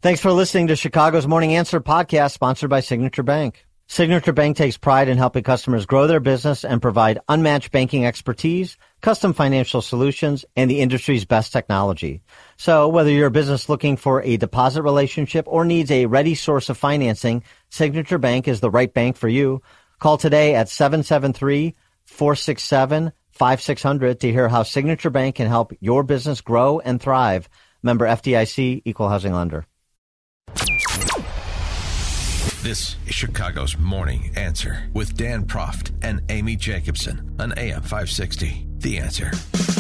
Thanks for listening to Chicago's Morning Answer podcast, sponsored by Signature Bank. Signature Bank takes pride in helping customers grow their business and provide unmatched banking expertise, custom financial solutions, and the industry's best technology. So whether you're a business looking for a deposit relationship or needs a ready source of financing, Signature Bank is the right bank for you. Call today at 773-467-5600 to hear how Signature Bank can help your business grow and thrive. Member FDIC, Equal Housing Lender. This is Chicago's Morning Answer with Dan Proft and Amy Jacobson on AM 560. The Answer.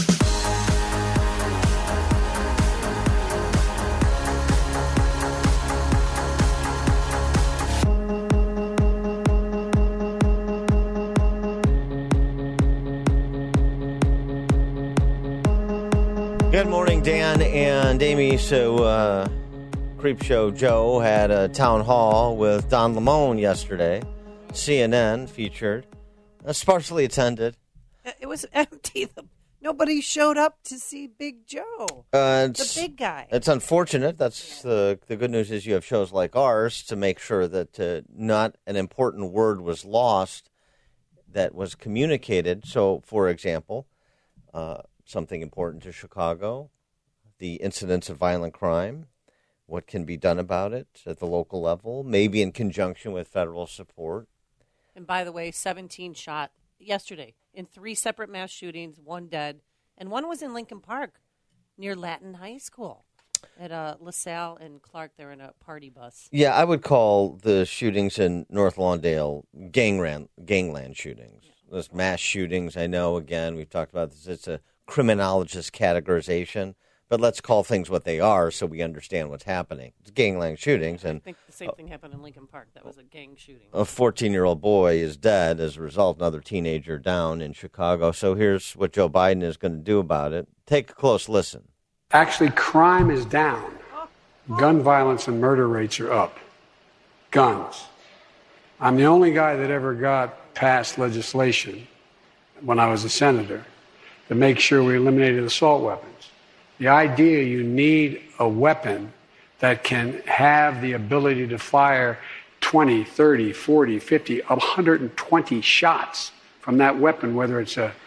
Good morning, Dan and Amy. So, Creep Show Joe had a town hall with Don Lemon yesterday. CNN featured, sparsely attended. It was empty. Nobody showed up to see Big Joe, the big guy. It's unfortunate. That's the good news is you have shows like ours to make sure that not an important word was lost that was communicated. So, for example, something important to Chicago, the incidents of violent crime. What can be done about it at the local level, maybe in conjunction with federal support. And by the way, 17 shot yesterday in 3 separate mass shootings, 1 dead, and 1 was in Lincoln Park near Latin High School at LaSalle and Clark. They're in a party bus. Yeah, I would call the shootings in North Lawndale gangland shootings. Yeah. Those mass shootings, I know, again, we've talked about this. It's a criminologist categorization. But let's call things what they are so we understand what's happening. It's gangland shootings. And I think the same thing happened in Lincoln Park. That was a gang shooting. A 14-year-old boy is dead as a result, another teenager down in Chicago. So here's what Joe Biden is going to do about it. Take a close listen. Actually, crime is down. Gun violence and murder rates are up. Guns. I'm the only guy that ever got passed legislation when I was a senator to make sure we eliminated assault weapons. The idea you need a weapon that can have the ability to fire 20, 30, 40, 50, 120 shots from that weapon, whether it's a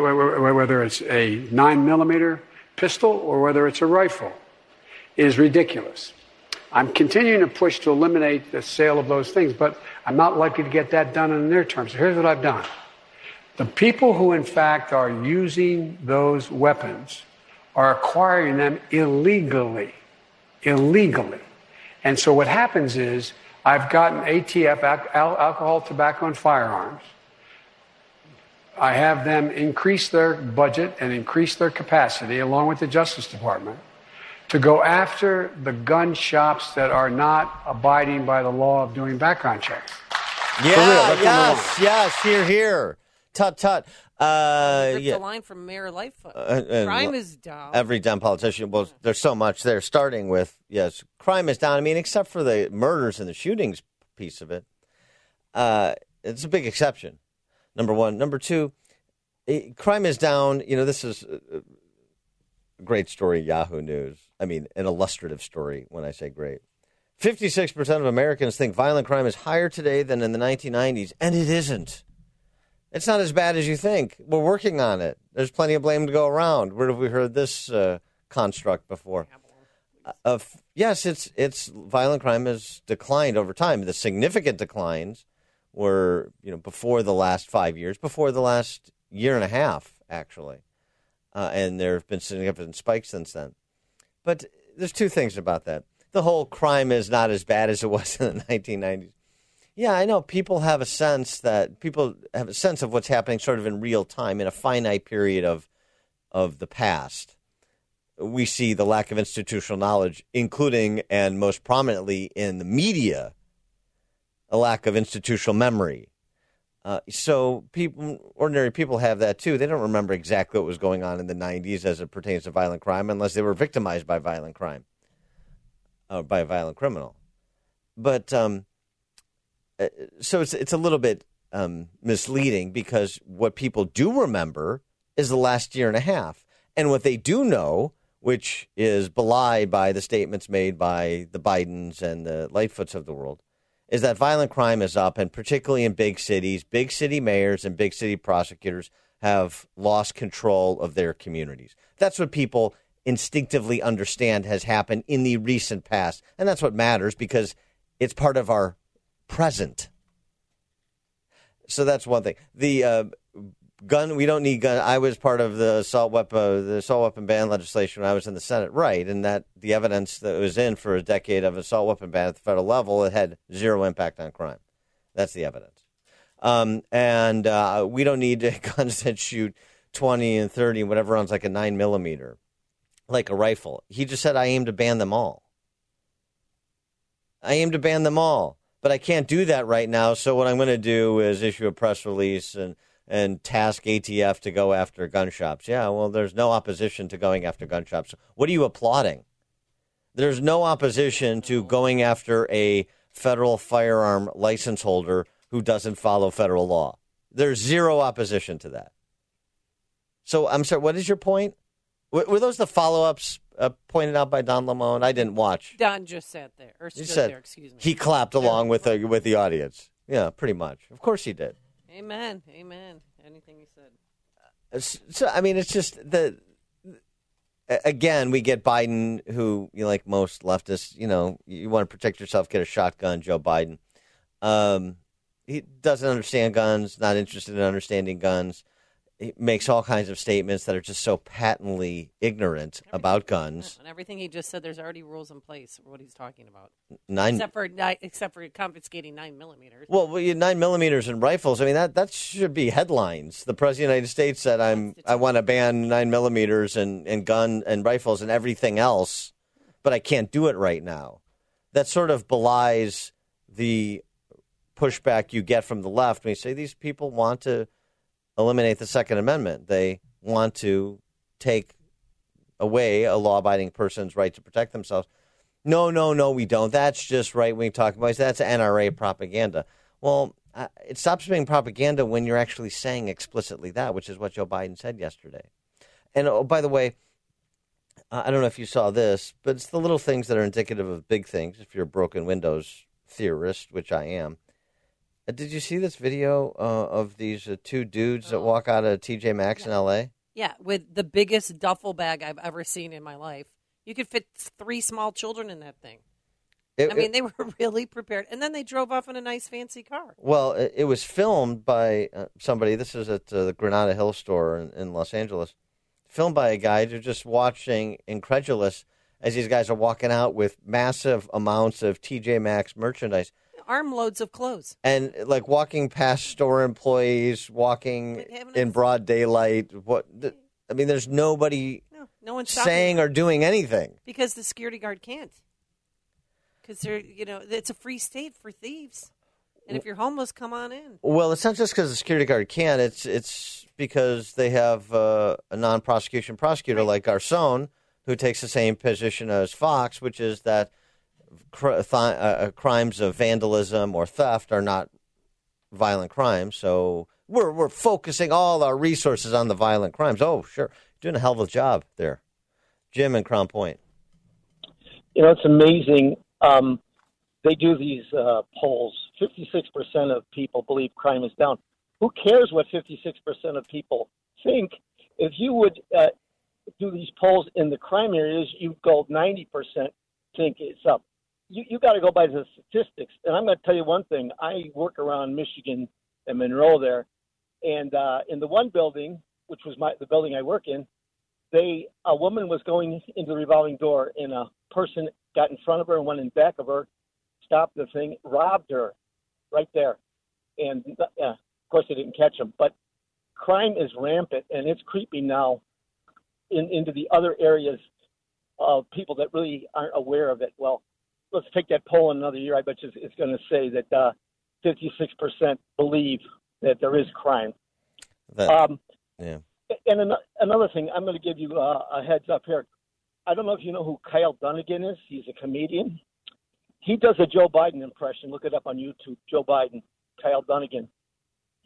9mm pistol or whether it's a rifle, is ridiculous. I'm continuing to push to eliminate the sale of those things, but I'm not likely to get that done in the near term. So here's what I've done. The people who, in fact, are using those weapons are acquiring them illegally. And so what happens is I've gotten ATF, alcohol, tobacco, and firearms. I have them increase their budget and increase their capacity, along with the Justice Department, to go after the gun shops that are not abiding by the law of doing background checks. Yeah, yes, here. Tut. The line from Mayor Lightfoot. Crime is down. Every dumb politician. Well, there's so much there. Starting with, yes, crime is down. I mean, except for the murders and the shootings piece of it. It's a big exception, number one. Number two, crime is down. You know, this is a great story, Yahoo News. I mean, an illustrative story when I say great. 56% of Americans think violent crime is higher today than in the 1990s, and it isn't. It's not as bad as you think. We're working on it. There's plenty of blame to go around. Where have we heard this construct before? Yes, it's violent crime has declined over time. The significant declines were, before the last 5 years, before the last year and a half, actually. And there have been significant spikes since then. But there's 2 things about that. The whole crime is not as bad as it was in the 1990s. Yeah, I know people have a sense of what's happening sort of in real time in a finite period of the past. We see the lack of institutional knowledge, including and most prominently in the media, a lack of institutional memory. So ordinary people have that too. They don't remember exactly what was going on in the 90s as it pertains to violent crime unless they were victimized by violent crime, by a violent criminal. But so it's a little bit misleading because what people do remember is the last year and a half. And what they do know, which is belied by the statements made by the Bidens and the Lightfoots of the world, is that violent crime is up, and particularly in big cities, big city mayors and big city prosecutors have lost control of their communities. That's what people instinctively understand has happened in the recent past, and that's what matters because it's part of our present. So that's one thing. The gun, we don't need gun. I was part of the assault weapon ban legislation when I was in the Senate, right? And that the evidence that was in for a decade of assault weapon ban at the federal level, it had zero impact on crime. That's the evidence. And we don't need guns that shoot 20 and 30 and whatever rounds like a 9mm, like a rifle. He just said, I aim to ban them all. I aim to ban them all. But I can't do that right now. So what I'm going to do is issue a press release and task ATF to go after gun shops. Yeah, well, there's no opposition to going after gun shops. What are you applauding? There's no opposition to going after a federal firearm license holder who doesn't follow federal law. There's zero opposition to that. So I'm sorry, what is your point? Were those the follow-ups pointed out by Don Lemon? I didn't watch. Don just sat there, or stood there, excuse me. He clapped along with the audience. Yeah, pretty much. Of course he did. Amen. Amen. Anything he said. So, I mean, it's just again, we get Biden, who, like most leftists, you want to protect yourself, get a shotgun, Joe Biden. He doesn't understand guns, not interested in understanding guns. He makes all kinds of statements that are just so patently ignorant about guns. And everything he just said, there's already rules in place for what he's talking about. 9, except for confiscating 9mm. Well, 9mm and rifles. I mean, that should be headlines. The President of the United States said, I want to ban 9mm and gun and rifles and everything else, but I can't do it right now. That sort of belies the pushback you get from the left when you say these people want to eliminate the Second Amendment. They want to take away a law-abiding person's right to protect themselves. No, we don't. That's just right-wing talking points. That's NRA propaganda. Well, it stops being propaganda when you're actually saying explicitly that, which is what Joe Biden said yesterday. And, oh, by the way, I don't know if you saw this, but it's the little things that are indicative of big things, if you're a broken windows theorist, which I am. Did you see this video of these two dudes that walk out of TJ Maxx in L.A.? Yeah, with the biggest duffel bag I've ever seen in my life. You could fit 3 small children in that thing. They were really prepared. And then they drove off in a nice, fancy car. Well, it was filmed by somebody. This is at the Granada Hill store in Los Angeles. Filmed by a guy who's just watching, incredulous, as these guys are walking out with massive amounts of TJ Maxx merchandise. Armloads of clothes. And like walking past store employees, walking in broad daylight. There's nobody no one's saying or doing anything. Because the security guard can't. Because it's a free state for thieves. And if you're homeless, come on in. Well, it's not just because the security guard can't. It's because they have a non-prosecution prosecutor like Garcon, who takes the same position as Fox, which is that crimes of vandalism or theft are not violent crimes. So we're focusing all our resources on the violent crimes. Oh, sure. Doing a hell of a job there. Jim in Crown Point. It's amazing. They do these polls. 56% of people believe crime is down. Who cares what 56% of people think? If you would do these polls in the crime areas, you'd go 90% think it's up. You got to go by the statistics. And I'm going to tell you one thing. I work around Michigan and Monroe there. And in the one building, which was the building I work in, a woman was going into the revolving door, and a person got in front of her and went in back of her, stopped the thing, robbed her right there. And, of course, they didn't catch him. But crime is rampant, and it's creeping now into the other areas of people that really aren't aware of it. Well, let's take that poll in another year. I bet you it's going to say that 56% believe that there is crime. Yeah. And another thing, I'm going to give you a heads up here. I don't know if you know who Kyle Dunnigan is. He's a comedian. He does a Joe Biden impression. Look it up on YouTube. Joe Biden, Kyle Dunnigan.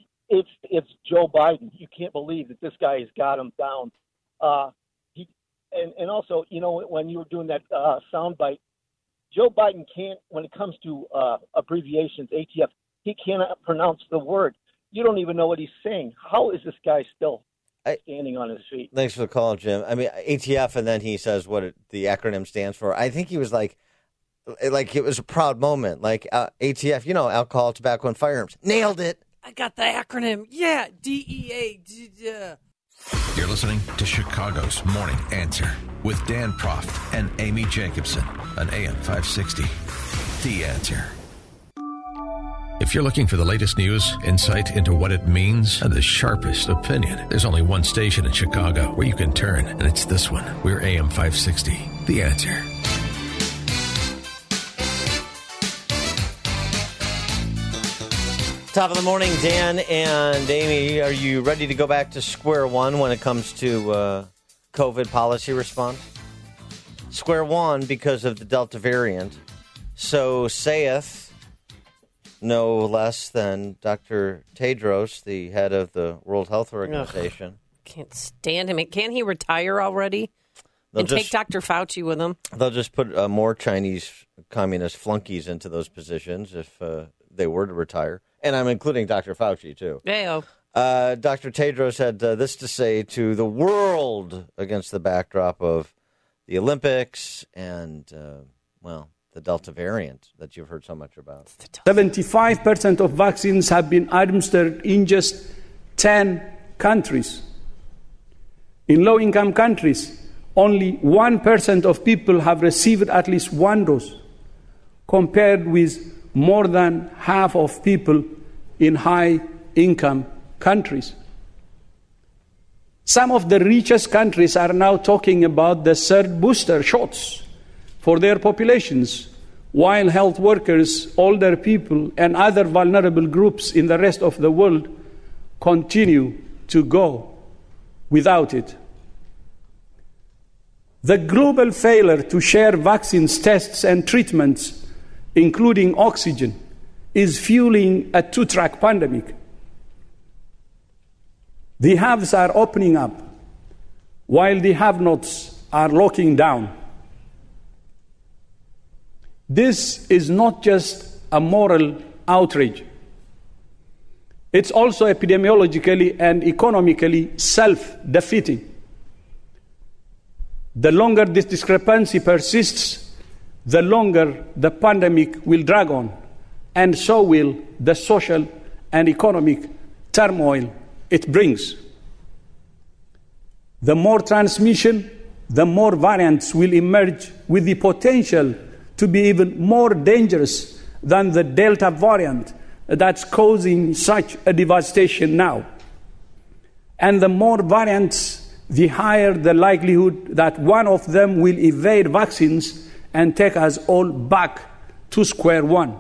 It's Joe Biden. You can't believe that this guy has got him down. and also, when you were doing that soundbite, Joe Biden can't, when it comes to abbreviations, ATF, he cannot pronounce the word. You don't even know what he's saying. How is this guy still standing on his feet? Thanks for the call, Jim. I mean, ATF, and then he says what the acronym stands for. I think he was like it was a proud moment. Like ATF, alcohol, tobacco, and firearms. Nailed it. I got the acronym. Yeah, DEA. You're listening to Chicago's Morning Answer with Dan Proft and Amy Jacobson on AM 560. The Answer. If you're looking for the latest news, insight into what it means, and the sharpest opinion, there's only one station in Chicago where you can turn, and it's this one. We're AM 560. The Answer. Top of the morning, Dan and Amy. Are you ready to go back to square one when it comes to COVID policy response? Square one because of the Delta variant. So saith no less than Dr. Tedros, the head of the World Health Organization. Ugh, can't stand him. Can't he retire already? Take Dr. Fauci with him? They'll just put more Chinese communist flunkies into those positions if they were to retire. And I'm including Dr. Fauci, too. Heyo. Dr. Tedros had this to say to the world against the backdrop of the Olympics and, the Delta variant that you've heard so much about. 75% of vaccines have been administered in just 10 countries. In low-income countries, only 1% of people have received at least one dose, compared with more than half of people in high-income countries. Some of the richest countries are now talking about the third booster shots for their populations, while health workers, older people, and other vulnerable groups in the rest of the world continue to go without it. The global failure to share vaccines, tests, and treatments, including oxygen, is fueling a two-track pandemic. The haves are opening up, while the have-nots are locking down. This is not just a moral outrage. It's also epidemiologically and economically self-defeating. The longer this discrepancy persists, the longer the pandemic will drag on, and so will the social and economic turmoil it brings. The more transmission, the more variants will emerge with the potential to be even more dangerous than the Delta variant that's causing such a devastation now. And the more variants, the higher the likelihood that one of them will evade vaccines and take us all back to square one.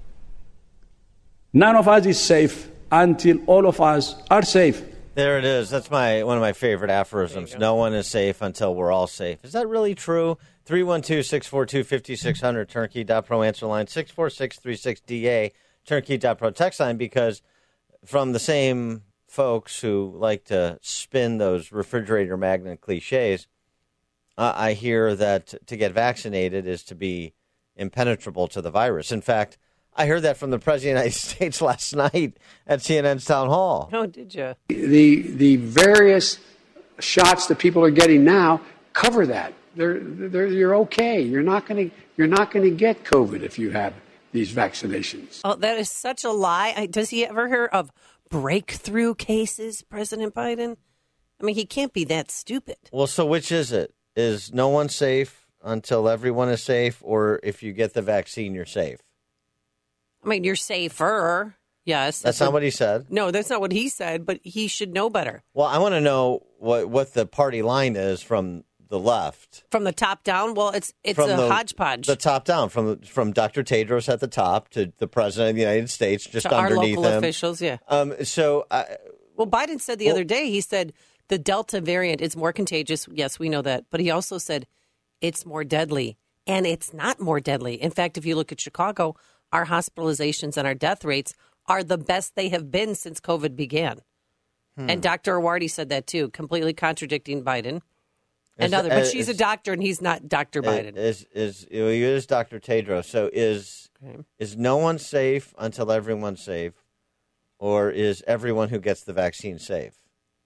None of us is safe until all of us are safe. There it is. That's one of my favorite aphorisms. No one is safe until we're all safe. Is that really true? 312-642-5600, turnkey.pro answer line, 64636DA, turnkey.pro text line, because from the same folks who like to spin those refrigerator magnet cliches, I hear that to get vaccinated is to be impenetrable to the virus. In fact, I heard that from the President of the United States last night at CNN's Town Hall. Oh, did you? The various shots that people are getting now cover that. You're okay. You're not going to get COVID if you have these vaccinations. Oh, that is such a lie. Does he ever hear of breakthrough cases, President Biden? I mean, he can't be that stupid. Well, so which is it? Is no one safe until everyone is safe, or if you get the vaccine, you're safe? I mean, you're safer. Yes. That's not what he said. No, that's not what he said, but he should know better. Well, I want to know what the party line is from the left. From the top down? Well, it's hodgepodge. The top down, from Dr. Tedros at the top to the President of the United States, just to underneath our local him. officials, yeah. Well, Biden said the other day, he said the Delta variant is more contagious. Yes, we know that. But he also said it's more deadly. And it's not more deadly. In fact, if you look at Chicago, our hospitalizations and our death rates are the best they have been since COVID began. And Dr. Awardi said that, too, completely contradicting Biden. But she's a doctor, and he's not Dr. Biden. He is Dr. Tedros. So is no one safe until everyone's safe, or is everyone who gets the vaccine safe?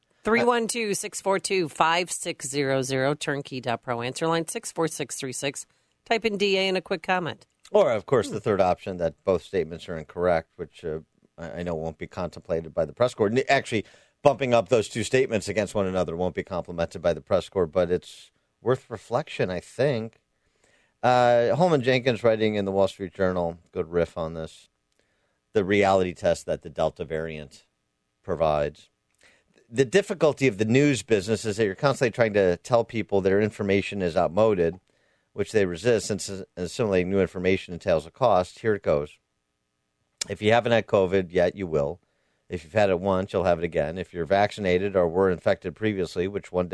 312-642-5600, turnkey.pro, answer line 64636. Type in DA in a quick comment. Or, of course, the third option, that both statements are incorrect, which I know won't be contemplated by the press corps. Actually, bumping up those two statements against one another won't be complimented by the press corps, but it's worth reflection, I think. Holman Jenkins, writing in the Wall Street Journal, good riff on this, the reality test that the Delta variant provides. The difficulty of the news business is that you're constantly trying to tell people their information is outmoded, which they resist, since assimilating new information entails a cost. Here it goes. If you haven't had COVID yet, you will. If you've had it once, you'll have it again. If you're vaccinated or were infected previously, which will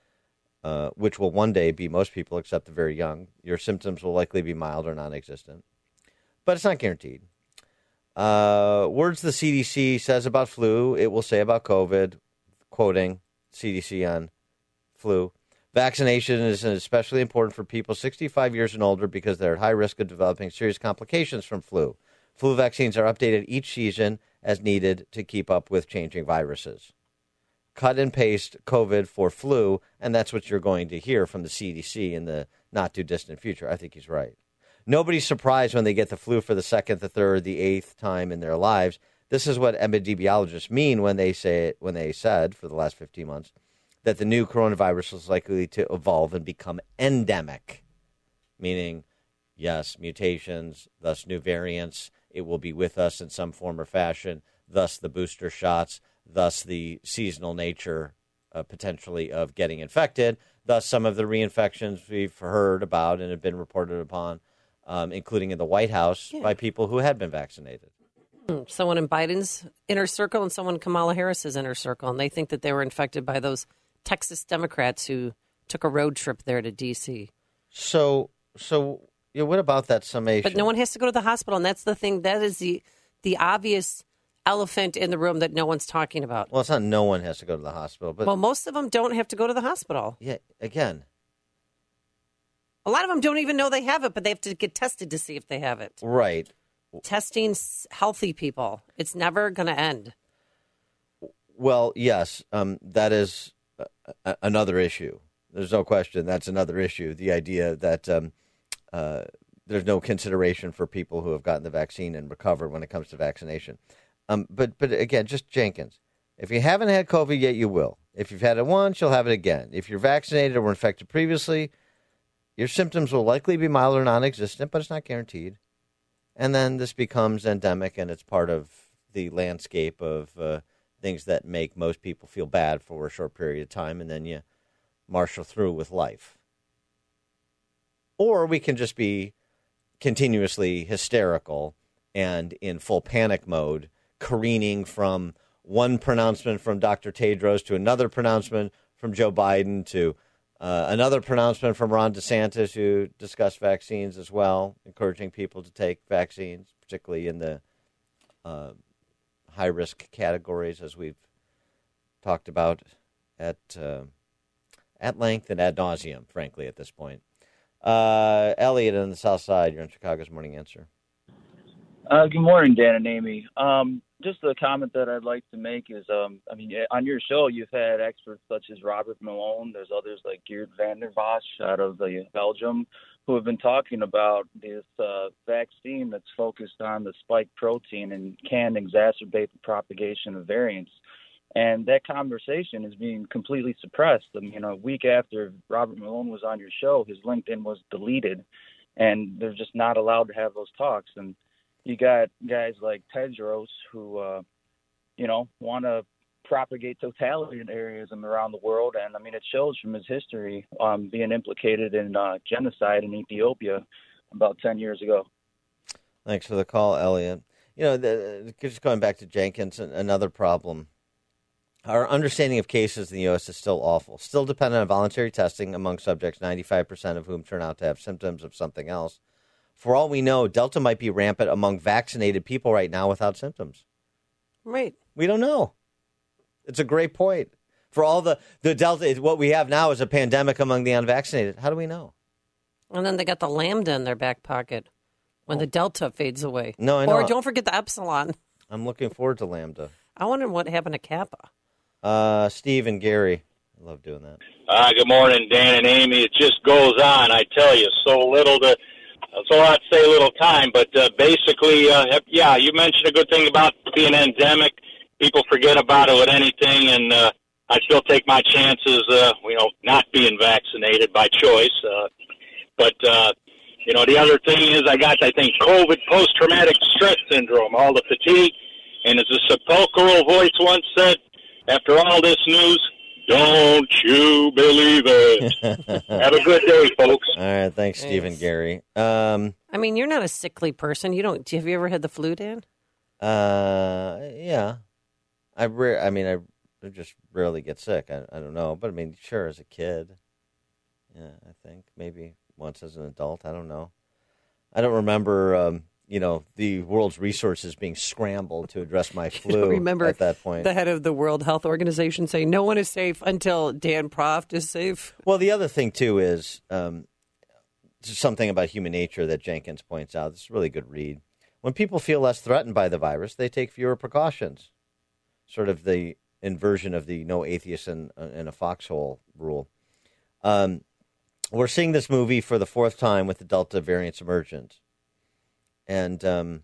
one day be most people except the very young, your symptoms will likely be mild or non-existent. But it's not guaranteed. Words the CDC says about flu, it will say about COVID, quoting CDC on flu. Vaccination is especially important for people 65 years and older because they're at high risk of developing serious complications from flu. Flu vaccines are updated each season as needed to keep up with changing viruses. Cut and paste COVID for flu, and that's what you're going to hear from the CDC in the not-too-distant future. I think he's right. Nobody's surprised when they get the flu for the second, the third, the eighth time in their lives. This is what epidemiologists mean when they said for the last 15 months that the new coronavirus is likely to evolve and become endemic, meaning, yes, mutations, thus new variants. It will be with us in some form or fashion, thus the booster shots, thus the seasonal nature potentially of getting infected, thus some of the reinfections we've heard about and have been reported upon, including in the White House by people who had been vaccinated. Someone in Biden's inner circle and someone in Kamala Harris's inner circle, and they think that they were infected by those Texas Democrats who took a road trip there to D.C. So what about that summation? But no one has to go to the hospital, and that's the thing. That is the obvious elephant in the room that no one's talking about. Well, it's not no one has to go to the hospital. But most of them don't have to go to the hospital. Yeah, again. A lot of them don't even know they have it, but they have to get tested to see if they have it. Right. Testing healthy people. It's never going to end. Well, yes, that is another issue. There's no question that's another issue. The idea that there's no consideration for people who have gotten the vaccine and recovered when it comes to vaccination. But again, just Jenkins, if you haven't had COVID yet, you will. If you've had it once, you'll have it again. If you're vaccinated or were infected previously, your symptoms will likely be mild or non-existent, but it's not guaranteed. And then this becomes endemic, and it's part of the landscape of things that make most people feel bad for a short period of time, and then you marshal through with life. Or we can just be continuously hysterical and in full panic mode, careening from one pronouncement from Dr. Tedros to another pronouncement from Joe Biden to another pronouncement from Ron DeSantis, who discussed vaccines as well, encouraging people to take vaccines, particularly in the high-risk categories, as we've talked about at length and ad nauseum, frankly, at this point. Elliot on the South Side, you're on Chicago's Morning Answer. Good morning, Dan and Amy. Just a comment that I'd like to make is, on your show, you've had experts such as Robert Malone. There's others like Geert van der Bosch out of Belgium who have been talking about this vaccine that's focused on the spike protein and can exacerbate the propagation of variants. And that conversation is being completely suppressed. I mean, a week after Robert Malone was on your show, his LinkedIn was deleted, and they're just not allowed to have those talks. And you got guys like Tedros who, want to propagate totalitarianism around the world. And, I mean, it shows from his history being implicated in genocide in Ethiopia about 10 years ago. Thanks for the call, Elliot. Just going back to Jenkins, another problem. Our understanding of cases in the U.S. is still awful, still dependent on voluntary testing among subjects, 95% of whom turn out to have symptoms of something else. For all we know, Delta might be rampant among vaccinated people right now without symptoms. Right. We don't know. It's a great point. For all the Delta, what we have now is a pandemic among the unvaccinated. How do we know? And then they got the Lambda in their back pocket when the Delta fades away. No, I know. Or don't forget the Epsilon. I'm looking forward to Lambda. I wonder what happened to Kappa. Steve and Gary. I love doing that. Good morning, Dan and Amy. It just goes on. I tell you, so a lot to say, little time. But basically, you mentioned a good thing about being endemic. People forget about it with anything, and I still take my chances, not being vaccinated by choice. But the other thing is I think, COVID post-traumatic stress syndrome, all the fatigue. And as a sepulchral voice once said, after all this news, don't you believe it. Have a good day, folks. All right. Thanks, Steve and Gary. I mean, you're not a sickly person. Have you ever had the flu, Dan? Yeah. I just rarely get sick. I don't know. But, I mean, sure, as a kid. Yeah, I think. Maybe once as an adult. I don't know. I don't remember, the world's resources being scrambled to address my flu remember at that point. The head of the World Health Organization saying no one is safe until Dan Proft is safe. Well, the other thing, too, is something about human nature that Jenkins points out. It's a really good read. When people feel less threatened by the virus, they take fewer precautions. Sort of the inversion of the no atheists in a foxhole rule. We're seeing this movie for the fourth time with the Delta variant's emergence. And, the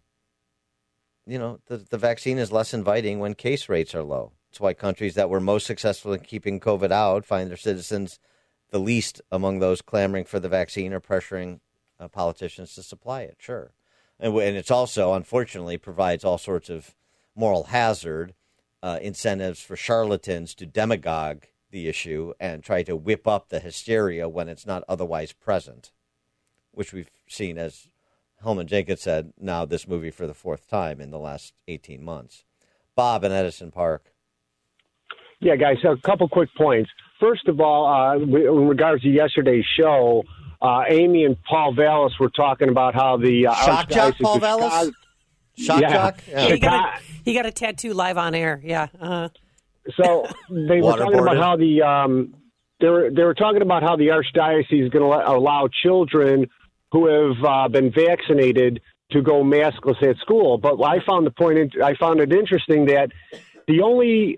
vaccine is less inviting when case rates are low. It's why countries that were most successful in keeping COVID out find their citizens the least among those clamoring for the vaccine or pressuring politicians to supply it, sure. And it's also, unfortunately, provides all sorts of moral hazard, incentives for charlatans to demagogue the issue and try to whip up the hysteria when it's not otherwise present, which we've seen, as Hellman Jenkins said, now this movie for the fourth time in the last 18 months. Bob in Edison Park. Yeah, guys, a couple quick points. First of all, in regards to yesterday's show, Amy and Paul Vallis were talking about how the Shock Jock Paul Vallis? Shock Jock? Yeah. He got a tattoo live on air. Yeah. Uh-huh. So they were talking about how they were talking about how the archdiocese is going to allow children who have been vaccinated to go maskless at school. But I found it interesting that the only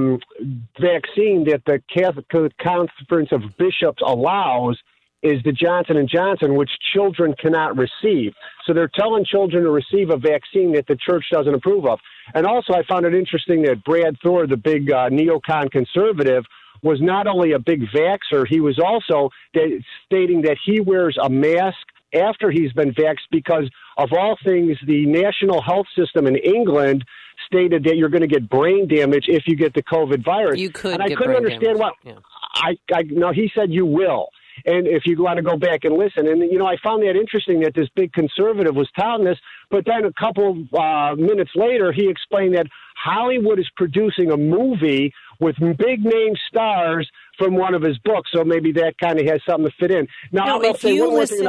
vaccine that the Catholic Conference of Bishops allows is the Johnson & Johnson, which children cannot receive. So they're telling children to receive a vaccine that the church doesn't approve of. And also I found it interesting that Brad Thor, the big neocon conservative, was not only a big vaxxer, he was also stating that he wears a mask after he's been vaxxed because, of all things, the National Health System in England stated that you're going to get brain damage if you get the COVID virus. You could, and I couldn't understand why. Yeah. No, he said you will. And if you want to go back and listen, and I found that interesting that this big conservative was touting this, but then a couple minutes later, he explained that Hollywood is producing a movie with big name stars from one of his books, so maybe that kind of has something to fit in. Now, if you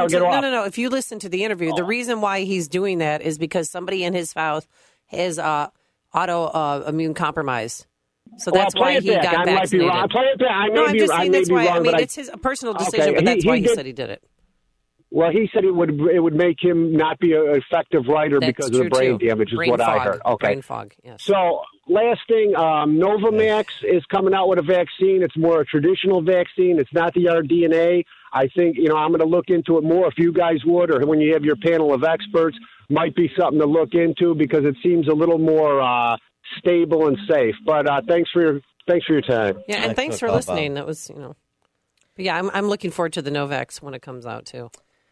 if you listen to the interview, the reason why he's doing that is because somebody in his house has autoimmune compromise. So that's why he got vaccinated. I'm just saying that's why. I mean, it's his personal decision, but that's why he said he did it. Well, he said it would make him not be an effective writer because of the brain damage, is what I heard. Okay. Brain fog, yes. So, last thing, Novavax is coming out with a vaccine. It's more a traditional vaccine. It's not the RDNA. I think, I'm going to look into it more if you guys would, or when you have your panel of experts, might be something to look into because it seems a little more stable and safe. But thanks for your time. Yeah, and thanks for listening. That was, But yeah, I'm looking forward to the Novax when it comes out too.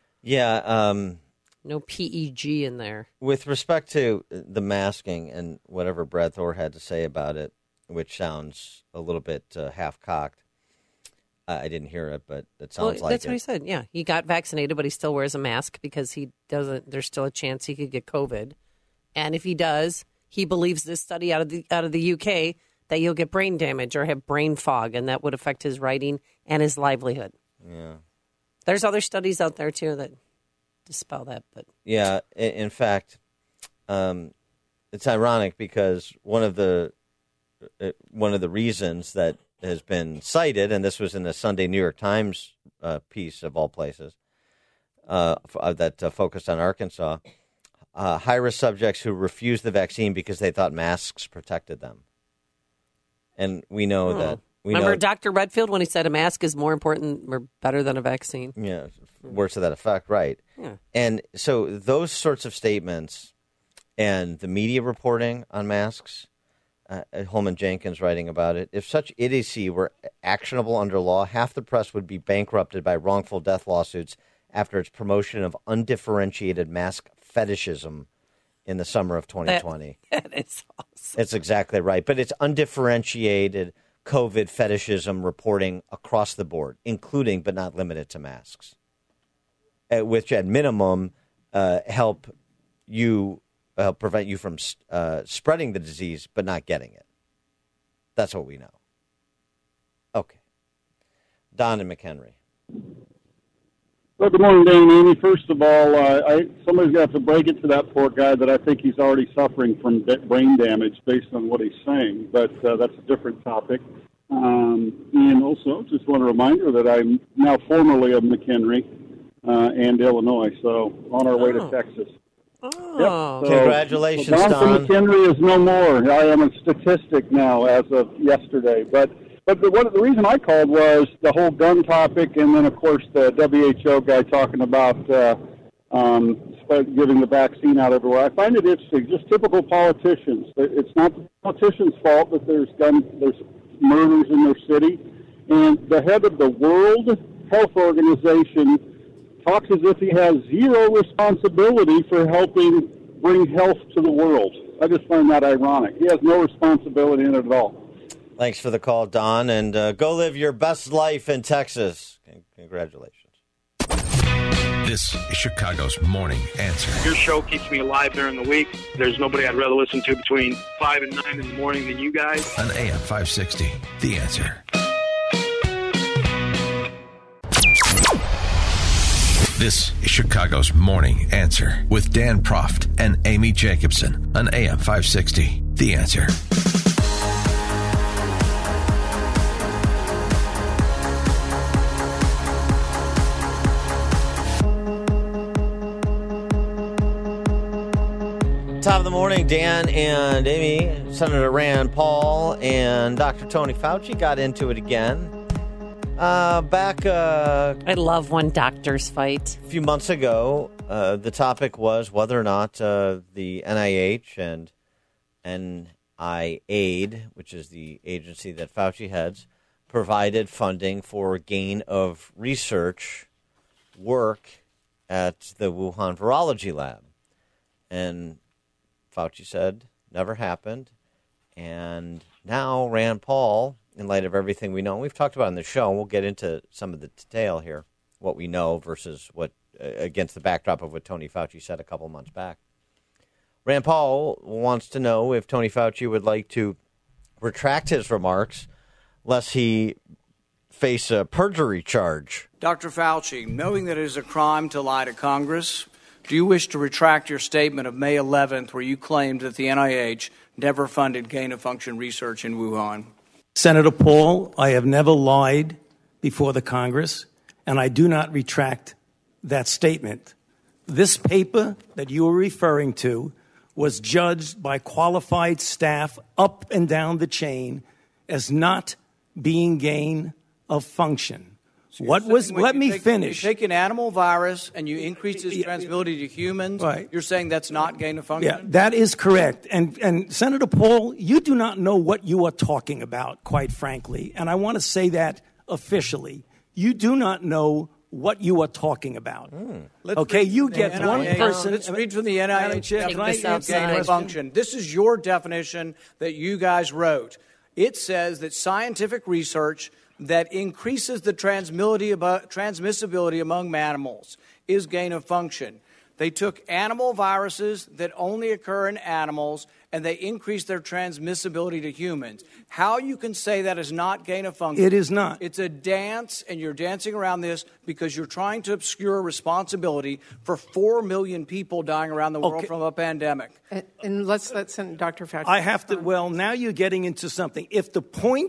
Yeah. No PEG in there. With respect to the masking and whatever Brad Thor had to say about it, which sounds a little bit half-cocked. I didn't hear it, but it sounds like that's what he said. Yeah, he got vaccinated, but he still wears a mask because he doesn't. There's still a chance he could get COVID, and if he does, he believes this study out of the UK that you'll get brain damage or have brain fog, and that would affect his writing and his livelihood. Yeah, there's other studies out there too that dispel that. But yeah, in fact, it's ironic because one of the reasons that has been cited, and this was in the Sunday New York Times piece of all places that focused on Arkansas. High-risk subjects who refused the vaccine because they thought masks protected them. And we know that. Remember Dr. Redfield when he said a mask is more important or better than a vaccine? Yeah, words to that effect, right. Yeah. And so those sorts of statements and the media reporting on masks, Holman Jenkins writing about it, if such idiocy were actionable under law, half the press would be bankrupted by wrongful death lawsuits after its promotion of undifferentiated mask fetishism in the summer of 2020. That is awesome. It's exactly right. But it's undifferentiated COVID fetishism reporting across the board, including but not limited to masks, which at minimum help prevent you from spreading the disease but not getting it. That's what we know. Okay. Don and McHenry. Well, good morning, Dan and Amy. First of all, somebody's got to break it to that poor guy that I think he's already suffering from brain damage based on what he's saying, but that's a different topic. And also, just want a reminder that I'm now formerly of McHenry and Illinois, so on our way to Texas. Oh, yep. So, congratulations, Don. Don. McHenry is no more. I am a statistic now as of yesterday, but the reason I called was the whole gun topic, and then, of course, the WHO guy talking about giving the vaccine out everywhere. I find it interesting, just typical politicians. It's not the politicians' fault that there's murders in their city, and the head of the World Health Organization talks as if he has zero responsibility for helping bring health to the world. I just find that ironic. He has no responsibility in it at all. Thanks for the call, Don, and go live your best life in Texas. Congratulations. This is Chicago's Morning Answer. Your show keeps me alive during the week. There's nobody I'd rather listen to between 5 and 9 in the morning than you guys. On AM 560, The Answer. This is Chicago's Morning Answer with Dan Proft and Amy Jacobson on AM 560, The Answer. Top of the morning, Dan and Amy, Senator Rand Paul, and Dr. Tony Fauci got into it again. I love when doctors fight. A few months ago, the topic was whether or not the NIH and NIAID, which is the agency that Fauci heads, provided funding for gain of research work at the Wuhan Virology Lab. And Fauci said never happened. And now Rand Paul, in light of everything we know, and we've talked about in the show, and we'll get into some of the detail here, what we know versus what, against the backdrop of what Tony Fauci said a couple months back. Rand Paul wants to know if Tony Fauci would like to retract his remarks lest he face a perjury charge. Dr. Fauci, knowing that it is a crime to lie to Congress, do you wish to retract your statement of May 11th where you claimed that the NIH never funded gain-of-function research in Wuhan? Senator Paul, I have never lied before the Congress, and I do not retract that statement. This paper that you are referring to was judged by qualified staff up and down the chain as not being gain of function. So let me finish. You take an animal virus and you increase its transmissibility to humans. Right. You're saying that's not gain of function? Yeah, that is correct. And Senator Paul, you do not know what you are talking about, quite frankly. And I want to say that officially. You do not know what you are talking about. Okay, you get NIH, one person. Let's read from the NIH definition of gain of function. This is your definition that you guys wrote. It says that scientific research that increases the transmissibility among mammals is gain of function. They took animal viruses that only occur in animals and they increased their transmissibility to humans. How you can say that is not gain of function? It is not. It's a dance, and you're dancing around this because you're trying to obscure responsibility for 4 million people dying around the world from a pandemic. And let's let Dr. Fauci. I have to. Well, now you're getting into something. If the point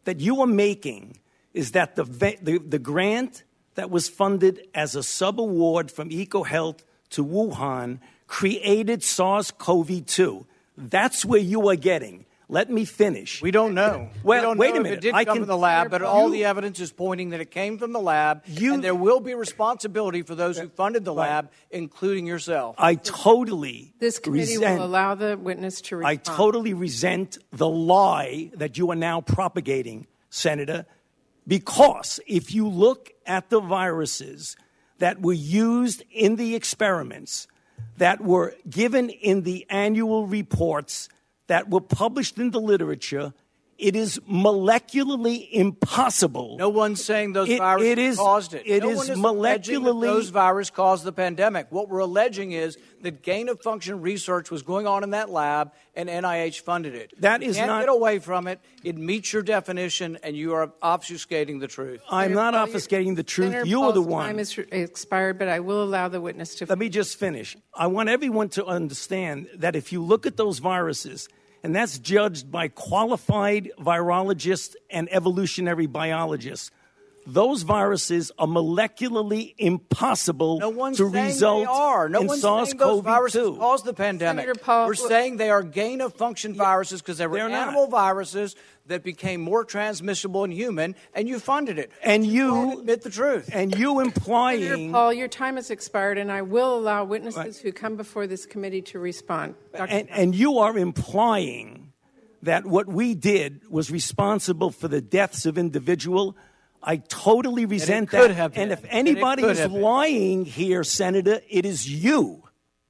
that you are making is that the grant that was funded as a subaward from EcoHealth to Wuhan created SARS-CoV-2. That's where you are getting. Let me finish. We don't know. Well, we don't wait know a minute. If it did come from the lab, but all the evidence is pointing that it came from the lab, and there will be responsibility for those who funded the lab, including yourself. I totally This committee will allow the witness to respond. I totally resent the lie that you are now propagating, Senator, because if you look at the viruses that were used in the experiments, that were given in the annual reports, that were published in the literature, it is molecularly impossible. No one's saying those viruses caused it. It no is one is molecularly. alleging that those viruses caused the pandemic. What we're alleging is that gain-of-function research was going on in that lab, and NIH funded it. That you is can't not. Get away from it. It meets your definition, and you are obfuscating the truth. I'm not obfuscating the truth. Senator You are the Paul's one. Time is expired, but I will allow the witness to. Let me just finish. I want everyone to understand that if you look at those viruses, and that's judged by qualified virologists and evolutionary biologists, those viruses are molecularly impossible to result No in one's saying those viruses SARS-CoV-2. caused the pandemic. Senator Paul, we're saying they are gain-of-function viruses because they were animal viruses that became more transmissible in human, and you funded it. And you admit the truth. And you implying. Senator Paul, your time has expired, and I will allow witnesses who come before this committee to respond. And you are implying that what we did was responsible for the deaths of individual. I totally resent that. And if anybody is lying here, Senator, it is you.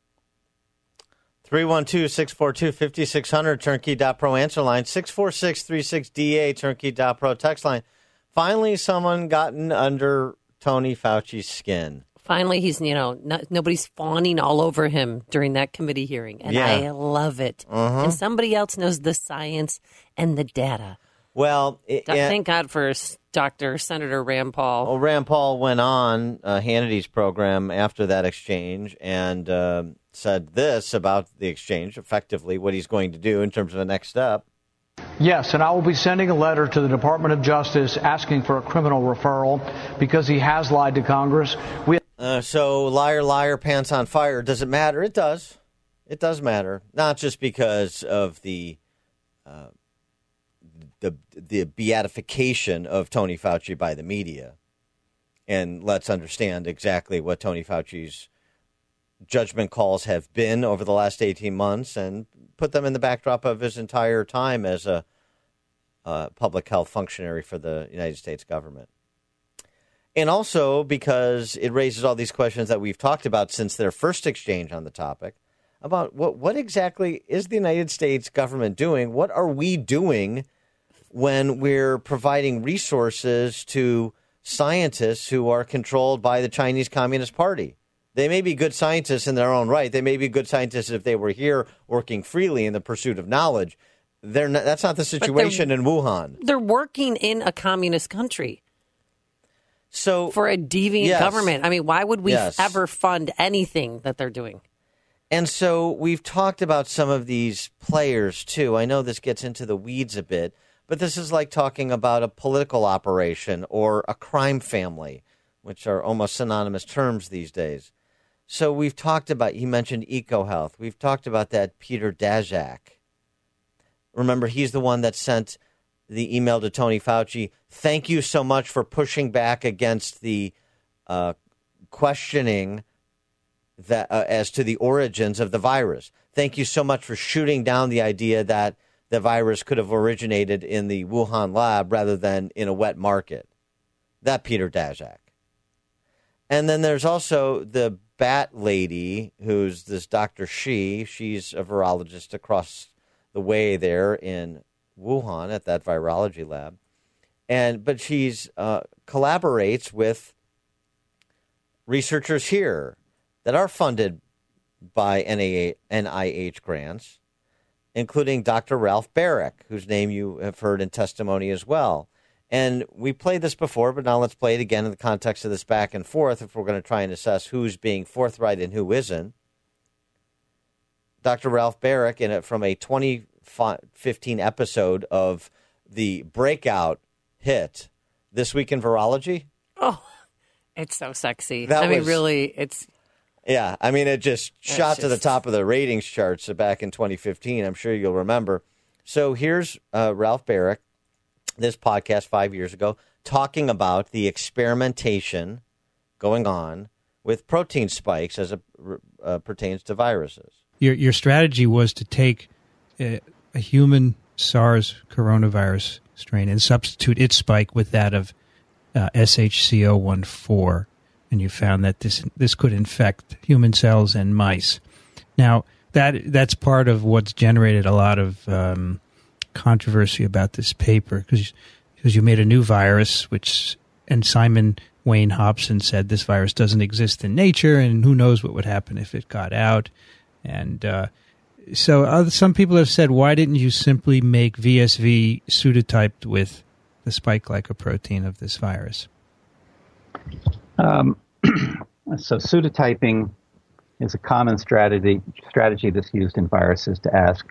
312-642-5600, Turnkey.pro answer line, 64636DA, Turnkey.pro text line. Finally, someone gotten under Tony Fauci's skin. Finally, he's, nobody's fawning all over him during that committee hearing. And I love it. And somebody else knows the science and the data. Well, thank God for Dr. Senator Rand Paul. Well, Rand Paul went on Hannity's program after that exchange and said this about the exchange, effectively what he's going to do in terms of the next step. Yes, and I will be sending a letter to the Department of Justice asking for a criminal referral because he has lied to Congress. So liar, liar, pants on fire. Does it matter? It does. It does matter. Not just because of the beatification of Tony Fauci by the media. And let's understand exactly what Tony Fauci's judgment calls have been over the last 18 months and put them in the backdrop of his entire time as a public health functionary for the United States government. And also because it raises all these questions that we've talked about since their first exchange on the topic about what exactly is the United States government doing? What are we doing when we're providing resources to scientists who are controlled by the Chinese Communist Party? They may be good scientists in their own right. They may be good scientists if they were here working freely in the pursuit of knowledge. That's not the situation in Wuhan. They're working in a communist country. So for a deviant government. I mean, why would we ever fund anything that they're doing? And so we've talked about some of these players, too. I know this gets into the weeds a bit, but this is like talking about a political operation or a crime family, which are almost synonymous terms these days. So we've talked about, you mentioned EcoHealth. We've talked about that Peter Daszak. Remember, he's the one that sent the email to Tony Fauci. Thank you so much for pushing back against the questioning that as to the origins of the virus. Thank you so much for shooting down the idea that the virus could have originated in the Wuhan lab rather than in a wet market. That Peter Daszak. And then there's also the bat lady, who's this Dr. Shi. She's a virologist across the way there in Wuhan at that virology lab. But she's collaborates with researchers here that are funded by NIH grants, including Dr. Ralph Barrick, whose name you have heard in testimony as well. And we played this before, but now let's play it again in the context of this back and forth if we're going to try and assess who's being forthright and who isn't. Dr. Ralph Barrick, from a 2015 episode of the breakout hit This Week in Virology. Oh, it's so sexy. Really, it's... Yeah, I mean, it just shot to the top of the ratings charts back in 2015. I'm sure you'll remember. So here's Ralph Baric, this podcast 5 years ago, talking about the experimentation going on with protein spikes as it pertains to viruses. Your strategy was to take a human SARS coronavirus strain and substitute its spike with that of SHCO14, and you found that this could infect human cells and mice. Now, that's part of what's generated a lot of controversy about this paper, because you made a new virus, and Simon Wayne Hobson said this virus doesn't exist in nature, and who knows what would happen if it got out. And so some people have said, why didn't you simply make VSV pseudotyped with the spike glycoprotein of this virus? So pseudotyping is a common strategy that's used in viruses to ask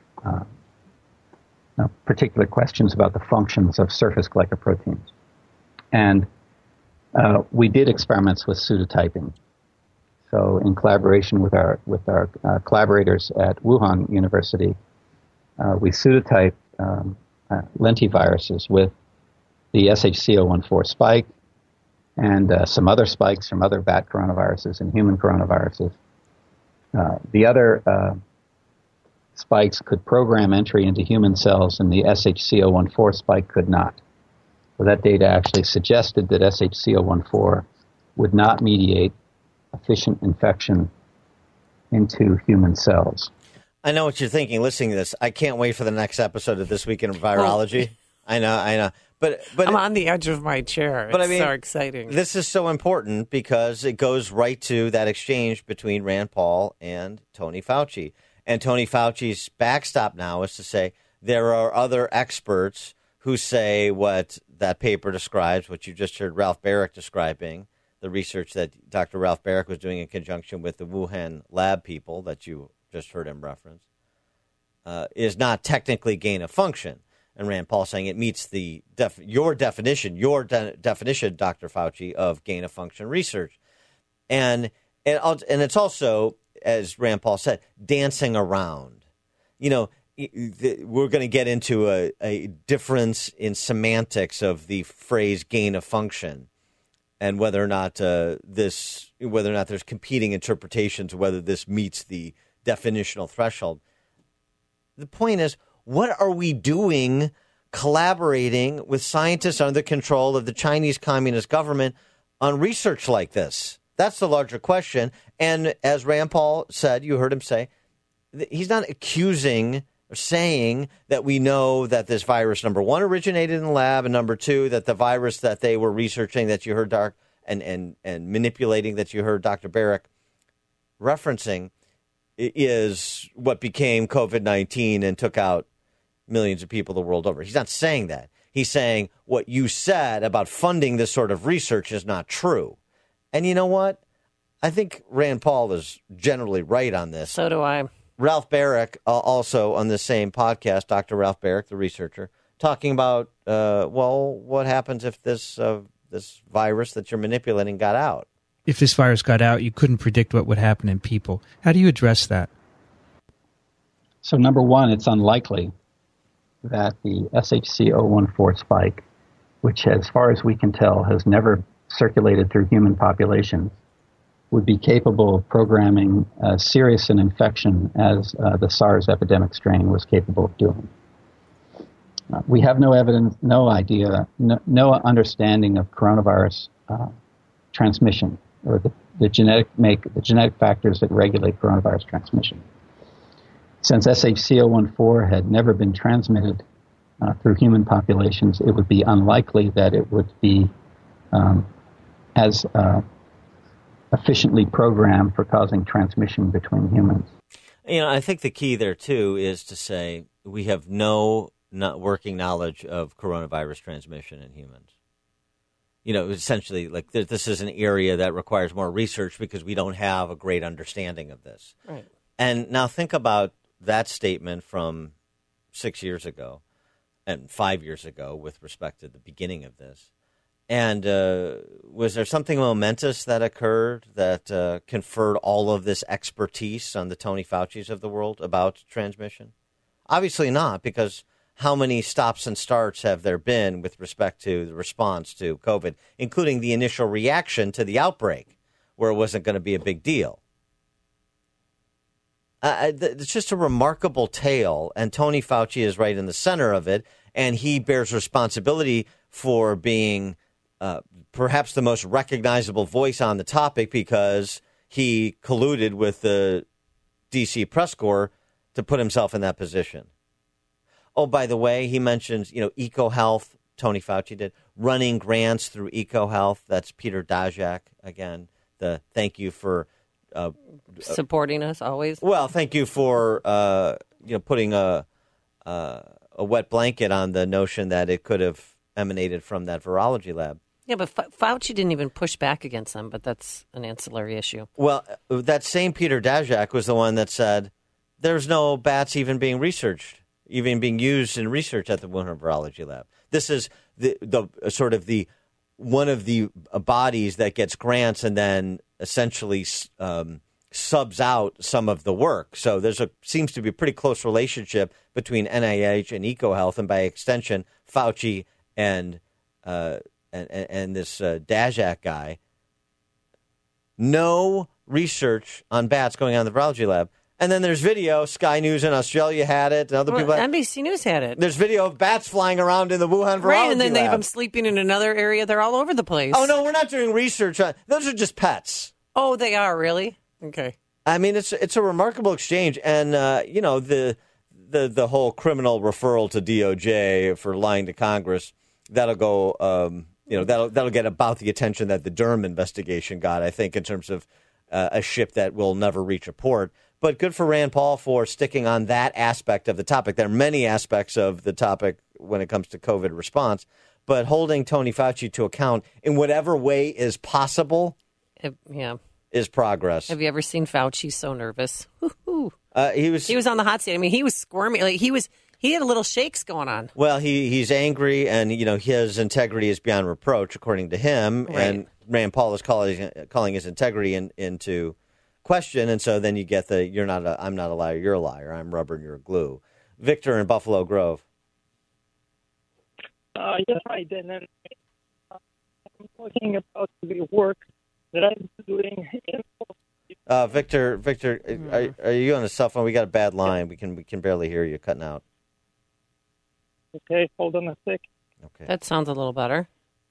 particular questions about the functions of surface glycoproteins. And we did experiments with pseudotyping. So in collaboration with our collaborators at Wuhan University, we pseudotyped lentiviruses with the SHCO14 spike and some other spikes from other bat coronaviruses and human coronaviruses. The other spikes could program entry into human cells, and the SHCO14 spike could not. So that data actually suggested that SHCO14 would not mediate efficient infection into human cells. I know what you're thinking listening to this. I can't wait for the next episode of This Week in Virology. I know. But I'm on the edge of my chair. It's so exciting. This is so important because it goes right to that exchange between Rand Paul and Tony Fauci. And Tony Fauci's backstop now is to say there are other experts who say what that paper describes, what you just heard Ralph Baric describing, the research that Dr. Ralph Baric was doing in conjunction with the Wuhan lab people that you just heard him reference, is not technically gain of function. And Rand Paul saying it meets your definition, Dr. Fauci, of gain of function research. And it's also, as Rand Paul said, dancing around. We're going to get into a difference in semantics of the phrase gain of function, and whether or not there's competing interpretations of whether this meets the definitional threshold. The point is, what are we doing collaborating with scientists under the control of the Chinese Communist government on research like this? That's the larger question. And as Rand Paul said, you heard him say, he's not accusing or saying that we know that this virus, number one, originated in the lab, and number two, that the virus that they were researching that you heard and manipulating that you heard Dr. Baric referencing is what became COVID-19 and took out millions of people the world over. He's not saying that. He's saying what you said about funding this sort of research is not true. And you know what? I think Rand Paul is generally right on this. So do I. Ralph Baric, also on the same podcast, Dr. Ralph Baric, the researcher, talking about, what happens if this virus that you're manipulating got out? If this virus got out, you couldn't predict what would happen in people. How do you address that? So number one, it's unlikely that the SHCO14 spike, which as far as we can tell has never circulated through human populations, would be capable of programming as serious an infection as the SARS epidemic strain was capable of doing. We have no evidence, no idea, no understanding of coronavirus transmission or the genetic factors that regulate coronavirus transmission. Since SHCO14 had never been transmitted through human populations, it would be unlikely that it would be as efficiently programmed for causing transmission between humans. I think the key there, too, is to say we have no working knowledge of coronavirus transmission in humans. Essentially, like this is an area that requires more research because we don't have a great understanding of this. Right. And now think about that statement from 6 years ago. and 5 years ago with respect to the beginning of this. And was there something momentous that occurred that conferred all of this expertise on the Tony Fauci's of the world about transmission? Obviously not, because how many stops and starts have there been with respect to the response to COVID, including the initial reaction to the outbreak, where it wasn't going to be a big deal? It's just a remarkable tale, and Tony Fauci is right in the center of it, and he bears responsibility for being perhaps the most recognizable voice on the topic because he colluded with the D.C. press corps to put himself in that position. Oh, by the way, he mentions, EcoHealth, Tony Fauci did, running grants through EcoHealth. That's Peter Daszak, again, the thank you for supporting us always. Well, thank you for putting a wet blanket on the notion that it could have emanated from that virology lab. Yeah, but Fauci didn't even push back against them, but that's an ancillary issue. Well, that same Peter Daszak was the one that said there's no bats even being researched, even being used in research at the Wuhan Virology Lab. This is the sort of the one of the bodies that gets grants and then essentially subs out some of the work. So seems to be a pretty close relationship between NIH and EcoHealth, and by extension, Fauci and this Daszak guy. No research on bats going on in the virology lab. And then there's video. Sky News in Australia had it. And other people had it. NBC News had it. There's video of bats flying around in the Wuhan virology Right, and then they lab. have them sleeping in another area. They're all over the place. Oh, no, we're not doing research on those are just pets. Oh, they are, really? Okay. I mean, it's a remarkable exchange. And, the whole criminal referral to DOJ for lying to Congress, that'll go, that'll get about the attention that the Durham investigation got, I think, in terms of a ship that will never reach a port. But good for Rand Paul for sticking on that aspect of the topic. There are many aspects of the topic when it comes to COVID response, but holding Tony Fauci to account in whatever way is possible is progress. Have you ever seen Fauci so nervous? He was on the hot seat. I mean, he was squirming. Like he had a little shakes going on. Well, he's angry, and his integrity is beyond reproach, according to him. Right. And Rand Paul is calling his integrity into question, and so then you get the I'm not a liar, you're a liar, I'm rubber and you're glue. Victor in Buffalo Grove. Yes, hi, Dan. I'm talking about the work that I'm doing. Victor, are you on a cell phone? We got a bad line. We can barely hear you, cutting out. Okay, hold on a sec. Okay, that sounds a little better.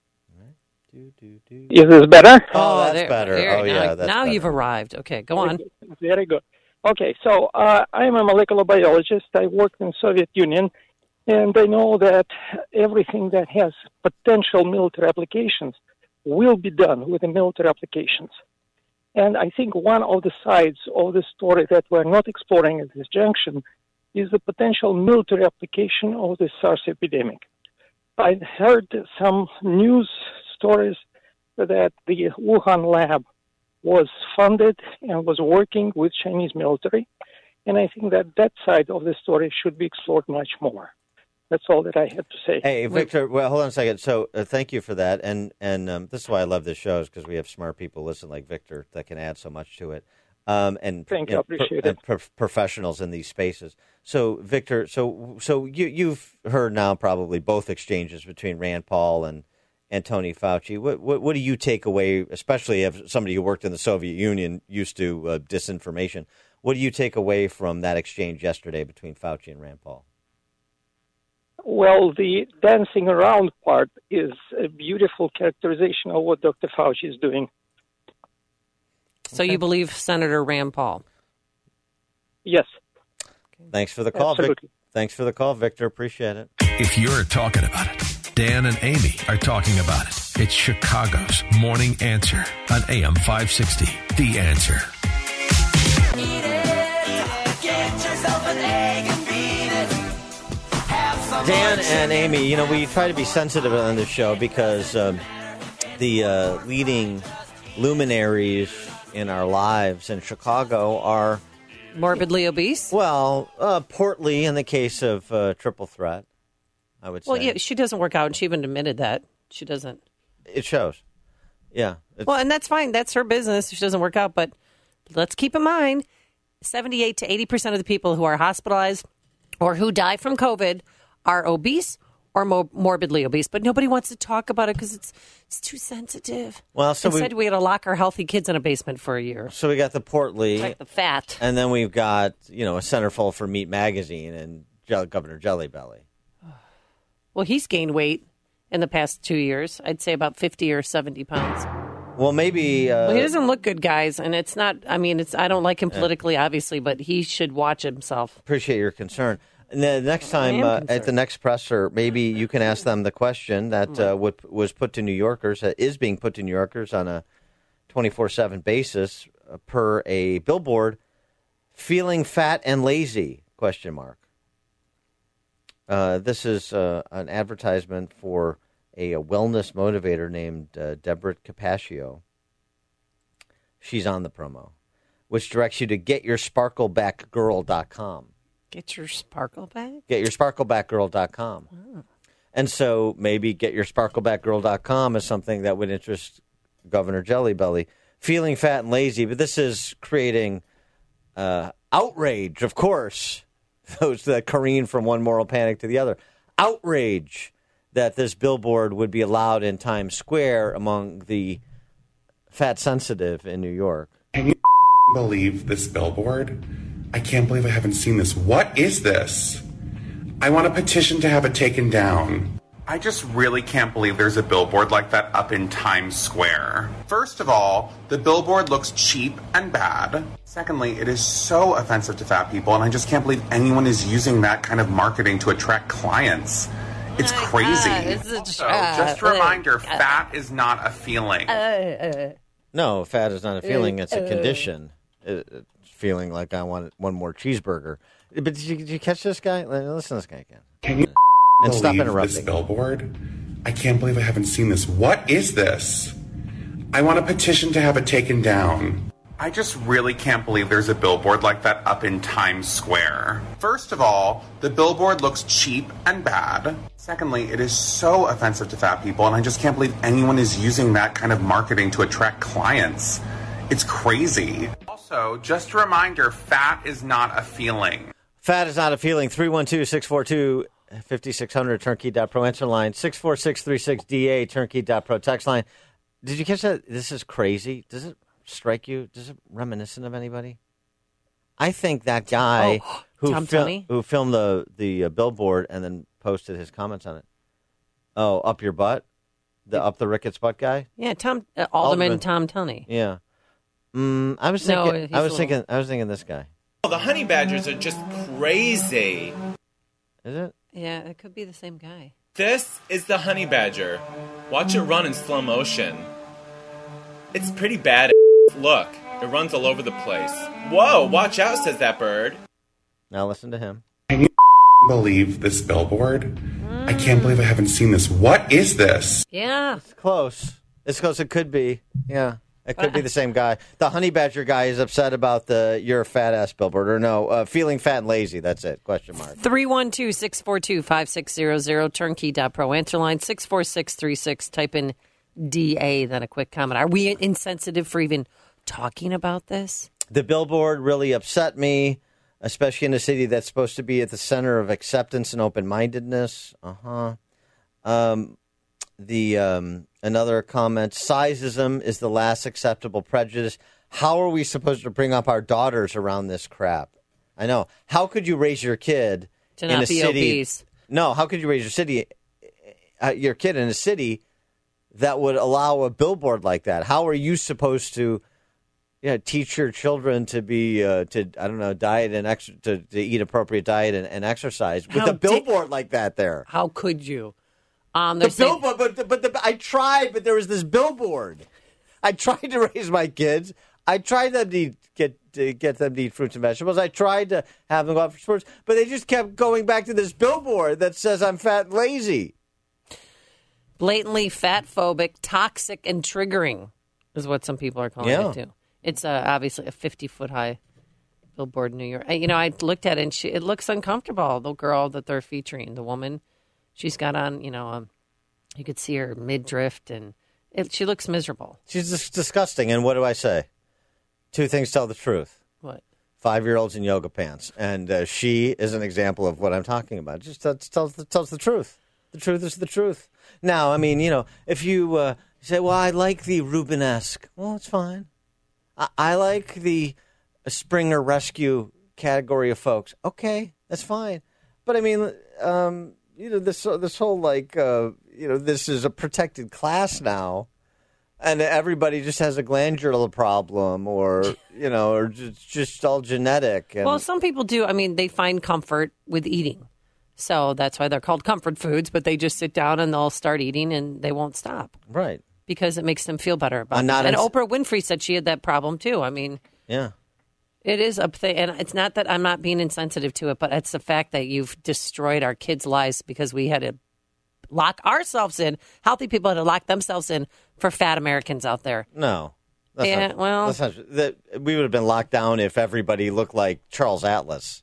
Is this better? Oh, that's better. That's now better. You've arrived. Okay, go on. Very good. Okay, so I'm a molecular biologist. I worked in the Soviet Union, and I know that everything that has potential military applications will be done with the military applications. And I think one of the sides of the story that we're not exploring at this junction is the potential military application of the SARS epidemic. I heard some news stories that the Wuhan lab was funded and was working with Chinese military, and I think that side of the story should be explored much more. That's all that I had to say. Hey, Victor, well, hold on a second. So thank you for that, and this is why I love this show, is because we have smart people listen like Victor that can add so much to it. And thank you, I appreciate it. Professionals in these spaces. So, Victor, so you've heard now probably both exchanges between Rand Paul and Tony Fauci. What do you take away, especially as somebody who worked in the Soviet Union, used to disinformation? What do you take away from that exchange yesterday between Fauci and Rand Paul? Well, the dancing around part is a beautiful characterization of what Dr. Fauci is doing. So you believe Senator Rand Paul? Yes. Thanks for the call, Victor. Thanks for the call, Victor. Appreciate it. If you're talking about it, Dan and Amy are talking about it. It's Chicago's Morning Answer on AM 560. The Answer. Eat it, get yourself an egg and beat it. Have some Dan and Amy, we try to be sensitive on this show because the leading luminaries in our lives in Chicago are morbidly obese. Well, portly in the case of Triple Threat, I would say. Well, yeah, she doesn't work out, and she even admitted that. She doesn't. It shows. Yeah. Well, and that's fine. That's her business. She doesn't work out. But let's keep in mind, 78 to 80% of the people who are hospitalized or who die from COVID are obese or morbidly obese. But nobody wants to talk about it because it's too sensitive. Well, so instead, we got to lock our healthy kids in a basement for a year. So we got the Portly. Like the fat. And then we've got, a centerfold for Meat Magazine and Governor Jelly Belly. Well, he's gained weight in the past 2 years. I'd say about 50 or 70 pounds. Well, maybe... well, he doesn't look good, guys. And it's not... I mean, I don't like him politically, obviously, but he should watch himself. Appreciate your concern. And the next time, at the next presser, maybe you can ask them the question that was put to New Yorkers, that is being put to New Yorkers on a 24/7 basis per a billboard. Feeling fat and lazy, ? This is an advertisement for a wellness motivator named Deborah Capaccio. She's on the promo, which directs you to getyoursparklebackgirl.com. Get your sparkle back? Getyoursparklebackgirl.com. Oh. And so maybe getyoursparklebackgirl.com is something that would interest Governor Jelly Belly. Feeling fat and lazy, but this is creating outrage, of course. Those that careen from one moral panic to the other. Outrage that this billboard would be allowed in Times Square among the fat sensitive in New York. Can you believe this billboard? I can't believe I haven't seen this. What is this? I want a petition to have it taken down. I just really can't believe there's a billboard like that up in Times Square. First of all, the billboard looks cheap and bad. Secondly, it is so offensive to fat people, and I just can't believe anyone is using that kind of marketing to attract clients. It's crazy. Also, just a reminder, fat is not a feeling. No, fat is not a feeling. It's a condition. Feeling like I want one more cheeseburger. But did you catch this guy? Listen to this guy again. Can you and stop believe interrupting this billboard? I can't believe I haven't seen this. What is this? I want a petition to have it taken down. I just really can't believe there's a billboard like that up in Times Square. First of all, the billboard looks cheap and bad. Secondly, it is so offensive to fat people, and I just can't believe anyone is using that kind of marketing to attract clients. It's crazy. Also, just a reminder, fat is not a feeling. Fat is not a feeling. 312-642-5600, turnkey.pro answer line. 64636DA, turnkey.pro text line. Did you catch that? This is crazy. Does it strike you? Does it reminiscent of anybody? I think that guy who filmed the billboard and then posted his comments on it. Oh, up your butt? Up the Ricketts butt guy? Yeah, Alderman Tom Tunney. Yeah. I was thinking this guy. Oh, the honey badgers are just crazy. Is it? Yeah, it could be the same guy. This is the honey badger. Watch it run in slow motion. It's pretty bad. Look, it runs all over the place. Whoa, watch out, says that bird. Now listen to him. Can you believe this billboard? I can't believe I haven't seen this. What is this? Yeah. It's close. It's close. It could be. Yeah. It could be the same guy. The honey badger guy is upset about the "you're a fat ass" billboard, or no, feeling fat and lazy. That's it. ? 312-642-5600, turnkey.pro answer line 64636. Type in DA, then a quick comment. Are we insensitive for even talking about this? The billboard really upset me, especially in a city that's supposed to be at the center of acceptance and open-mindedness. Another comment, sizeism is the last acceptable prejudice. How are we supposed to bring up our daughters around this crap? I know. How could you raise your kid to in not a be city? Obese. No, how could you raise your kid in a city that would allow a billboard like that? How are you supposed to teach your children to be diet and to eat appropriate diet and exercise with a billboard like that there? How could you? Billboard, but I tried, but there was this billboard. I tried to raise my kids. I tried them to get them to eat fruits and vegetables. I tried to have them go out for sports, but they just kept going back to this billboard that says I'm fat and lazy. Blatantly fat-phobic, toxic, and triggering is what some people are calling it, too. It's obviously a 50-foot high billboard in New York. I looked at it, and it looks uncomfortable, the girl that they're featuring, the woman. She's got on, you could see her midriff, and she looks miserable. She's just disgusting. And what do I say? Two things tell the truth. What? 5-year-olds in yoga pants. And she is an example of what I'm talking about. Just tells the truth. The truth is the truth. Now, I mean, if you say, well, I like the Rubenesque. Well, it's fine. I like the Springer Rescue category of folks. Okay, that's fine. But I mean, this whole this is a protected class now, and everybody just has a glandular problem, or or just all genetic. And, well, some people do. I mean, they find comfort with eating, so that's why they're called comfort foods. But they just sit down and they'll start eating, and they won't stop. Right. Because it makes them feel better about it. And Oprah Winfrey said she had that problem too. I mean, yeah, it is a thing, and it's not that I'm not being insensitive to it, but it's the fact that you've destroyed our kids' lives because we had to lock ourselves in. Healthy people had to lock themselves in for fat Americans out there. No, we would have been locked down if everybody looked like Charles Atlas.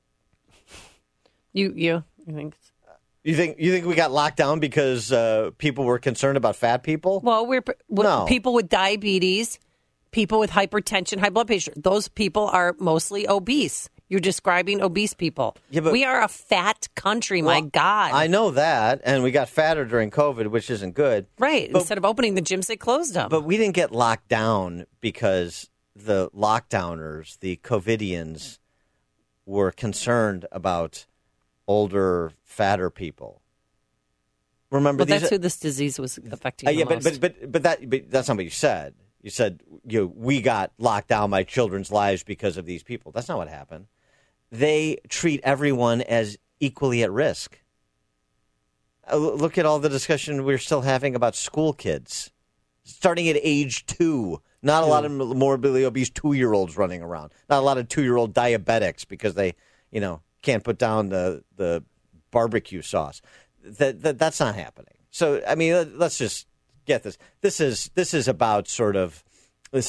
You think? You think we got locked down because people were concerned about fat people? Well, people with diabetes, people with hypertension, high blood pressure. Those people are mostly obese. You're describing obese people. Yeah, but, we are a fat country, my God. I know that, and we got fatter during COVID, which isn't good. Right. Instead of opening the gyms, they closed them. But we didn't get locked down because the lockdowners, the COVIDians, were concerned about older, fatter people. Remember, that's who this disease was affecting. Yeah, but that's not what you said. You said we got locked down by children's lives because of these people. That's not what happened. They treat everyone as equally at risk. Look at all the discussion we're still having about school kids, starting at age 2. Not a lot of morbidly obese 2-year-olds running around. Not a lot of 2-year-old diabetics because they, can't put down the barbecue sauce. That's not happening. So I mean, let's just get this. This is about sort of the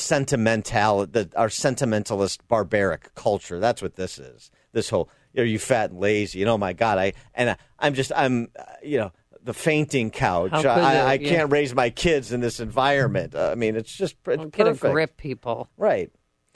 our sentimentalist barbaric culture. That's what this is. This whole are you fat and lazy? And oh my God, I'm the fainting couch. I can't raise my kids in this environment. I mean, it's just perfect. Get a grip, people. Right.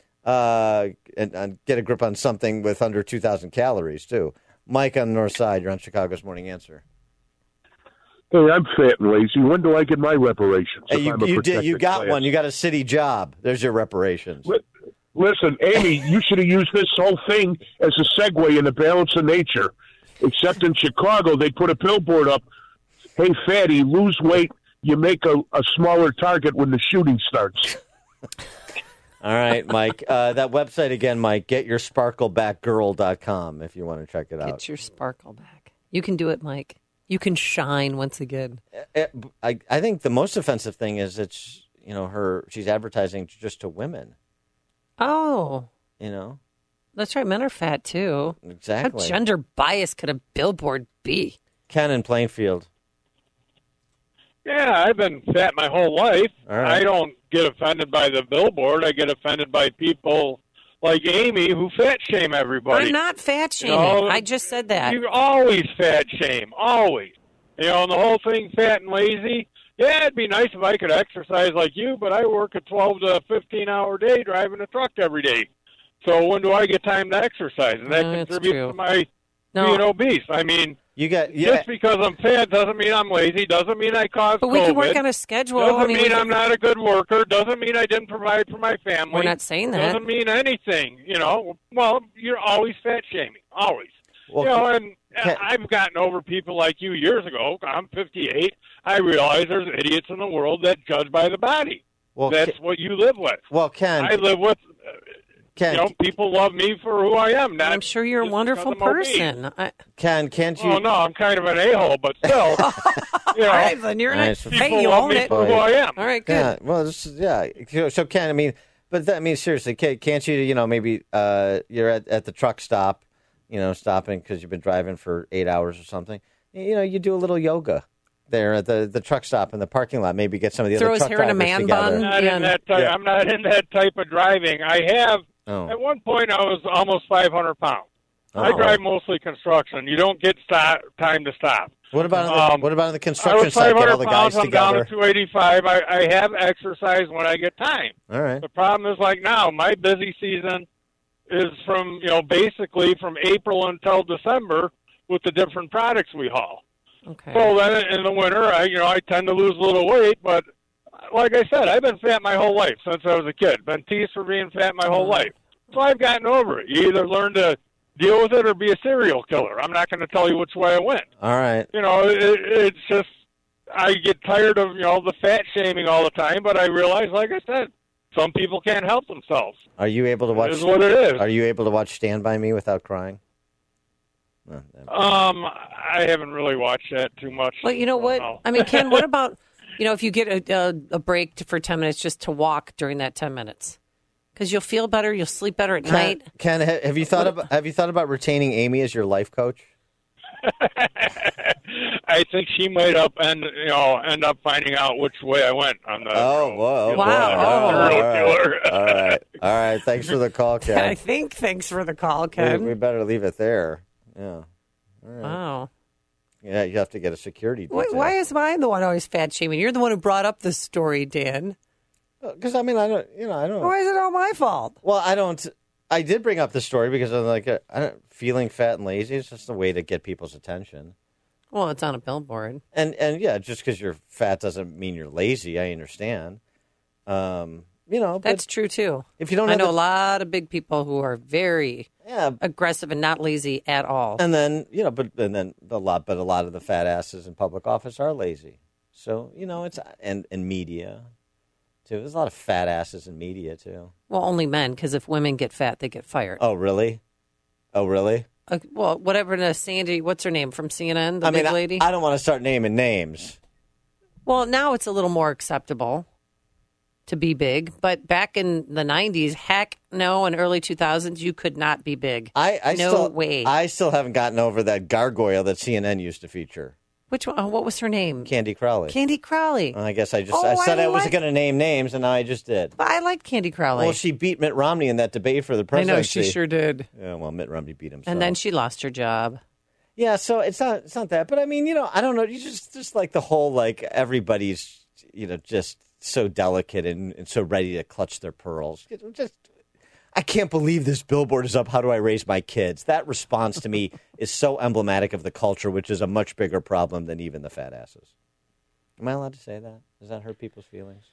And get a grip on something with under 2,000 calories, too. Mike on the north side, you're on Chicago's Morning Answer. Hey, I'm fat and lazy. When do I get my reparations? Hey, you got one. You got a city job. There's your reparations. Listen, Amy, you should have used this whole thing as a segue in the balance of nature. Except in Chicago, they put a billboard up. Hey, fatty, lose weight. You make a smaller target when the shooting starts. All right, Mike. That website again, Mike, getyoursparklebackgirl.com if you want to check it out. Get your sparkle back. You can do it, Mike. You can shine once again. I think the most offensive thing is it's, she's advertising just to women. Oh. That's right. Men are fat, too. Exactly. How gender biased could a billboard be? Ken in Plainfield. Yeah, I've been fat my whole life. Right. I don't get offended by the billboard. I get offended by people like Amy who fat shame everybody. I'm not fat shaming. I just said that. You always fat shame, always. And the whole thing, fat and lazy. Yeah, it'd be nice if I could exercise like you, but I work a 12 to 15-hour day driving a truck every day. So when do I get time to exercise? And that contributes to my being obese. I mean, just because I'm fat doesn't mean I'm lazy, doesn't mean I cause But we can work on a schedule. Doesn't mean I'm not a good worker, doesn't mean I didn't provide for my family. We're not saying that. Doesn't mean anything, Well, you're always fat shaming, always. Well, I've gotten over people like you years ago. I'm 58. I realize there's idiots in the world that judge by the body. Well, that's what you live with. Well, Ken, I live with... people love me for who I am. I'm sure you're a wonderful person. Ken, can't you? Oh, no, I'm kind of an a-hole, but still. All right, then you're nice. People you love own me it. for who I am. All right, good. Yeah, well, So, Ken, seriously, can't you, maybe you're at the truck stop, stopping because you've been driving for 8 hours or something. You do a little yoga there at the truck stop in the parking lot. Maybe get some of the other truck drivers together. I'm not in that type of driving. I have. Oh. At one point, I was almost 500 pounds. I drive mostly construction. You don't get time to stop. What about on the construction site? Get all the guys I'm down together. to 285. I have exercise when I get time. All right. The problem is like now, my busy season is from basically from April until December with the different products we haul. Okay. So then in the winter, I tend to lose a little weight, but like I said, I've been fat my whole life since I was a kid. Been teased for being fat my whole life. So I've gotten over it. You either learn to deal with it or be a serial killer. I'm not going to tell you which way I went. All right. It's just I get tired of the fat shaming all the time, but I realize, like I said, some people can't help themselves. Are you able to watch? It is what it is. Are you able to watch Stand By Me without crying? I haven't really watched that too much. Well, you know what? No. I mean, Ken, what about if you get a break for 10 minutes just to walk during that 10 minutes? Because you'll feel better, you'll sleep better at night. Ken, have you thought about retaining Amy as your life coach? I think she might end up finding out which way I went on the. Whoa! All right. Thanks for the call, Ken. I think thanks for the call, Ken. We better leave it there. Yeah. All right. Wow. Yeah, you have to get a security detail. Why is mine the one always fat shaming? You're the one who brought up this story, Dan. Because I don't. Why is it all my fault? Well, I don't. I did bring up the story because I'm like, feeling fat and lazy is just a way to get people's attention. Well, it's on a billboard. And yeah, just because you're fat doesn't mean you're lazy. I understand. That's true too. If you don't, I know a lot of big people who are very aggressive and not lazy at all. And then a lot of the fat asses in public office are lazy. So it's and media. Too. There's a lot of fat asses in media, too. Well, only men, because if women get fat, they get fired. Oh, really? Well, whatever, Sandy, what's her name, from CNN, the big lady? I don't want to start naming names. Well, now it's a little more acceptable to be big, but back in the 90s, heck no, in early 2000s, you could not be big. No way. I still haven't gotten over that gargoyle that CNN used to feature. Which one? What was her name? Candy Crowley. Candy Crowley. I guess I said I wasn't going to name names, and now I just did. But I liked Candy Crowley. Well, she beat Mitt Romney in that debate for the presidency. I know, she sure did. Yeah, well, Mitt Romney beat himself. And then she lost her job. Yeah, so it's not that. But I mean, I don't know. You just like the whole, like, everybody's, just so delicate and so ready to clutch their pearls. I can't believe this billboard is up. How do I raise my kids? That response to me is so emblematic of the culture, which is a much bigger problem than even the fat asses. Am I allowed to say that? Does that hurt people's feelings?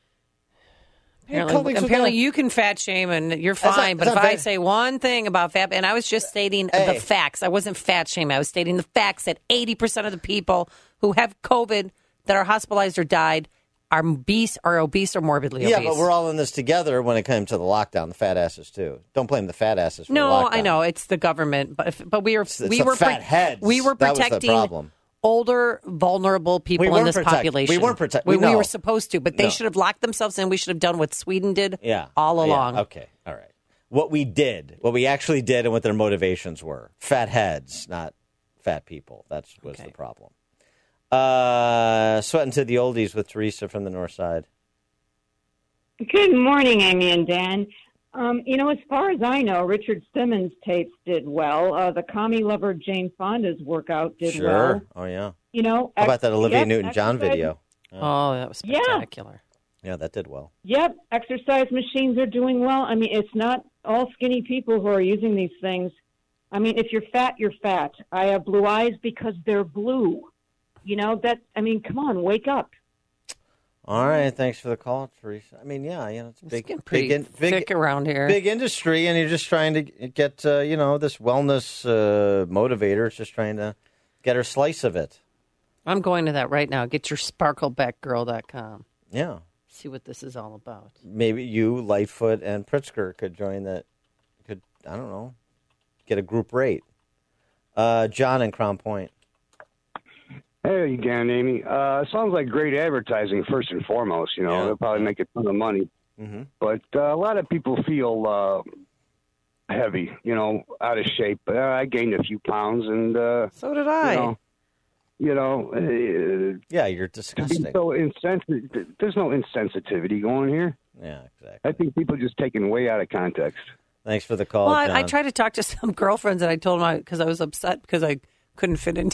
Apparently you can fat shame and you're fine. But if I say one thing about fat, and I was just stating the facts. I wasn't fat shaming. I was stating the facts that 80% of the people who have COVID that are hospitalized or died are obese or morbidly obese. Yeah, but we're all in this together when it comes to the lockdown, the fat asses too. Don't blame the fat asses for the lockdown. No, I know. It's the government. But we were fat heads. We were protecting older, vulnerable people in this population. We weren't protecting. We were supposed to, but they should have locked themselves in. We should have done what Sweden did all along. Yeah. Okay, all right. What we actually did and what their motivations were. Fat heads, not fat people. That was the problem. Sweating to the oldies with Teresa from the north side. Good morning, Amy and Dan. As far as I know, Richard Simmons' tapes did well. The commie lover Jane Fonda's workout did well. Oh, yeah. How about that Olivia Newton-John video? Oh, that was spectacular. Yeah, that did well. Yep, exercise machines are doing well. I mean, it's not all skinny people who are using these things. I mean, if you're fat, you're fat. I have blue eyes because they're blue. Come on, wake up. All right, thanks for the call, Teresa. I mean, it's big, big thick around here. Big industry, and you're just trying to get, this wellness motivator. It's just trying to get her slice of it. I'm going to that right now. Get your sparklebackgirl.com. Yeah. See what this is all about. Maybe you, Lightfoot, and Pritzker could join that. I don't know, get a group rate. John in Crown Point. Hey, Dan, Amy. Sounds like great advertising, first and foremost. They'll probably make a ton of money. Mm-hmm. But a lot of people feel heavy, out of shape. I gained a few pounds, and so did I. Yeah, you're disgusting. So there's no insensitivity going here. Yeah, exactly. I think people are just taken way out of context. Thanks for the call, Well, John. I tried to talk to some girlfriends, and I told them because I was upset because I couldn't fit into.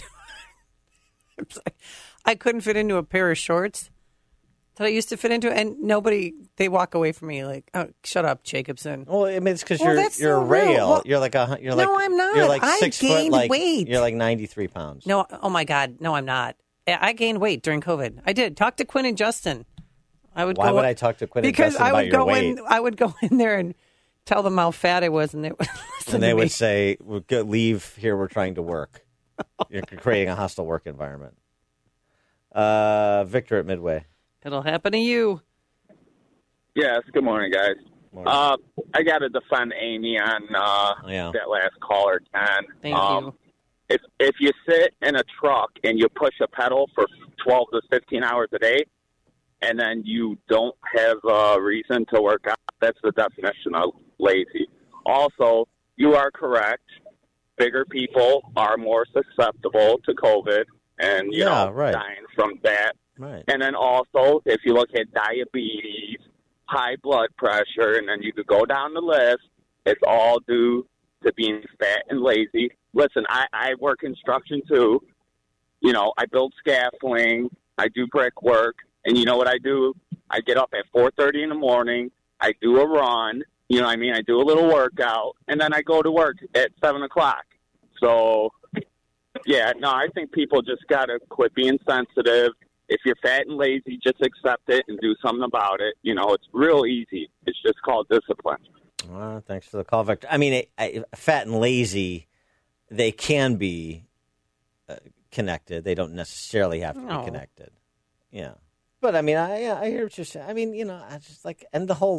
I couldn't fit into a pair of shorts that I used to fit into, and they walk away from me like, "Oh, shut up, Jacobson." Well, I mean, it's because that's you're a so rude. rail. Well, You're like no, I'm not. You're like I 6 foot. gained Like weight. You're like 93 pounds. No, oh my God, no, I'm not. I gained weight during COVID. I did. Talk to Quinn and Justin. Why would I talk to Quinn and because Justin about your weight? I would go in there and tell them how fat I was, and they would listen And they to me. would say, "Leave here. We're trying to work. You're creating a hostile work environment." Victor at Midway. It'll happen to you. Yes, good morning, guys. Morning. I got to defend Amy on that last caller, Ken. Thank you. If you sit in a truck and you push a pedal for 12 to 15 hours a day, and then you don't have a reason to work out, that's the definition of lazy. Also, you are correct. Bigger people are more susceptible to COVID and, dying from that. Right. And then also, if you look at diabetes, high blood pressure, and then you could go down the list, it's all due to being fat and lazy. Listen, I work construction too. You know, I build scaffolding, I do brick work, and you know what I do? I get up at 4:30 in the morning, I do a run, you know what I mean? I do a little workout, and then I go to work at 7 o'clock. So, yeah, no, I think people just got to quit being sensitive. If you're fat and lazy, just accept it and do something about it. You know, it's real easy. It's just called discipline. Thanks for the call, Victor. I mean, fat and lazy, they can be connected. They don't necessarily have to be connected. Yeah. But, I mean, I hear what you're saying. I mean, you know, I just and the whole,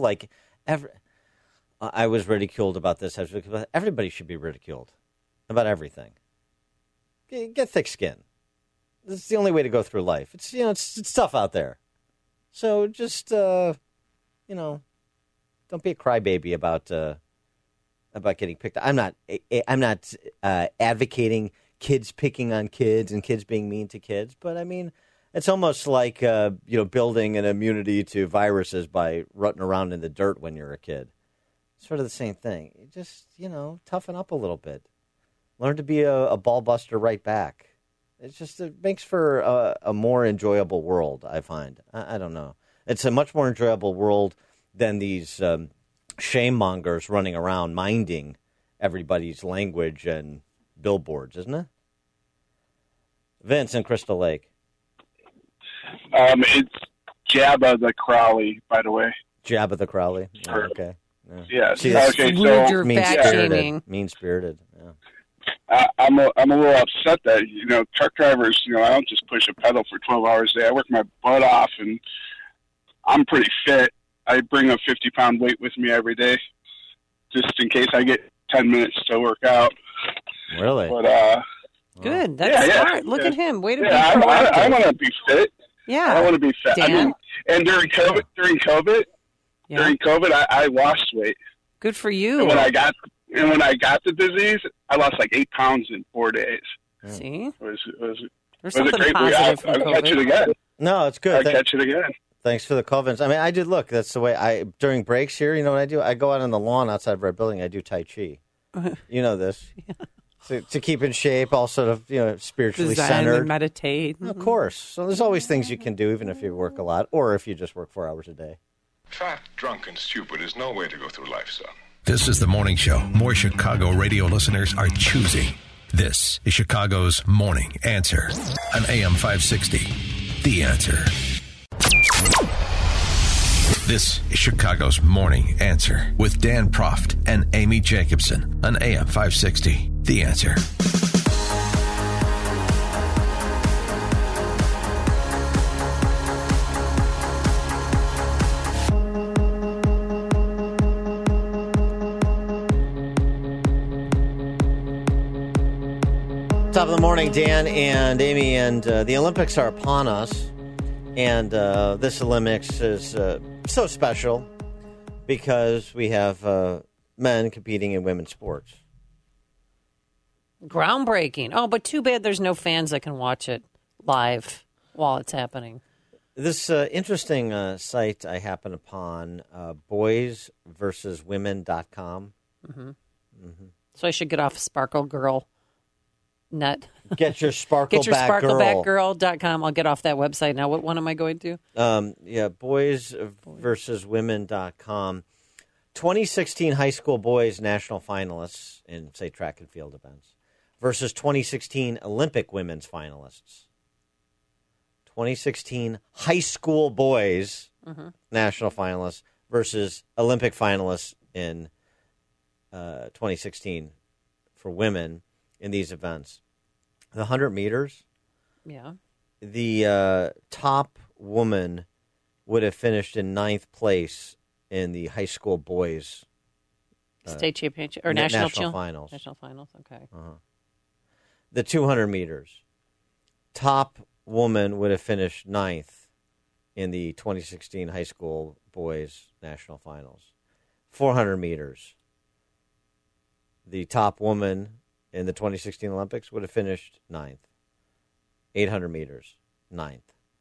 I was ridiculed about this. Everybody should be ridiculed about everything. Get thick skin. This is the only way to go through life. It's it's tough out there. So just don't be a crybaby about getting picked. I'm not advocating kids picking on kids and kids being mean to kids, but I mean it's almost like building an immunity to viruses by rutting around in the dirt when you're a kid. Sort of the same thing. You just toughen up a little bit. Learn to be a ball buster right back. It makes for a more enjoyable world, I find. I don't know. It's a much more enjoyable world than these shame mongers running around minding everybody's language and billboards, isn't it? Vince in Crystal Lake. It's Jabba the Crowley, by the way. Jabba the Crowley? Oh, okay. Yeah. See, okay, so mean-spirited. Yeah. I'm a little upset that truck drivers. I don't just push a pedal for 12 hours a day. I work my butt off, and I'm pretty fit. I bring a 50-pound weight with me every day, just in case I get 10 minutes to work out. Really? But good. That's smart. Look at him. Way to be I proactive. want to be fit. Yeah. I want to be fit. Dan? I mean, and during COVID, I lost weight. Good for you. And when I got the disease, I lost like 8 pounds in 4 days. See? There's something positive from I'll catch it again. No, it's good. I'll catch it again. Thanks for the call, Vince. I mean, I did look. That's the way during breaks here, you know what I do? I go out on the lawn outside of our building. I do Tai Chi. You know this. To keep in shape, all sort of, spiritually Zen centered. and meditate. Of course. So there's always things you can do, even if you work a lot, or if you just work 4 hours a day. Fat, drunk, and stupid is no way to go through life, son. This is the morning show more Chicago radio listeners are choosing. This is Chicago's Morning Answer on AM 560. The Answer. This is Chicago's Morning Answer with Dan Proft and Amy Jacobson on AM 560. The Answer. Top of the morning, Dan and Amy, and the Olympics are upon us. And this Olympics is so special because we have men competing in women's sports. Groundbreaking. Oh, but too bad there's no fans that can watch it live while it's happening. This interesting site I happened upon, boysversuswomen.com. Mm-hmm. So I should get off Sparkle Girl net. Get your Sparkle Get your Back Girl. sparklebackgirl.com. I'll get off that website now. What one am I going to? Boysversuswomen.com. 2016 high school boys national finalists in, say, track and field events versus 2016 Olympic women's finalists. 2016 high school boys national finalists versus Olympic finalists in 2016 for women in these events. The 100 meters, Yeah. the top woman would have finished in 9th place in the high school boys State championship or national finals. National finals, okay. The 200 meters, top woman would have finished 9th in the 2016 high school boys national finals. 400 meters, the top woman in the 2016 Olympics would have finished 9th. 800 meters, 9th.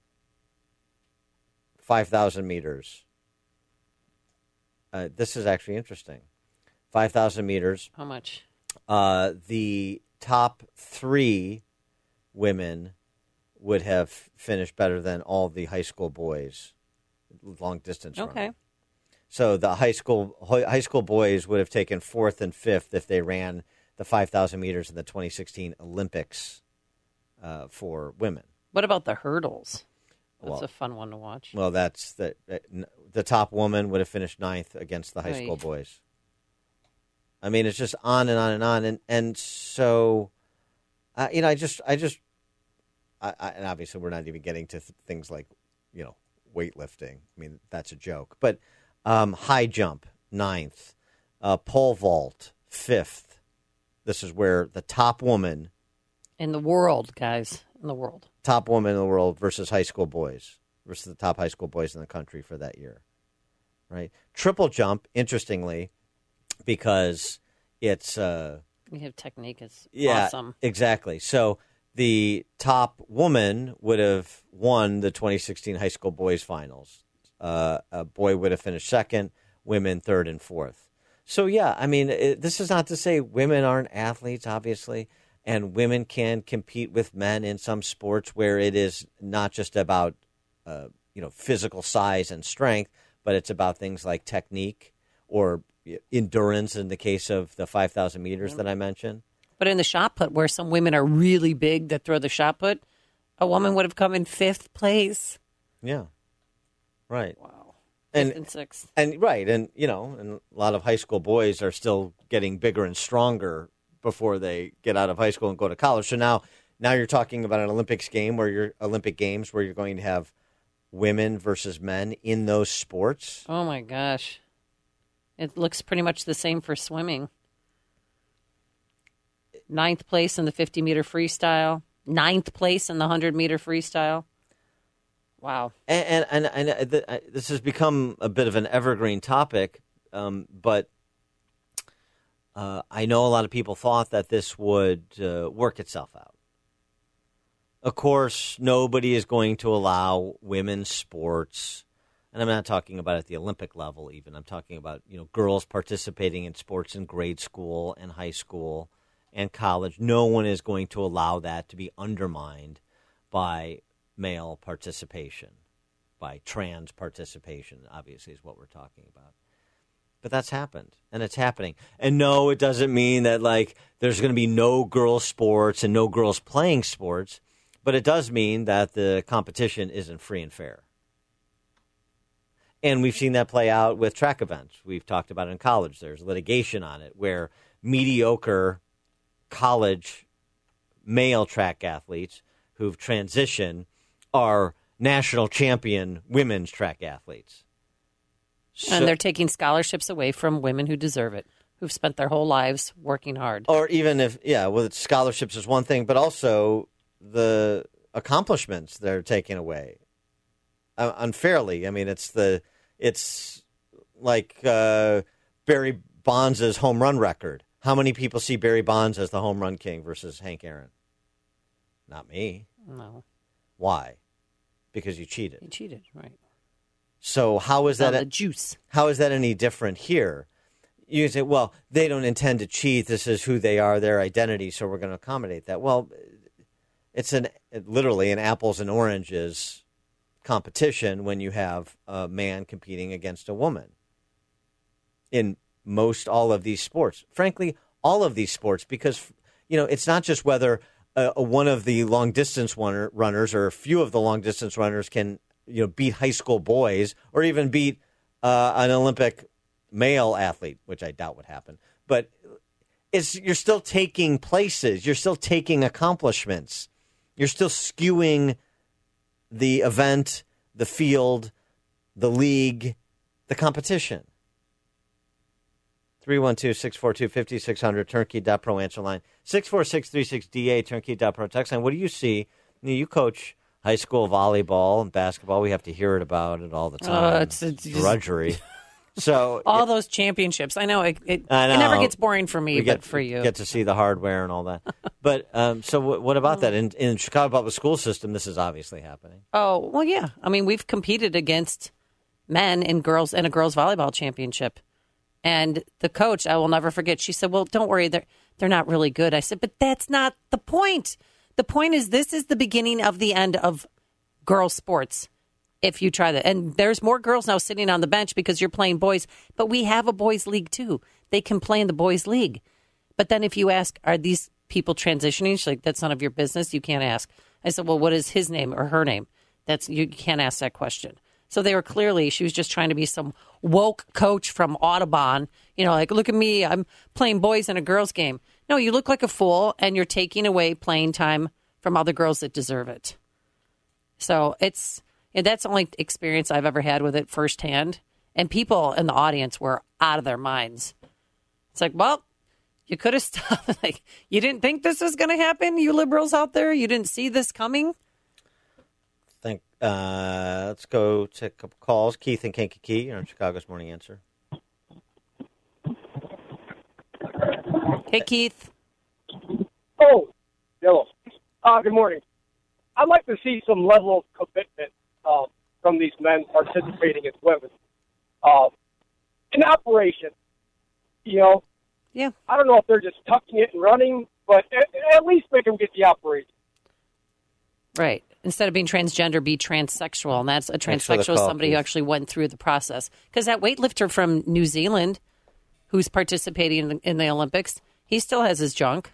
5,000 meters. This is actually interesting. 5,000 meters. How much? The top 3 women would have finished better than all the high school boys, long distance running. Okay. So the high school boys would have taken 4th and 5th if they ran the 5,000 meters in the 2016 Olympics for women. What about the hurdles? That's Well, a fun one to watch. Well, that's the top woman would have finished 9th against the high Right. school boys. I mean, it's just on and on and on, and so, and obviously we're not even getting to things like, weightlifting. I mean, that's a joke. But high jump, 9th, pole vault, 5th. This is where the top woman In the world, guys. In the world. top woman in the world versus high school boys versus the top high school boys in the country for that year, right? Triple jump, interestingly, because it's You have technique is yeah, awesome. exactly. So the top woman would have won the 2016 high school boys finals. A boy would have finished 2nd, women 3rd and 4th. So yeah, I mean, this is not to say women aren't athletes, obviously. And women can compete with men in some sports where it is not just about, physical size and strength, but it's about things like technique or endurance in the case of the 5,000 meters that I mentioned. But in the shot put, where some women are really big that throw the shot put, a woman would have come in 5th place. Yeah. Right. Wow. And 5th and 6th. And right. And, and a lot of high school boys are still getting bigger and stronger before they get out of high school and go to college. So now you're talking about an Olympic Games where you're going to have women versus men in those sports. Oh, my gosh. It looks pretty much the same for swimming. 9th place in the 50-meter freestyle. 9th place in the 100-meter freestyle. Wow. And this has become a bit of an evergreen topic, but I know a lot of people thought that this would work itself out. Of course, nobody is going to allow women's sports, and I'm not talking about at the Olympic level even. I'm talking about, girls participating in sports in grade school and high school and college. No one is going to allow that to be undermined by male participation, by trans participation, obviously, is what we're talking about. But that's happened, and it's happening. And no, it doesn't mean that, there's going to be no girls' sports and no girls playing sports, but it does mean that the competition isn't free and fair. And we've seen that play out with track events. We've talked about it in college. There's litigation on it where mediocre college male track athletes who've transitioned are national champion women's track athletes. And they're taking scholarships away from women who deserve it, who've spent their whole lives working hard. Or even if, scholarships is one thing, but also the accomplishments they're taking away unfairly. I mean, it's like Barry Bonds' home run record. How many people see Barry Bonds as the home run king versus Hank Aaron? Not me. No. Why? Because you cheated. He cheated, right. So how is that the juice? How is that any different here? You can say, well, they don't intend to cheat. This is who they are, their identity, so we're going to accommodate that. Well, it's literally an apples and oranges competition when you have a man competing against a woman in most all of these sports. Frankly, all of these sports, because it's not just whether one of the long distance runners or a few of the long distance runners can beat high school boys or even beat an Olympic male athlete, which I doubt would happen. But you're still taking places. You're still taking accomplishments. You're still skewing the event, the field, the league, the competition. 312-642-5600, turnkey.pro answer line. 64636DA, turnkey.pro text line. What do you see? You coach high school volleyball and basketball. We have to hear about it all the time. It's drudgery. So all those championships. I know it never gets boring for me, but for you. Get to see the hardware and all that. But so what about that? In Chicago public school system, this is obviously happening. Oh, well, yeah. I mean, we've competed against men and girls in a girls volleyball championship. And the coach, I will never forget, she said, well, don't worry, they're not really good. I said, but that's not the point. The point is this is the beginning of the end of girls' sports. If you try that. And there's more girls now sitting on the bench because you're playing boys. But we have a boys' league, too. They can play in the boys' league. But then if you ask, are these people transitioning? She's like, that's none of your business. You can't ask. I said, well, what is his name or her name? You can't ask that question. So they were she was just trying to be some woke coach from Audubon. Like, look at me. I'm playing boys in a girls' game. No, you look like a fool, and you're taking away playing time from other girls that deserve it. So that's the only experience I've ever had with it firsthand. And people in the audience were out of their minds. It's like, well, you could have stopped. Like, you didn't think this was going to happen, you liberals out there? You didn't see this coming? Let's go take a couple calls. Keith and Kankakee, you're on Chicago's Morning Answer. Hey, Keith. Oh, hello. Good morning. I'd like to see some level of commitment from these men participating as women in operation. Yeah. I don't know if they're just tucking it and running, but at least make them get the operation. Right. Instead of being transgender, be transsexual. And that's a transsexual is somebody who actually went through the process. Because that weightlifter from New Zealand who's participating in the Olympics, he still has his junk.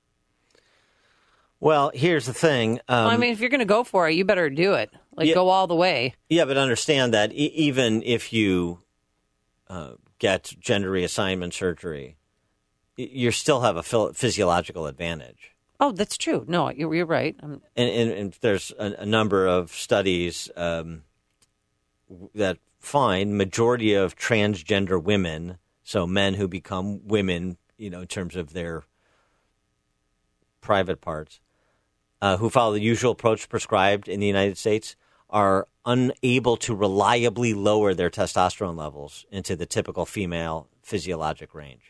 Well, here's the thing. I mean, if you're going to go for it, you better do it. Go all the way. Yeah, but understand that even if you get gender reassignment surgery, you still have a physiological advantage. Oh, that's true. No, you're right. And there's a number of studies that find majority of transgender women, so men who become women, in terms of their private parts, who follow the usual approach prescribed in the United States, are unable to reliably lower their testosterone levels into the typical female physiologic range.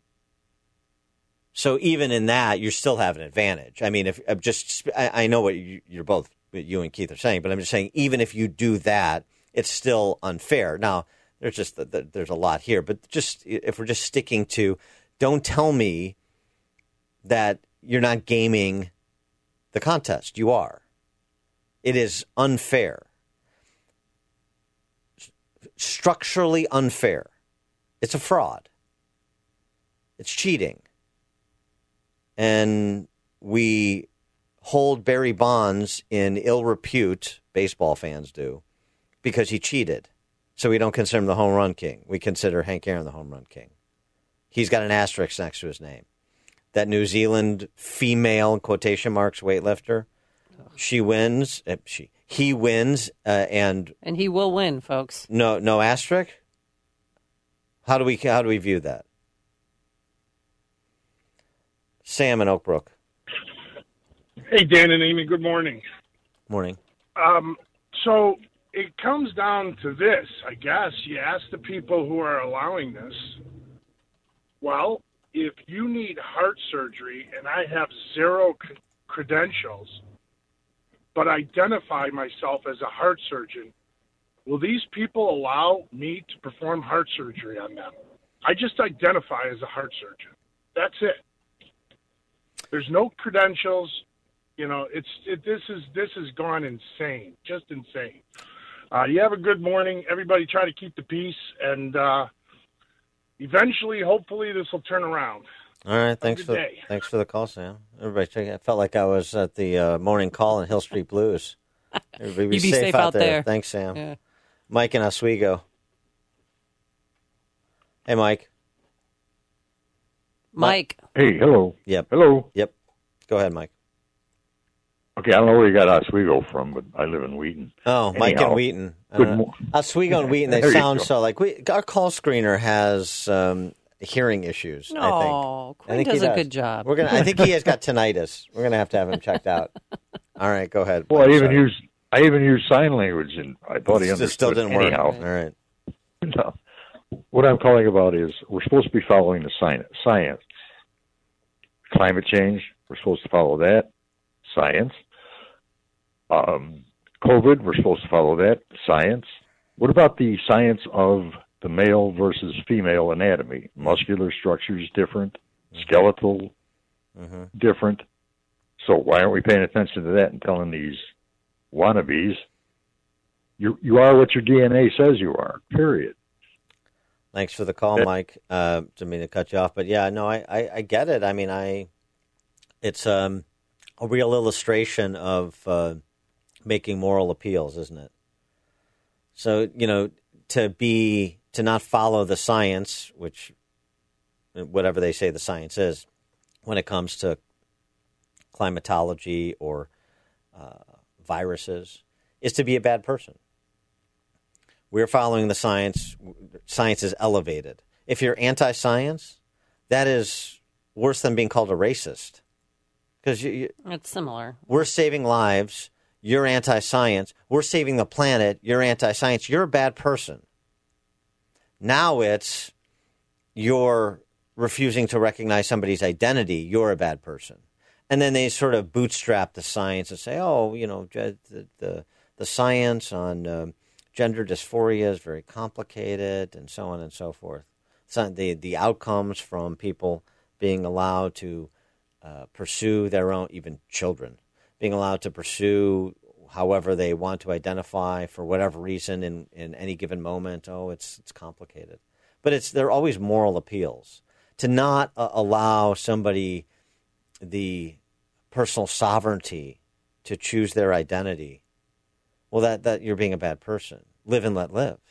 So even in that, you still have an advantage. I mean, I know what you and Keith are saying, but I'm just saying, even if you do that, it's still unfair. Now, there's a lot here, but if we're just sticking to, don't tell me that you're not gaming the contest. You are. It is unfair. Structurally unfair. It's a fraud. It's cheating. And we hold Barry Bonds in ill repute, baseball fans do, because he cheated. So we don't consider him the home run king. We consider Hank Aaron the home run king. He's got an asterisk next to his name. That New Zealand female, in quotation marks, weightlifter, she wins. He wins, and he will win, folks. No asterisk. How do we view that? Sam in Oak Brook. Hey, Dan and Amy. Good morning. Morning. So it comes down to this, I guess. You ask the people who are allowing this. Well, if you need heart surgery and I have zero credentials, but identify myself as a heart surgeon, will these people allow me to perform heart surgery on them? I just identify as a heart surgeon. That's it. There's no credentials. You know, this has gone insane, just insane. You have a good morning. Everybody try to keep the peace, and eventually, hopefully, this will turn around. All right, thanks for the call, Sam. Everybody, check it. I felt like I was at the morning call in Hill Street Blues. Everybody You be safe out there. Thanks, Sam. Yeah. Mike in Oswego. Hey, Mike. Mike. Hey, hello. Yep. Hello. Yep. Go ahead, Mike. Okay, I don't know where you got Oswego from, but I live in Wheaton. Oh, Mike Anyhow, and Wheaton. Good Oswego and Wheaton, they There you sound go. so like our call screener has hearing issues. I No, think. Quinn I think he does a good job. I think he has got tinnitus. We're gonna have to have him checked out. All right, go ahead. Well, Mike, I even used sign language, and I thought he It understood. still didn't work. Anyhow, All right. No. What I'm calling about is we're supposed to be following the science. Climate change, we're supposed to follow that. Science. COVID, we're supposed to follow that. Science. What about the science of the male versus female anatomy? Muscular structure is different. Skeletal, different. So why aren't we paying attention to that and telling these wannabes, you are what your DNA says you are, period. Thanks for the call, Mike. Didn't mean to cut you off, but yeah, no, I get it. I mean, it's a real illustration of making moral appeals, isn't it? So, you know, to not follow the science, which whatever they say the science is, when it comes to climatology or viruses, is to be a bad person. We're following the science. Science is elevated. If you're anti-science, that is worse than being called a racist. Because it's similar. We're saving lives. You're anti-science. We're saving the planet. You're anti-science. You're a bad person. Now it's you're refusing to recognize somebody's identity. You're a bad person. And then they sort of bootstrap the science and say, oh, you know, the science on gender dysphoria is very complicated, and so on and so forth. So the outcomes from people being allowed to pursue their own, even children, being allowed to pursue however they want to identify for whatever reason in any given moment. Oh, it's complicated. But there are always moral appeals. To not allow somebody the personal sovereignty to choose their identity, well, that you're being a bad person. Live and let live.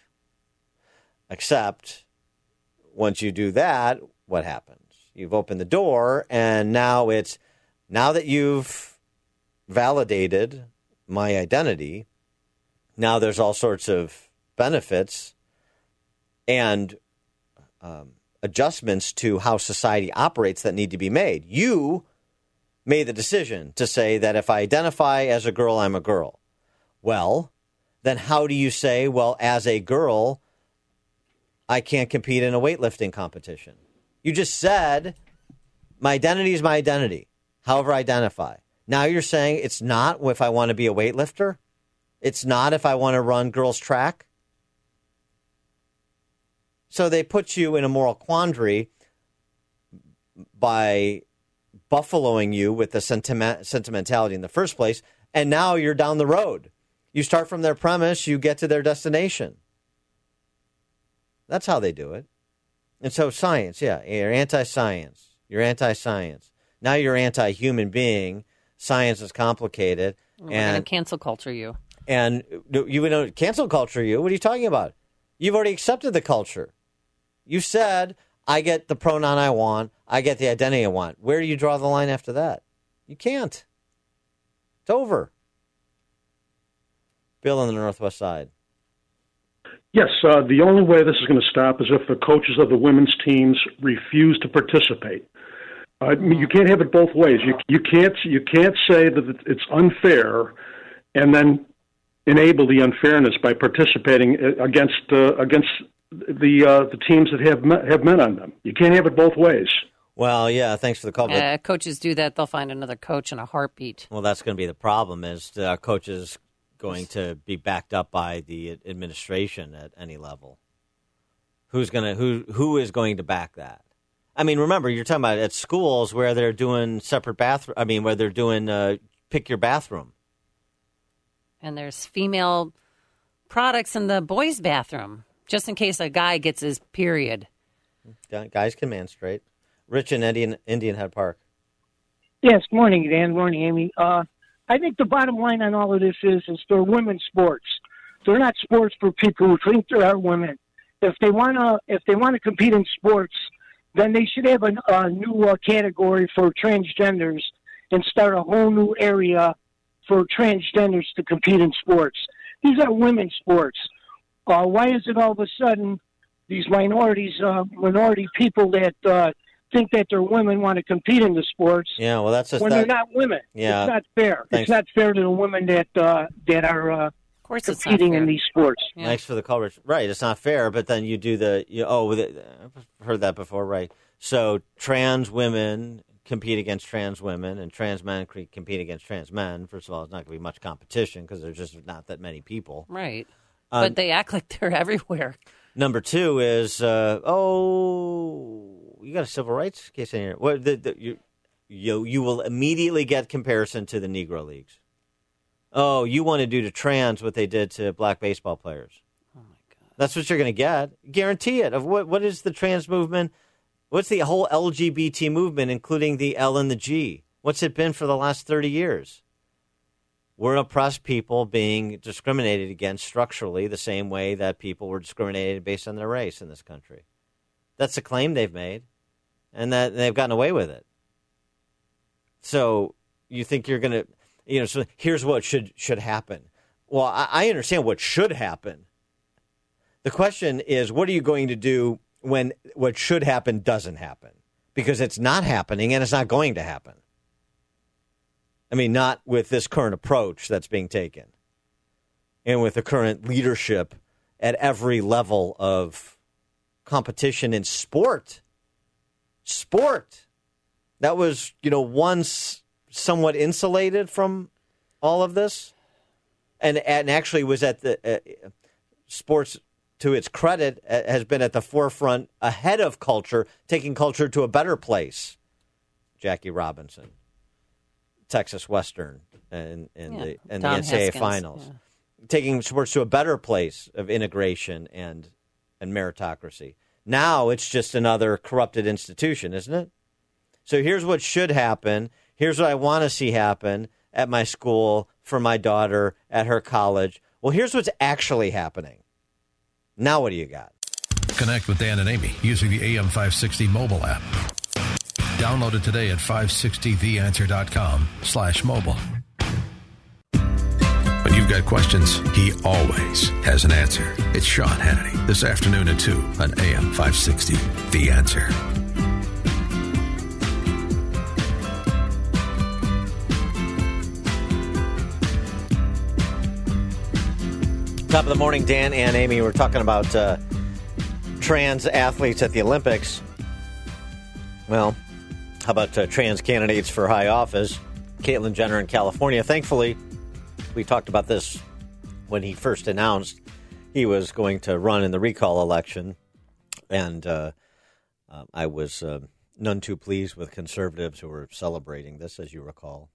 Except once you do that, what happens? You've opened the door, and now that you've validated my identity, now there's all sorts of benefits and adjustments to how society operates that need to be made. You made the decision to say that if I identify as a girl, I'm a girl. Well, then how do you say, well, as a girl, I can't compete in a weightlifting competition? You just said, my identity is my identity, however I identify. Now you're saying it's not if I want to be a weightlifter? It's not if I want to run girls' track? So they put you in a moral quandary by buffaloing you with the sentimentality in the first place, and now you're down the road. You start from their premise, you get to their destination. That's how they do it. And so science, yeah, you're anti-science. You're anti-science. Now you're anti-human being. Science is complicated. We're going to cancel culture you. And you would cancel culture you? What are you talking about? You've already accepted the culture. You said, I get the pronoun I want. I get the identity I want. Where do you draw the line after that? You can't. It's over. Bill on the Northwest Side. Yes, the only way this is going to stop is if the coaches of the women's teams refuse to participate. You can't have it both ways. You can't say that it's unfair and then enable the unfairness by participating against the teams that have men on them. You can't have it both ways. Well, yeah, thanks for the call. Coaches do that, they'll find another coach in a heartbeat. Well, that's going to be the problem is coaches going to be backed up by the administration at any level. Who is going to back that? I mean, remember, you're talking about at schools where they're doing separate bathroom. I mean, where they're doing pick your bathroom. And there's female products in the boys' bathroom, just in case a guy gets his period. Guys can menstruate. Rich in Indian Head Park. Yes, morning, Dan. Morning, Amy. I think the bottom line on all of this is they're women's sports. They're not sports for people who think they are women. If they wanna compete in sports, then they should have a new category for transgenders and start a whole new area for transgenders to compete in sports. These are women's sports. Why is it all of a sudden these minority people that think that they're women want to compete in the sports? Yeah, well, that's just when they're not women. Yeah, it's not fair. Thanks. It's not fair to the women that are competing in these sports. Yeah. Thanks for the call, Rich. Right, it's not fair, but then you do I've heard that before, right? So trans women compete against trans women, and trans men compete against trans men. First of all, it's not going to be much competition because there's just not that many people. Right. But they act like they're everywhere. Number two is, you got a civil rights case in here. What you will immediately get comparison to the Negro Leagues. Oh, you want to do to trans what they did to black baseball players. Oh, my God. That's what you're going to get. Guarantee it. Of what is the trans movement? What's the whole LGBT movement, including the L and the G? What's it been for the last 30 years? We're oppressed people being discriminated against structurally the same way that people were discriminated based on their race in this country. That's a claim they've made, and that they've gotten away with it. So you think you're going to... so here's what should happen. Well, I understand what should happen. The question is, what are you going to do when what should happen doesn't happen? Because it's not happening and it's not going to happen. I mean, not with this current approach that's being taken and with the current leadership at every level of competition in sport. Sport. That was, once somewhat insulated from all of this, and actually was at the sports, to its credit, has been at the forefront ahead of culture, taking culture to a better place. Jackie Robinson, Texas Western, and the NCAA finals, taking sports to a better place of integration and meritocracy. Now it's just another corrupted institution, isn't it? So here's what should happen. Here's what I want to see happen at my school, for my daughter, at her college. Well, here's what's actually happening. Now what do you got? Connect with Dan and Amy using the AM560 mobile app. Download it today at 560theanswer.com/mobile. When you've got questions, he always has an answer. It's Sean Hannity this afternoon at 2 on AM560. The Answer. Top of the morning, Dan and Amy. We're talking about trans athletes at the Olympics. Well, how about trans candidates for high office? Caitlyn Jenner in California. Thankfully, we talked about this when he first announced he was going to run in the recall election. And I was none too pleased with conservatives who were celebrating this, as you recall.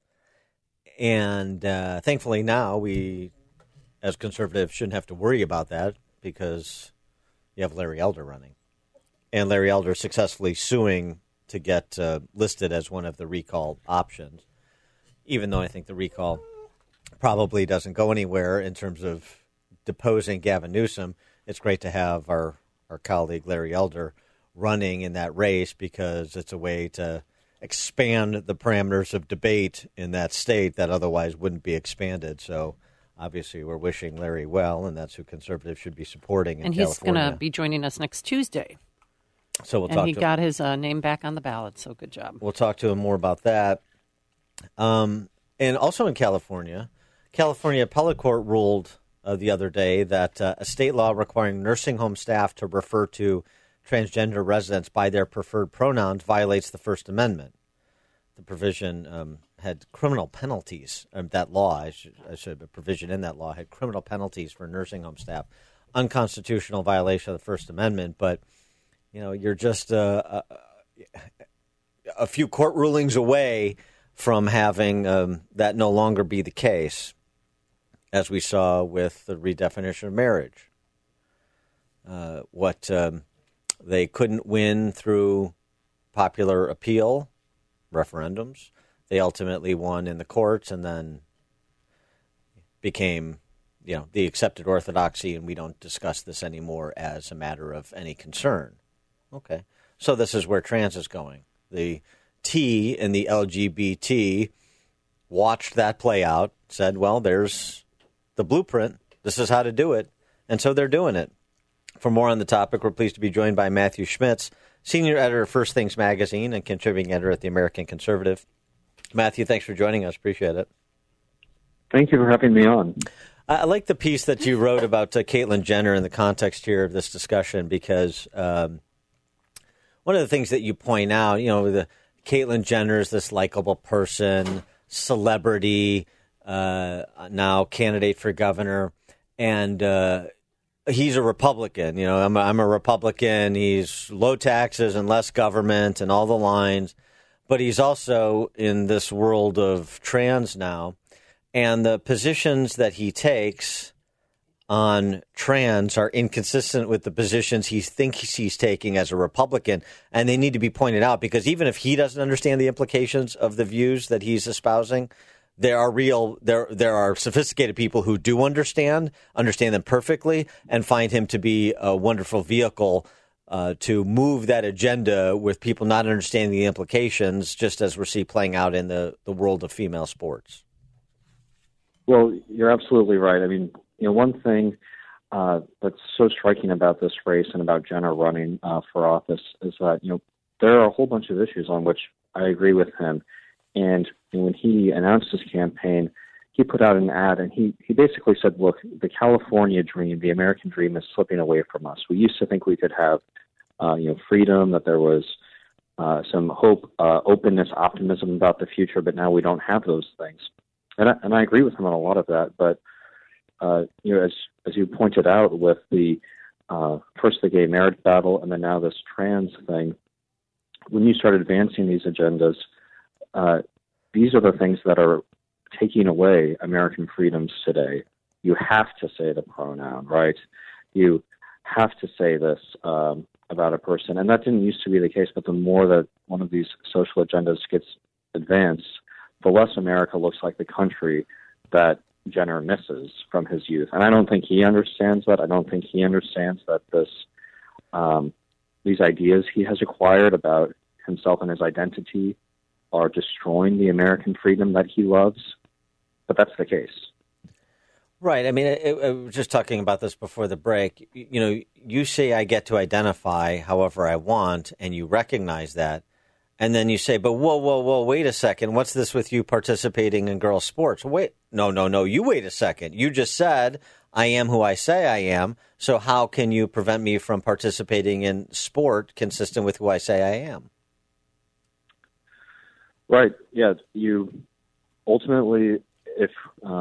And thankfully now we, as conservatives, shouldn't have to worry about that because you have Larry Elder running. And Larry Elder successfully suing to get listed as one of the recall options, even though I think the recall probably doesn't go anywhere in terms of deposing Gavin Newsom. It's great to have our colleague Larry Elder running in that race because it's a way to expand the parameters of debate in that state that otherwise wouldn't be expanded. So obviously, we're wishing Larry well, and that's who conservatives should be supporting in California. And he's going to be joining us next Tuesday. So we'll talk and he to got his name back on the ballot, so good job. We'll talk to him more about that. And also in California Appellate Court ruled the other day that a state law requiring nursing home staff to refer to transgender residents by their preferred pronouns violates the First Amendment. The provision had criminal penalties. That law, a provision in that law had criminal penalties for nursing home staff unconstitutional violation of the First Amendment, but you're just a few court rulings away from having that no longer be the case, as we saw with the redefinition of marriage. What they couldn't win through popular appeal referendums, they ultimately won in the courts and then became, the accepted orthodoxy, and we don't discuss this anymore as a matter of any concern. Okay. So this is where trans is going. The T in the LGBT watched that play out, said, well, there's the blueprint. This is how to do it. And so they're doing it. For more on the topic, we're pleased to be joined by Matthew Schmitz, senior editor of First Things Magazine and contributing editor at the American Conservative. Matthew, thanks for joining us. Appreciate it. Thank you for having me on. I like the piece that you wrote about Caitlyn Jenner in the context here of this discussion, because one of the things that you point out, the Caitlyn Jenner is this likable person, celebrity, now candidate for governor, and he's a Republican. I'm a Republican. He's low taxes and less government and all the lines, but he's also in this world of trans now. And the positions that he takes on trans are inconsistent with the positions he thinks he's taking as a Republican. And they need to be pointed out, because even if he doesn't understand the implications of the views that he's espousing, there are sophisticated people who do understand them perfectly, and find him to be a wonderful vehicle to move that agenda with people not understanding the implications, just as we see playing out in the world of female sports. Well, you're absolutely right. I mean, one thing that's so striking about this race and about Jenner running for office is that, there are a whole bunch of issues on which I agree with him. And when he announced his campaign, he put out an ad, and he basically said, look, the California dream, the American dream, is slipping away from us. We used to think we could have, freedom, that there was some hope, openness, optimism about the future, but now we don't have those things. And I agree with him on a lot of that. But, as you pointed out with the first the gay marriage battle and then now this trans thing, when you start advancing these agendas, these are the things that are taking away American freedoms today. You have to say the pronoun, right? You have to say this about a person. And that didn't used to be the case, but the more that one of these social agendas gets advanced, the less America looks like the country that Jenner misses from his youth. And I don't think he understands that. I don't think he understands that these ideas he has acquired about himself and his identity are destroying the American freedom that he loves. But that's the case. Right. I mean, I was just talking about this before the break. You say I get to identify however I want, and you recognize that. And then you say, but whoa, wait a second. What's this with you participating in girls' sports? Wait, no. You wait a second. You just said I am who I say I am. So how can you prevent me from participating in sport consistent with who I say I am? Right. Yeah. You ultimately, if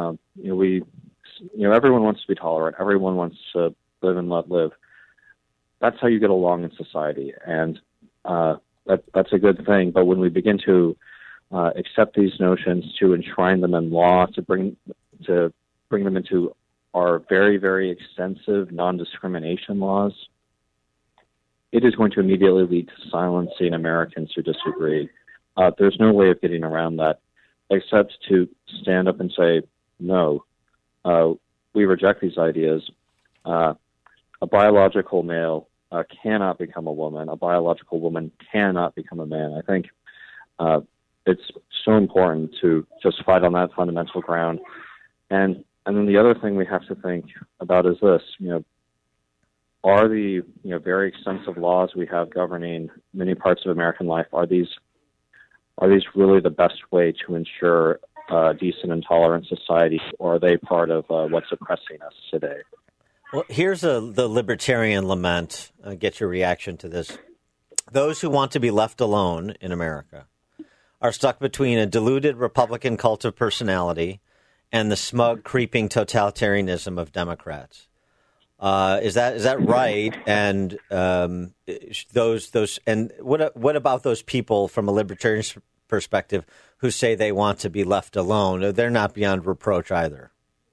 everyone wants to be tolerant, everyone wants to live and let live. That's how you get along in society, and that's a good thing. But when we begin to accept these notions, to enshrine them in law, to bring them into our very, very extensive non-discrimination laws, it is going to immediately lead to silencing Americans who disagree. There's no way of getting around that except to stand up and say, no, we reject these ideas. A biological male cannot become a woman. A biological woman cannot become a man. I think it's so important to just fight on that fundamental ground. And then the other thing we have to think about is this, are the very extensive laws we have governing many parts of American life, are these really the best way to ensure a decent and tolerant society, or are they part of what's oppressing us today? Well, here's the libertarian lament. Get your reaction to this. Those who want to be left alone in America are stuck between a deluded Republican cult of personality and the smug, creeping totalitarianism of Democrats. Is that right? And those and what about those people from a libertarian perspective who say they want to be left alone? They're not beyond reproach either.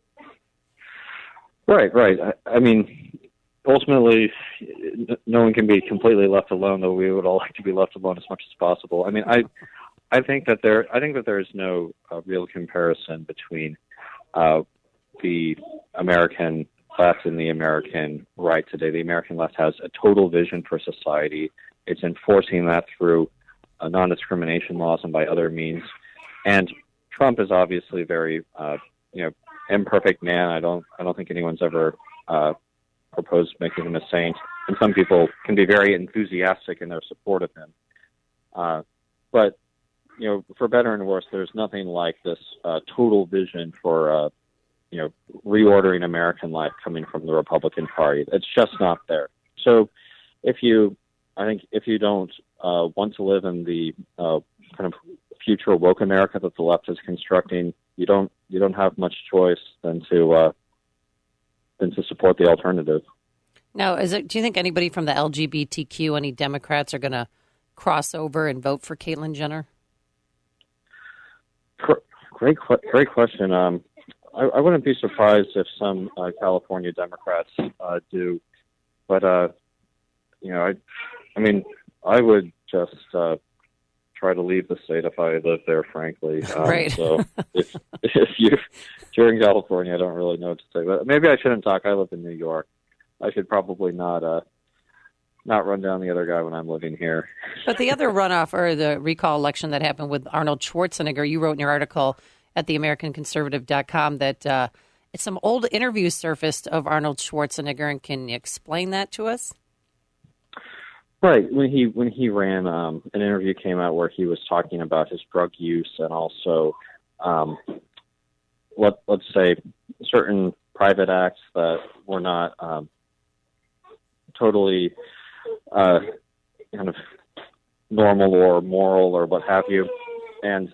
Right. I mean, ultimately, no one can be completely left alone, though we would all like to be left alone as much as possible. I mean, I think that there is no real comparison between the American left and the American right today. The American left has a total vision for society. It's enforcing that through non-discrimination laws and by other means. And Trump is obviously a very, imperfect man. I don't think anyone's ever proposed making him a saint. And some people can be very enthusiastic in their support of him. But for better and worse, there's nothing like this total vision for reordering American life coming from the Republican Party. It's just not there. So if you don't want to live in the kind of future woke America that the left is constructing, you don't have much choice than to support the alternative. Now, do you think anybody from the LGBTQ, any Democrats, are going to cross over and vote for Caitlyn Jenner? Great question. I wouldn't be surprised if some California Democrats do, but I would just try to leave the state if I lived there, frankly. Right. So if you're in California, I don't really know what to say. But maybe I shouldn't talk. I live in New York. I should probably not run down the other guy when I'm living here. But the other runoff or the recall election that happened with Arnold Schwarzenegger, you wrote in your article at theamericanconservative.com that some old interviews surfaced of Arnold Schwarzenegger, and can you explain that to us? Right. When he ran, an interview came out where he was talking about his drug use and also, let's say, certain private acts that were not totally kind of normal or moral or what have you. And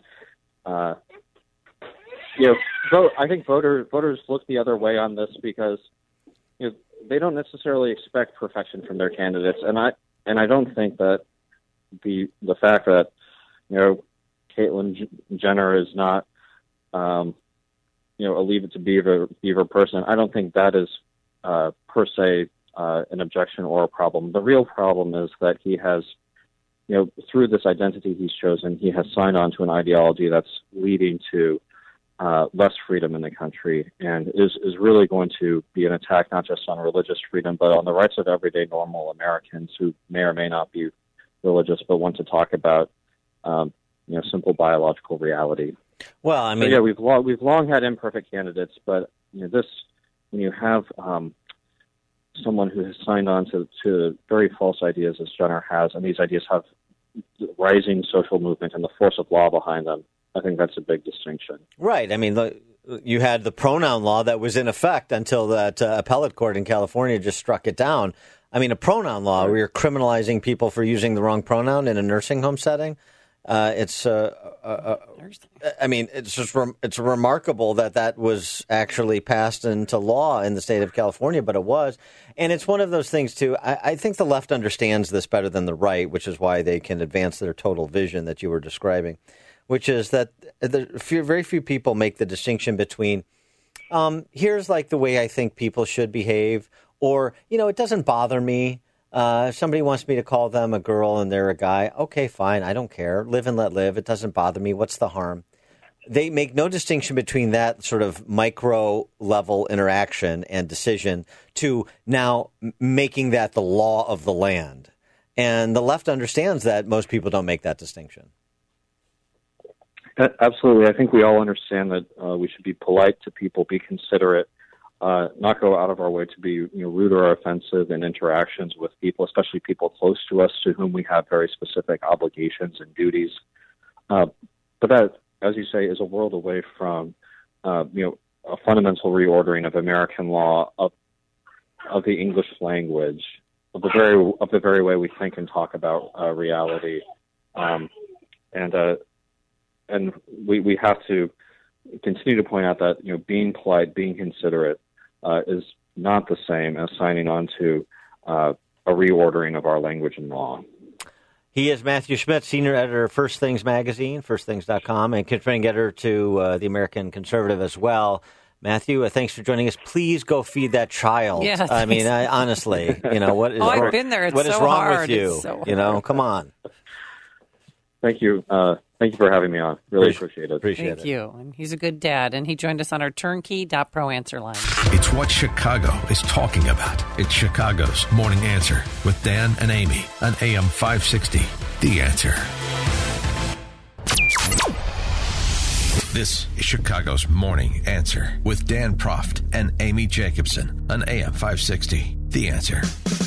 I think voters look the other way on this because they don't necessarily expect perfection from their candidates, and I don't think that the fact that Caitlyn Jenner is not a Leave It to Beaver person, I don't think that is per se an objection or a problem. The real problem is that he has, through this identity he's chosen, he has signed on to an ideology that's leading to less freedom in the country, and is really going to be an attack not just on religious freedom, but on the rights of everyday normal Americans who may or may not be religious, but want to talk about simple biological reality. Well, I mean, so, we've long had imperfect candidates, but this, when you have someone who has signed on to very false ideas as Jenner has, and these ideas have rising social movement and the force of law behind them, I think that's a big distinction. Right. I mean, you had the pronoun law that was in effect until that appellate court in California just struck it down. I mean, a pronoun law where you're criminalizing people for using the wrong pronoun in a nursing home setting. It's remarkable that was actually passed into law in the state of California, but it was. And it's one of those things, too. I think the left understands this better than the right, which is why they can advance their total vision that you were describing, which is that very few people make the distinction between here's like the way I think people should behave, or, it doesn't bother me. If somebody wants me to call them a girl and they're a guy, okay, fine, I don't care. Live and let live. It doesn't bother me. What's the harm? They make no distinction between that sort of micro-level interaction and decision to now making that the law of the land. And the left understands that most people don't make that distinction. Absolutely. I think we all understand that we should be polite to people, be considerate, not go out of our way to be rude or offensive in interactions with people, especially people close to us to whom we have very specific obligations and duties. But that, as you say, is a world away from a fundamental reordering of American law, of the English language, of the very way we think and talk about reality, and we have to continue to point out that being polite, being considerate is not the same as signing on to a reordering of our language and law. He is Matthew Schmidt, senior editor of First Things Magazine, firstthings.com, and contributing editor to the American Conservative as well. Matthew, thanks for joining us. Please go feed that child. Yeah, I mean, honestly, what is I've been there. It's what is so wrong hard. with you? It's so Come on. Thank you. Thank you for having me on. Really appreciate it. Thank you. And he's a good dad, and he joined us on our turnkey.pro answer line. It's what Chicago is talking about. It's Chicago's Morning Answer with Dan and Amy on AM 560. The Answer. This is Chicago's Morning Answer with Dan Proft and Amy Jacobson on AM 560. The Answer.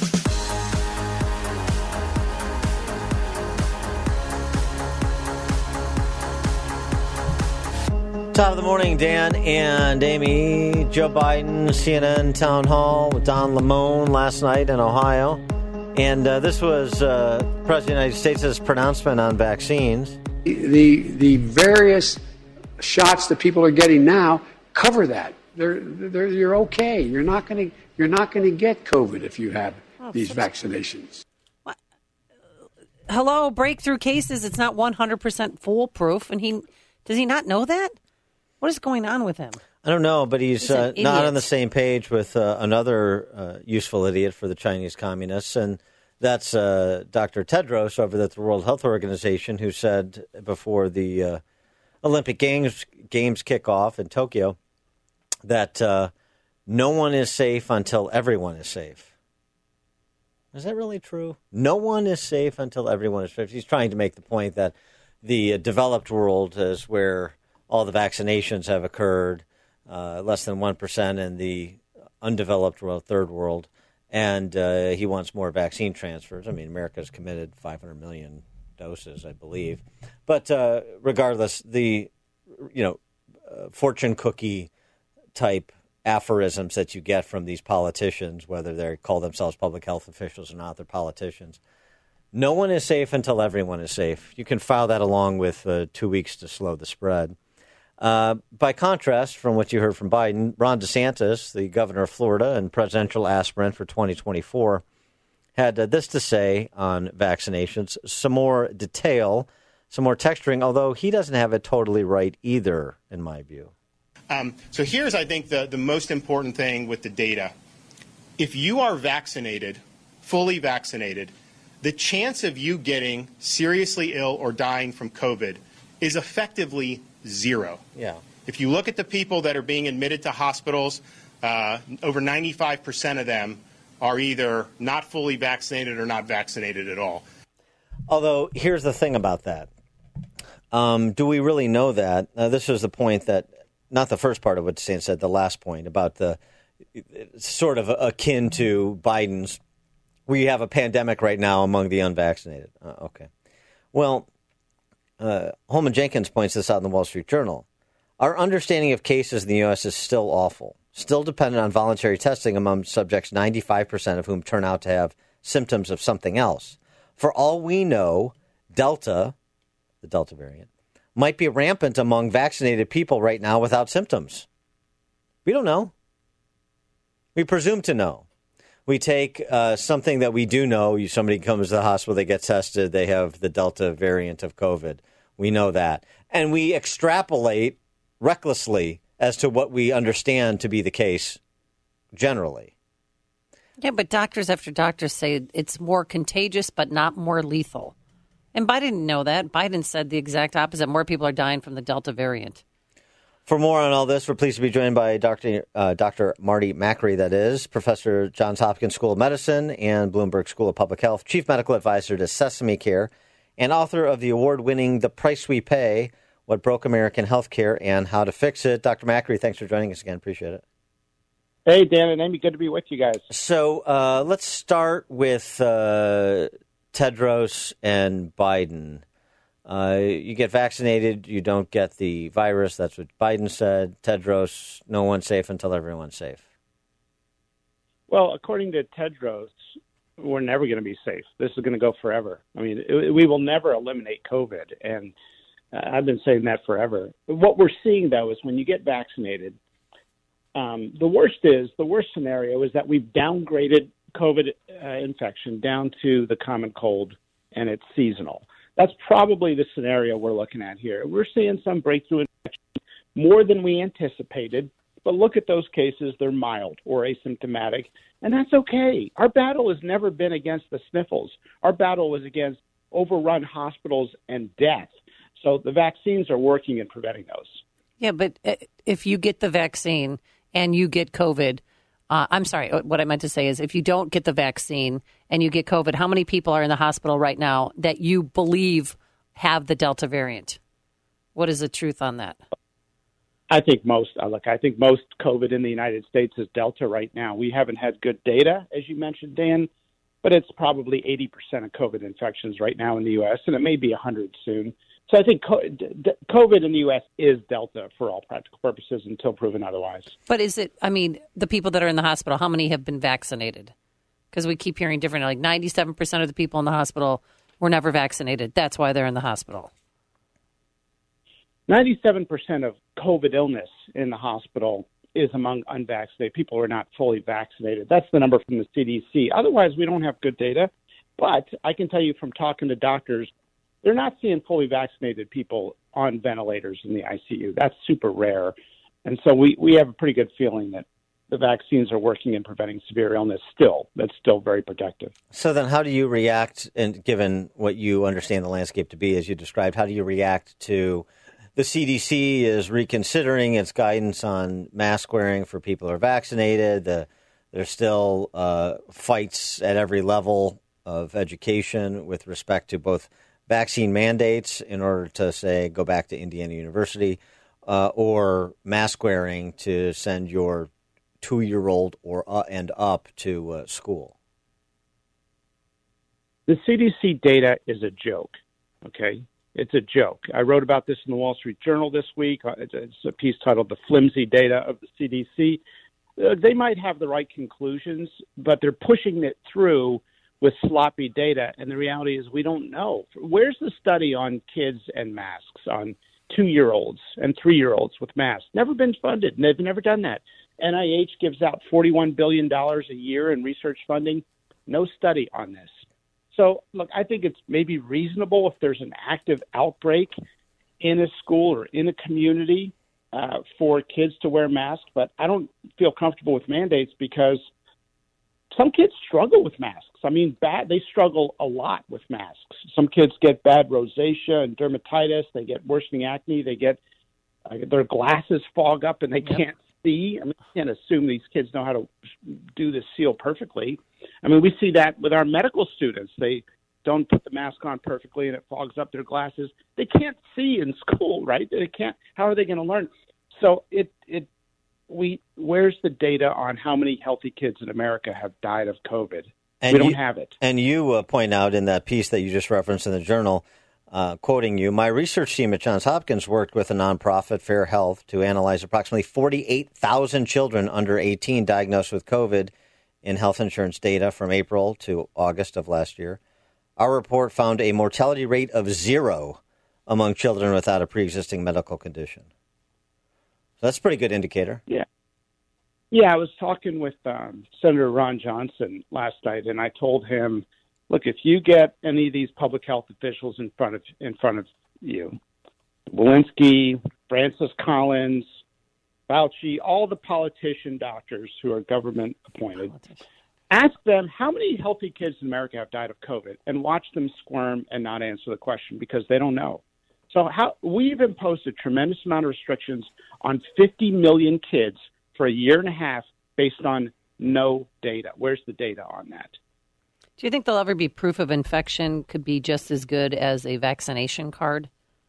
Top of the morning, Dan and Amy. Joe Biden, CNN Town Hall with Don Lemon last night in Ohio. And this was President of the United States' pronouncement on vaccines. The various shots that people are getting now cover that. You're okay. You're not going to get COVID if you have these vaccinations. Hello, breakthrough cases. It's not 100% foolproof. And does he not know that? What is going on with him? I don't know, but he's not on the same page with another useful idiot for the Chinese communists, and that's Dr. Tedros over at the World Health Organization, who said before the Olympic Games kick off in Tokyo that no one is safe until everyone is safe. Is that really true? No one is safe until everyone is safe. He's trying to make the point that the developed world is where all the vaccinations have occurred, less than 1% in the undeveloped world, third world, and he wants more vaccine transfers. I mean, America's committed 500 million doses, I believe. But regardless, the fortune cookie type aphorisms that you get from these politicians, whether they call themselves public health officials or not, they're politicians. No one is safe until everyone is safe. You can file that along with 2 weeks to slow the spread. By contrast, from what you heard from Biden, Ron DeSantis, the governor of Florida and presidential aspirant for 2024, had this to say on vaccinations, some more detail, some more texturing, although he doesn't have it totally right either, in my view. So here's, I think, the most important thing with the data. If you are vaccinated, fully vaccinated, the chance of you getting seriously ill or dying from COVID is effectively zero. Yeah. If you look at the people that are being admitted to hospitals, over 95% of them are either not fully vaccinated or not vaccinated at all. Although, here's the thing about that. Do we really know that? This was the point that, not the first part of what Stan said, the last point about the sort of akin to Biden's, we have a pandemic right now among the unvaccinated. Okay. Well, Holman Jenkins points this out in the Wall Street Journal. Our understanding of cases in the U.S. is still awful, still dependent on voluntary testing among subjects, 95% of whom turn out to have symptoms of something else. For all we know, Delta, the Delta variant, might be rampant among vaccinated people right now without symptoms. We don't know. We presume to know. We take something that we do know. Somebody comes to the hospital, they get tested, they have the Delta variant of COVID. We know that. And we extrapolate recklessly as to what we understand to be the case generally. Yeah, but doctors after doctors say it's more contagious but not more lethal. And Biden didn't know that. Biden said the exact opposite. More people are dying from the Delta variant. For more on all this, we're pleased to be joined by Dr. Marty Makary, that is, Professor, Johns Hopkins School of Medicine and Bloomberg School of Public Health, Chief Medical Advisor to Sesame Care, and author of the award-winning The Price We Pay, What Broke American Healthcare and How to Fix It. Dr. Makary, thanks for joining us again. Appreciate it. Hey, Dan and Amy, good to be with you guys. So let's start with Tedros and Biden. You get vaccinated, you don't get the virus. That's what Biden said. Tedros, no one's safe until everyone's safe. Well, according to Tedros, we're never going to be safe. This is going to go forever. I mean, we will never eliminate COVID, and I've been saying that forever. What we're seeing, though, is when you get vaccinated, The worst scenario is that we've downgraded COVID infection down to the common cold, and it's seasonal. That's probably the scenario we're looking at here. We're seeing some breakthrough infection more than we anticipated, but look at those cases. They're mild or asymptomatic, and that's okay. Our battle has never been against the sniffles. Our battle was against overrun hospitals and death. So the vaccines are working in preventing those. Yeah, but if you get the vaccine and you get COVID, I'm sorry, what I meant to say is if you don't get the vaccine and you get COVID, how many people are in the hospital right now that you believe have the Delta variant? What is the truth on that? I think most COVID in the United States is Delta right now. We haven't had good data, as you mentioned, Dan, but it's probably 80% of COVID infections right now in the U.S., and it may be 100 soon. So I think COVID in the U.S. is Delta for all practical purposes until proven otherwise. But is it, the people that are in the hospital, how many have been vaccinated? Because we keep hearing different, like 97% of the people in the hospital were never vaccinated. That's why they're in the hospital. 97% of COVID illness in the hospital is among unvaccinated people who are not fully vaccinated. That's the number from the CDC. Otherwise, we don't have good data. But I can tell you from talking to doctors, they're not seeing fully vaccinated people on ventilators in the ICU. That's super rare. And so we have a pretty good feeling that the vaccines are working in preventing severe illness still. That's still very protective. So then how do you react, and given what you understand the landscape to be as you described, how do you react to the CDC is reconsidering its guidance on mask wearing for people who are vaccinated? There's still fights at every level of education with respect to both vaccine mandates in order to, say, go back to Indiana University, or mask wearing to send your 2-year-old and up to school? The CDC data is a joke, okay? It's a joke. I wrote about this in the Wall Street Journal this week. It's a piece titled The Flimsy Data of the CDC. They might have the right conclusions, but they're pushing it through with sloppy data, and the reality is we don't know. Where's the study on kids and masks, on 2-year-olds and 3-year-olds with masks? Never been funded, and they've never done that. NIH gives out $41 billion a year in research funding. No study on this. So, look, I think it's maybe reasonable if there's an active outbreak in a school or in a community for kids to wear masks, but I don't feel comfortable with mandates because some kids struggle with masks. They struggle a lot with masks. Some kids get bad rosacea and dermatitis. They get worsening acne. They get their glasses fog up and they can't see. I can't assume these kids know how to do this seal perfectly. We see that with our medical students. They don't put the mask on perfectly and it fogs up their glasses. They can't see in school, right? They can't. How are they going to learn? So where's the data on how many healthy kids in America have died of COVID? We don't have it. And you point out in that piece that you just referenced in the Journal, quoting you, my research team at Johns Hopkins worked with a nonprofit, Fair Health, to analyze approximately 48,000 children under 18 diagnosed with COVID in health insurance data from April to August of last year. Our report found a mortality rate of 0 among children without a pre-existing medical condition. So that's a pretty good indicator. Yeah, I was talking with Senator Ron Johnson last night, and I told him, look, if you get any of these public health officials in front of you, Walensky, Francis Collins, Fauci, all the politician doctors who are government appointed, ask them how many healthy kids in America have died of COVID, and watch them squirm and not answer the question because they don't know. So we've imposed a tremendous amount of restrictions on 50 million kids for a year and a half based on no data. Where's the data on that? Do you think there'll ever be proof of infection could be just as good as a vaccination card?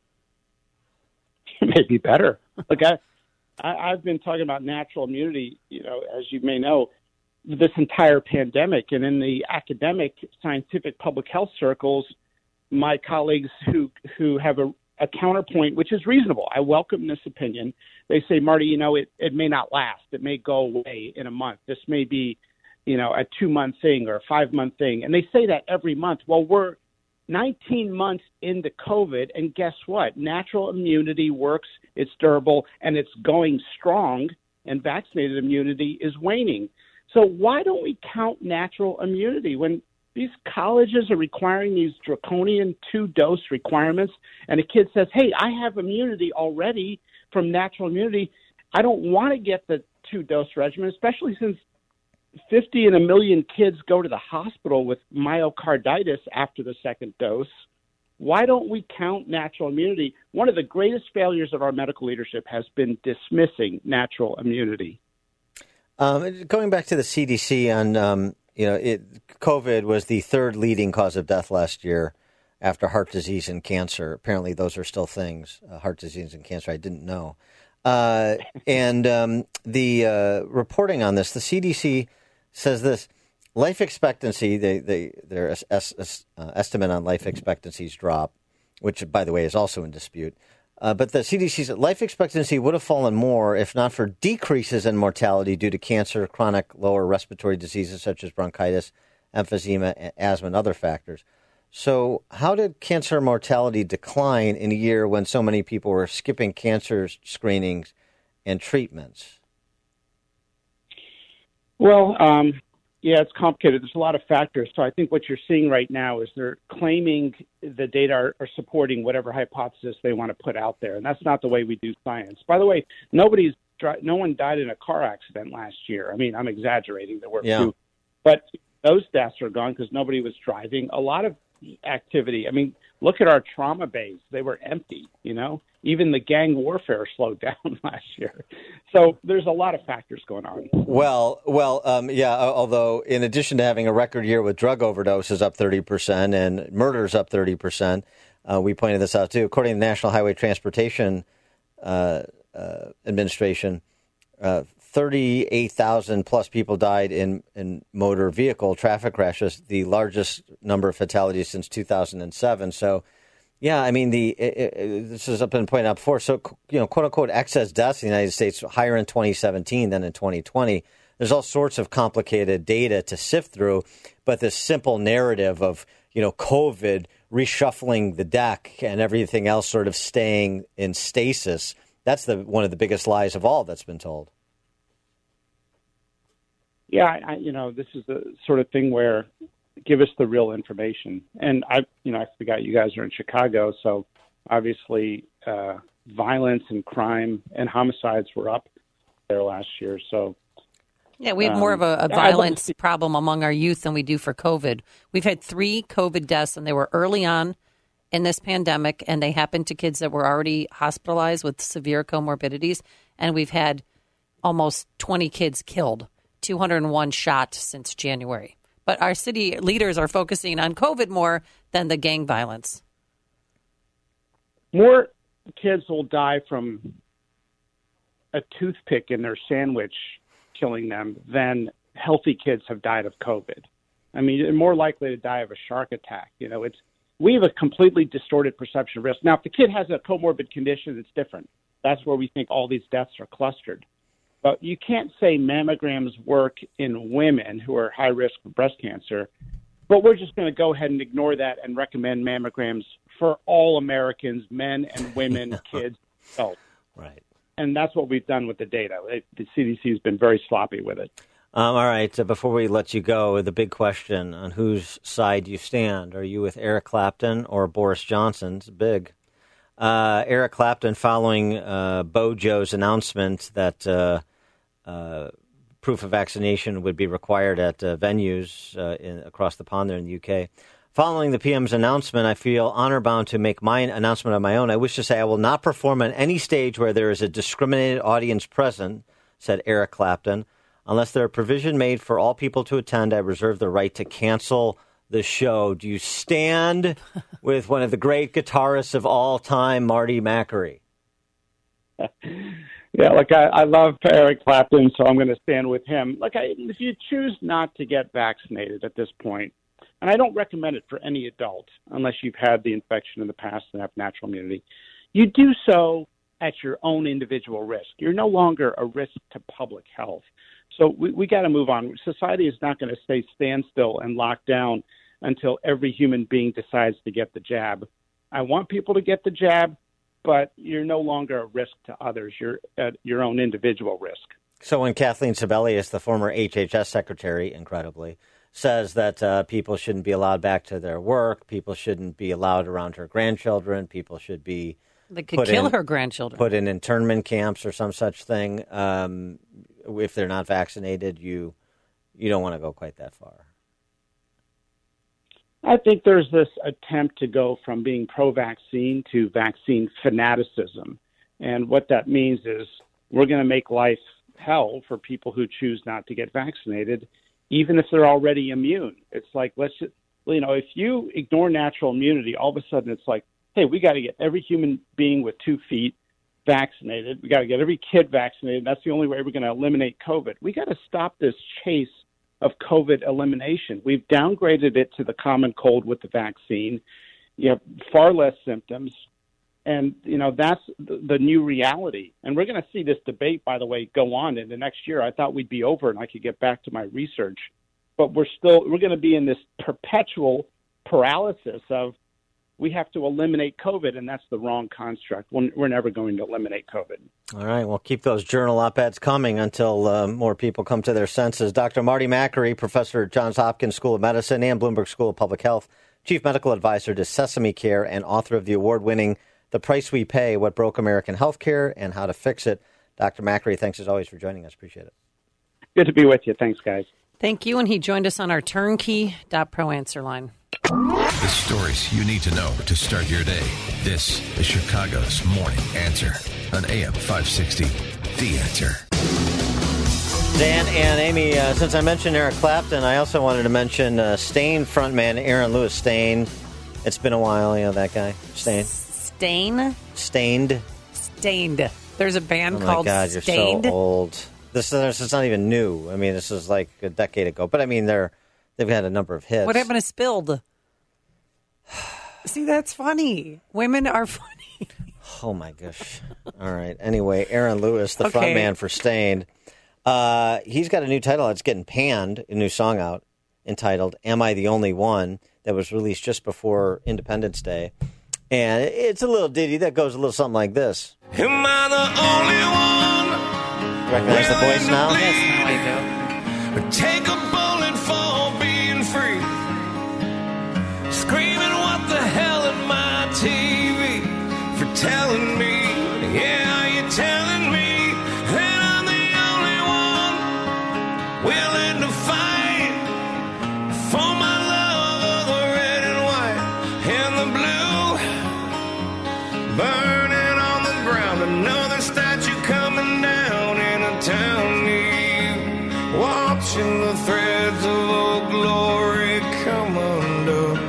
Maybe better. Look, I've been talking about natural immunity, as you may know, this entire pandemic. And in the academic, scientific public health circles, my colleagues who have a counterpoint, which is reasonable. I welcome this opinion. They say, Marty, it may not last. It may go away in a month. This may be, a 2-month thing or a 5-month thing. And they say that every month. Well, we're 19 months into COVID, and guess what? Natural immunity works. It's durable, and it's going strong. and vaccinated immunity is waning. So why don't we count natural immunity when these colleges are requiring these draconian 2-dose requirements, and a kid says, hey, I have immunity already from natural immunity. I don't want to get the 2-dose regimen, especially since 50 in a million kids go to the hospital with myocarditis after the second dose. Why don't we count natural immunity? One of the greatest failures of our medical leadership has been dismissing natural immunity. Going back to the CDC on, COVID was the third leading cause of death last year after heart disease and cancer. Apparently those are still things, heart disease and cancer. I didn't know. The reporting on this, the CDC says this: life expectancy, their estimate on life expectancies drop, which, by the way, is also in dispute. But the CDC's life expectancy would have fallen more if not for decreases in mortality due to cancer, chronic lower respiratory diseases such as bronchitis, emphysema, asthma, and other factors. So how did cancer mortality decline in a year when so many people were skipping cancer screenings and treatments? Well, yeah, it's complicated. There's a lot of factors. So I think what you're seeing right now is they're claiming the data are supporting whatever hypothesis they want to put out there. And that's not the way we do science. By the way, no one died in a car accident last year. I mean, I'm exaggerating. There were few. But those deaths are gone because nobody was driving. A lot of activity. I mean, look at our trauma bays. They were empty, Even the gang warfare slowed down last year. So there's a lot of factors going on. Well, although in addition to having a record year with drug overdoses up 30% and murders up 30%, we pointed this out too. According to the National Highway Transportation Administration, 38,000 plus people died in motor vehicle traffic crashes, the largest number of fatalities since 2007. So, yeah, I mean, this has been pointed out before. So, quote unquote, excess deaths in the United States higher in 2017 than in 2020. There's all sorts of complicated data to sift through, but this simple narrative of, COVID reshuffling the deck and everything else sort of staying in stasis, that's one of the biggest lies of all that's been told. Yeah, this is the sort of thing where give us the real information. And I forgot you guys are in Chicago, so obviously violence and crime and homicides were up there last year. So yeah, we have more of a violence problem among our youth than we do for COVID. We've had 3 COVID deaths, and they were early on in this pandemic, and they happened to kids that were already hospitalized with severe comorbidities. And we've had almost 20 kids killed. 201 shot since January. But our city leaders are focusing on COVID more than the gang violence. More kids will die from a toothpick in their sandwich killing them than healthy kids have died of COVID. I mean, they're more likely to die of a shark attack. We have a completely distorted perception of risk. Now, if the kid has a comorbid condition, it's different. That's where we think all these deaths are clustered. But you can't say mammograms work in women who are high risk for breast cancer, but we're just going to go ahead and ignore that and recommend mammograms for all Americans, men and women, kids, adults. Right. And that's what we've done with the data. The CDC has been very sloppy with it. All right. Before we let you go, the big question on whose side you stand. Are you with Eric Clapton or Boris Johnson? It's big. Eric Clapton following Bojo's announcement that proof of vaccination would be required at venues across the pond there in the UK. Following the PM's announcement, I feel honor-bound to make my announcement of my own. I wish to say I will not perform on any stage where there is a discriminated audience present, said Eric Clapton. Unless there are provision made for all people to attend, I reserve the right to cancel the show. Do you stand with one of the great guitarists of all time, Marty McAree? Yeah, I love Eric Clapton, so I'm going to stand with him. If you choose not to get vaccinated at this point, and I don't recommend it for any adult unless you've had the infection in the past and have natural immunity, you do so at your own individual risk. You're no longer a risk to public health. So we got to move on. Society is not going to stay standstill and locked down until every human being decides to get the jab. I want people to get the jab, but you're no longer a risk to others. You're at your own individual risk. So when Kathleen Sebelius, the former HHS secretary, incredibly, says that people shouldn't be allowed back to their work, people shouldn't be allowed around her grandchildren, people should be They could kill her grandchildren. Put in internment camps or some such thing. If they're not vaccinated, you don't want to go quite that far. I think there's this attempt to go from being pro-vaccine to vaccine fanaticism. And what that means is we're going to make life hell for people who choose not to get vaccinated, even if they're already immune. It's like, if you ignore natural immunity, all of a sudden it's like, hey, we got to get every human being with 2 feet vaccinated. We got to get every kid vaccinated. That's the only way we're going to eliminate COVID. We got to stop this chase of COVID elimination. We've downgraded it to the common cold with the vaccine. You have far less symptoms. And, that's the new reality. And we're going to see this debate, by the way, go on in the next year. I thought we'd be over and I could get back to my research. But we're going to be in this perpetual paralysis of we have to eliminate COVID, and that's the wrong construct. We're never going to eliminate COVID. All right, well, keep those journal op-eds coming until more people come to their senses. Dr. Marty Makary, professor at Johns Hopkins School of Medicine and Bloomberg School of Public Health, chief medical advisor to Sesame Care, and author of the award-winning The Price We Pay, What Broke American Healthcare and How to Fix It. Dr. Makary, thanks as always for joining us. Appreciate it. Good to be with you. Thanks, guys. Thank you, and he joined us on our turnkey.pro answer line. The stories you need to know to start your day. This is Chicago's Morning Answer on AM 560. The Answer. Dan and Amy, since I mentioned Eric Clapton, I also wanted to mention Staind frontman Aaron Lewis. Staind. It's been a while, that guy. Staind. Staind. There's a band called Oh, my God, you're Staind. so old. This is not even new. I mean, this is like a decade ago. But, I mean, they've had a number of hits. What happened to Spilled? See, that's funny. Women are funny. Oh, my gosh. All right. Anyway, Aaron Lewis, the Okay. frontman for Staind, he's got a new title that's getting panned, a new song out entitled Am I the Only One, that was released just before Independence Day. And it's a little ditty that goes a little something like this. Am I the only one? Recognize the voice now? Yes, now I do. Take a bullet for being free. Screaming, what the hell at my TV for telling me, yeah, you're telling me that I'm the only one willing to fight for my love of the red and white and the blue, burning on the ground. Another statue coming down in a town near you, watching the threads of old glory come undone.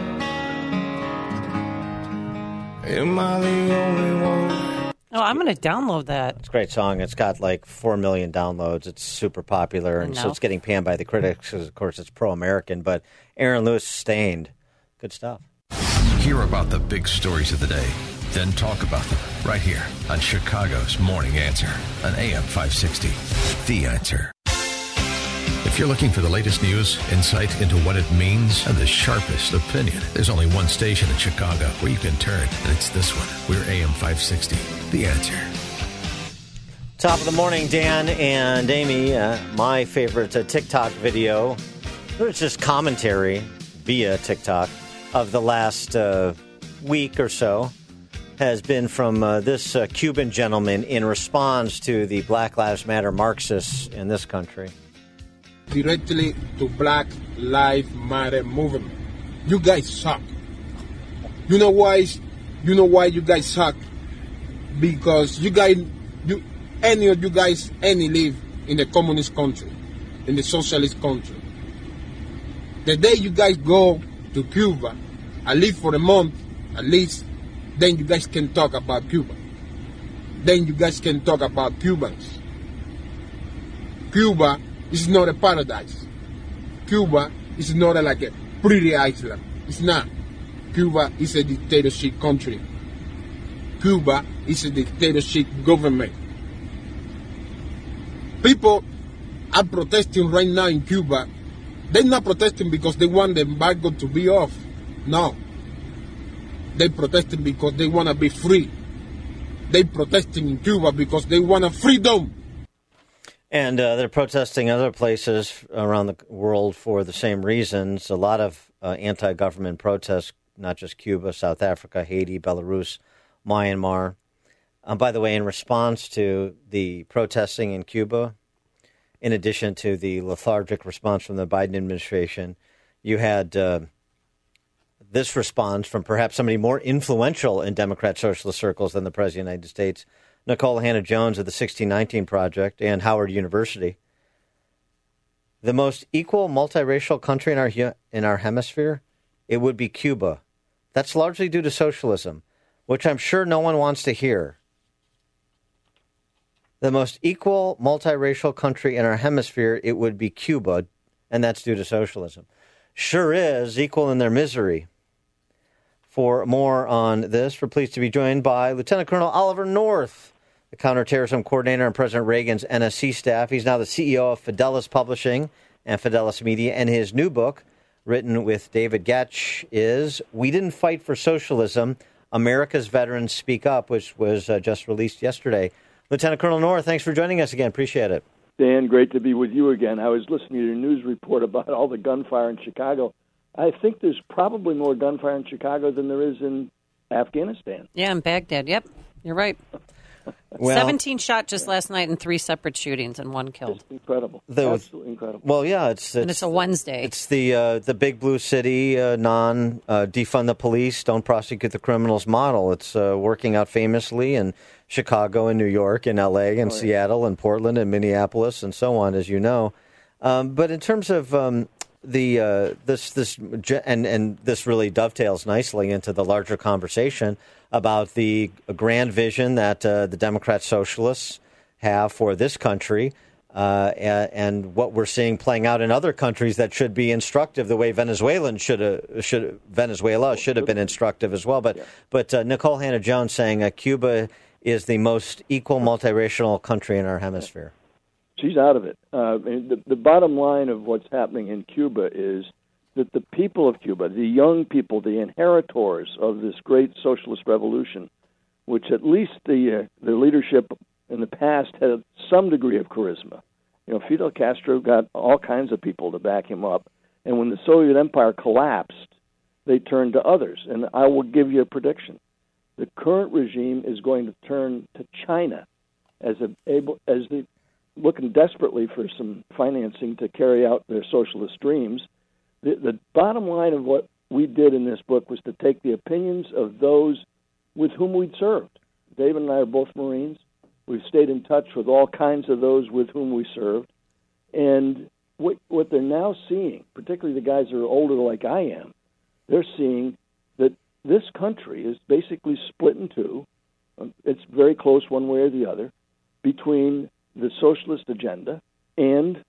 Am I the only one? Oh, I'm going to download that. It's a great song. It's got like 4 million downloads. It's super popular, and so it's getting panned by the critics because, of course, it's pro-American. But Aaron Lewis, Staind, good stuff. Hear about the big stories of the day, then talk about them right here on Chicago's Morning Answer on AM 560. The Answer. If you're looking for the latest news, insight into what it means, and the sharpest opinion, there's only one station in Chicago where you can turn, and it's this one. We're AM 560. The Answer. Top of the morning, Dan and Amy. My favorite TikTok video, it's just commentary via TikTok of the last week or so, has been from this Cuban gentleman in response to the Black Lives Matter Marxists in this country. Directly to Black Lives Matter movement. You guys suck. You know why? You know why you guys suck? Because any of you guys live in the communist country, in the socialist country. The day you guys go to Cuba and live for a month, at least, then you guys can talk about Cuba. Then you guys can talk about Cubans. Cuba is not a paradise. Cuba is not like a pretty island. It's not. Cuba is a dictatorship country. Cuba is a dictatorship government. People are protesting right now in Cuba. They're not protesting because they want the embargo to be off. No. They're protesting because they want to be free. They're protesting in Cuba because they want a freedom. And they're protesting other places around the world for the same reasons. A lot of anti-government protests, not just Cuba, South Africa, Haiti, Belarus, Myanmar. By the way, in response to the protesting in Cuba, in addition to the lethargic response from the Biden administration, you had this response from perhaps somebody more influential in Democrat socialist circles than the President of the United States, Nikole Hannah-Jones of the 1619 Project and Howard University. The most equal multiracial country in our hemisphere, it would be Cuba. That's largely due to socialism, which I'm sure no one wants to hear. The most equal multiracial country in our hemisphere, it would be Cuba, and that's due to socialism. Sure is equal in their misery. For more on this, we're pleased to be joined by Lieutenant Colonel Oliver North, the counterterrorism coordinator on President Reagan's NSC staff. He's now the CEO of Fidelis Publishing and Fidelis Media, and his new book, written with David Getch, is We Didn't Fight for Socialism, America's Veterans Speak Up, which was just released yesterday. Lieutenant Colonel North, thanks for joining us again. Appreciate it. Dan, great to be with you again. I was listening to your news report about all the gunfire in Chicago. I think there's probably more gunfire in Chicago than there is in Afghanistan. Yeah, in Baghdad. Yep, you're right. Well, 17 shot just last night in 3 separate shootings and 1 killed. It's incredible. Absolutely incredible. Well, yeah, it's and it's a Wednesday. It's the big blue city, defund the police, don't prosecute the criminals model. It's working out famously in Chicago and New York and L.A. and Seattle and Portland and Minneapolis and so on, as you know. But in terms of this really dovetails nicely into the larger conversation about the grand vision that the Democrat socialists have for this country, and what we're seeing playing out in other countries that should be instructive, the way Venezuela should have been instructive as well. But Nikole Hannah-Jones saying Cuba is the most equal multiracial country in our hemisphere. She's out of it. The bottom line of what's happening in Cuba is that the people of Cuba, the young people, the inheritors of this great socialist revolution, which at least the leadership in the past had some degree of charisma. You know, Fidel Castro got all kinds of people to back him up, and when the Soviet Empire collapsed, they turned to others. And I will give you a prediction: the current regime is going to turn to China as they looking desperately for some financing to carry out their socialist dreams. The bottom line of what we did in this book was to take the opinions of those with whom we'd served. David and I are both Marines. We've stayed in touch with all kinds of those with whom we served. And what they're now seeing, particularly the guys that are older like I am, they're seeing that this country is basically split in two. It's very close one way or the other between the socialist agenda and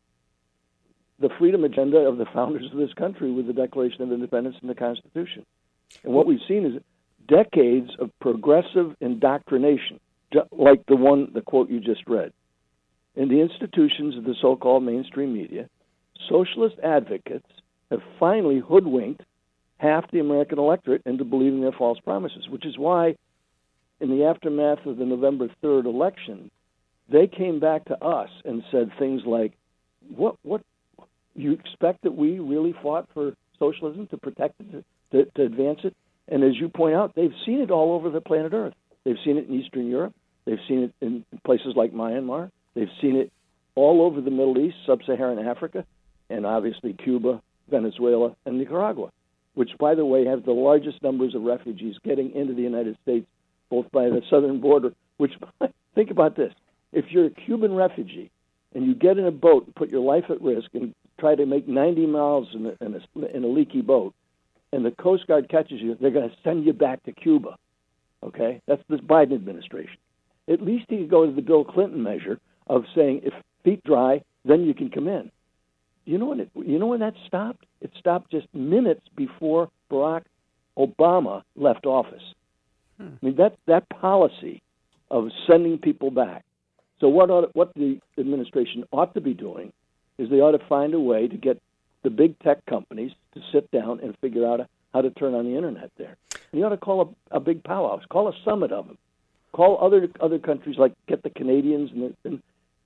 the freedom agenda of the founders of this country with the Declaration of Independence and the Constitution. And what we've seen is decades of progressive indoctrination, like the quote you just read. In the institutions of the so-called mainstream media, socialist advocates have finally hoodwinked half the American electorate into believing their false promises, which is why in the aftermath of the November 3rd election, they came back to us and said things like, what you expect that we really fought for socialism to protect it, to advance it? And as you point out, they've seen it all over the planet Earth. They've seen it in Eastern Europe. They've seen it in places like Myanmar. They've seen it all over the Middle East, Sub-Saharan Africa, and obviously Cuba, Venezuela, and Nicaragua, which, by the way, have the largest numbers of refugees getting into the United States, both by the southern border, which, think about this. If you're a Cuban refugee and you get in a boat and put your life at risk and try to make 90 miles in a leaky boat, and the Coast Guard catches you, they're going to send you back to Cuba. Okay? That's the Biden administration. At least he could go to the Bill Clinton measure of saying, if feet dry, then you can come in. You know when that stopped? It stopped just minutes before Barack Obama left office. I mean, that policy of sending people back. So what the administration ought to be doing is they ought to find a way to get the big tech companies to sit down and figure out how to turn on the internet there. And you ought to call a big powwow, call a summit of them, call other countries, like get the Canadians and I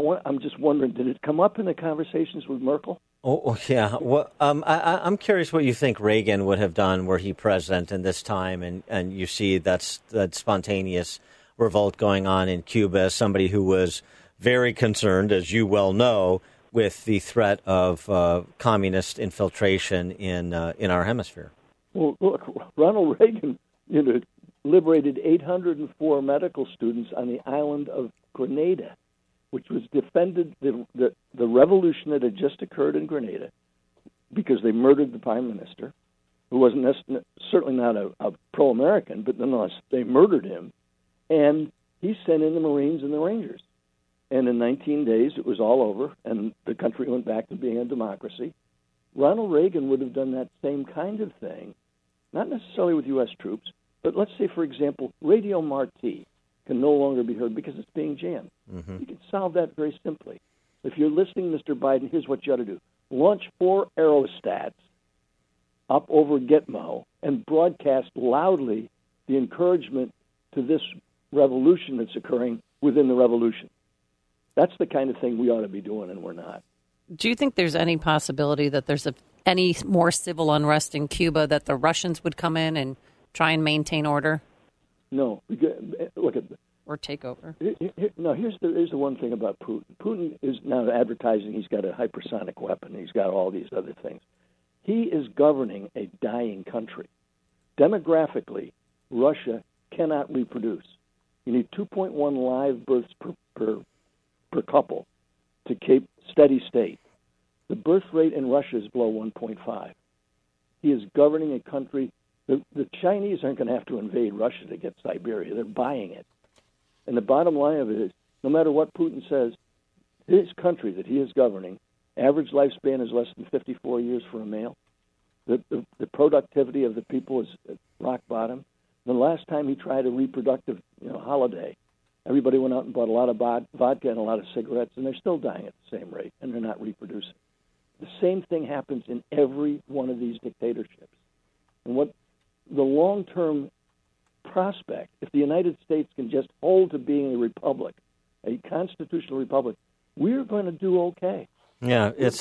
I'm just wondering, did it come up in the conversations with Merkel? Oh yeah. Well, I'm curious what you think Reagan would have done were he president in this time, and you see that spontaneous revolt going on in Cuba as somebody who was very concerned, as you well know, with the threat of communist infiltration in our hemisphere. Well, look, Ronald Reagan, liberated 804 medical students on the island of Grenada, which was defended the revolution that had just occurred in Grenada because they murdered the prime minister, who wasn't certainly not a pro-American, but nonetheless they murdered him, and he sent in the Marines and the Rangers. And in 19 days, it was all over, and the country went back to being a democracy. Ronald Reagan would have done that same kind of thing, not necessarily with U.S. troops, but let's say, for example, Radio Marti can no longer be heard because it's being jammed. Mm-hmm. You can solve that very simply. If you're listening, Mr. Biden, here's what you ought to do. Launch 4 aerostats up over Gitmo and broadcast loudly the encouragement to this revolution that's occurring within the revolution. That's the kind of thing we ought to be doing, and we're not. Do you think there's any possibility that there's any more civil unrest in Cuba, that the Russians would come in and try and maintain order? No. Look at or take over. No, here's the one thing about Putin. Putin is now advertising he's got a hypersonic weapon. He's got all these other things. He is governing a dying country. Demographically, Russia cannot reproduce. You need 2.1 live births per couple to keep steady state. The birth rate in Russia is below 1.5. He is governing a country. The Chinese aren't going to have to invade Russia to get Siberia. They're buying it. And the bottom line of it is, no matter what Putin says, his country that he is governing, average lifespan is less than 54 years for a male. The productivity of the people is at rock bottom. The last time he tried a reproductive holiday, everybody went out and bought a lot of vodka and a lot of cigarettes, and they're still dying at the same rate, and they're not reproducing. The same thing happens in every one of these dictatorships. And what the long-term prospect, if the United States can just hold to being a republic, a constitutional republic, we're going to do okay. Yeah, it's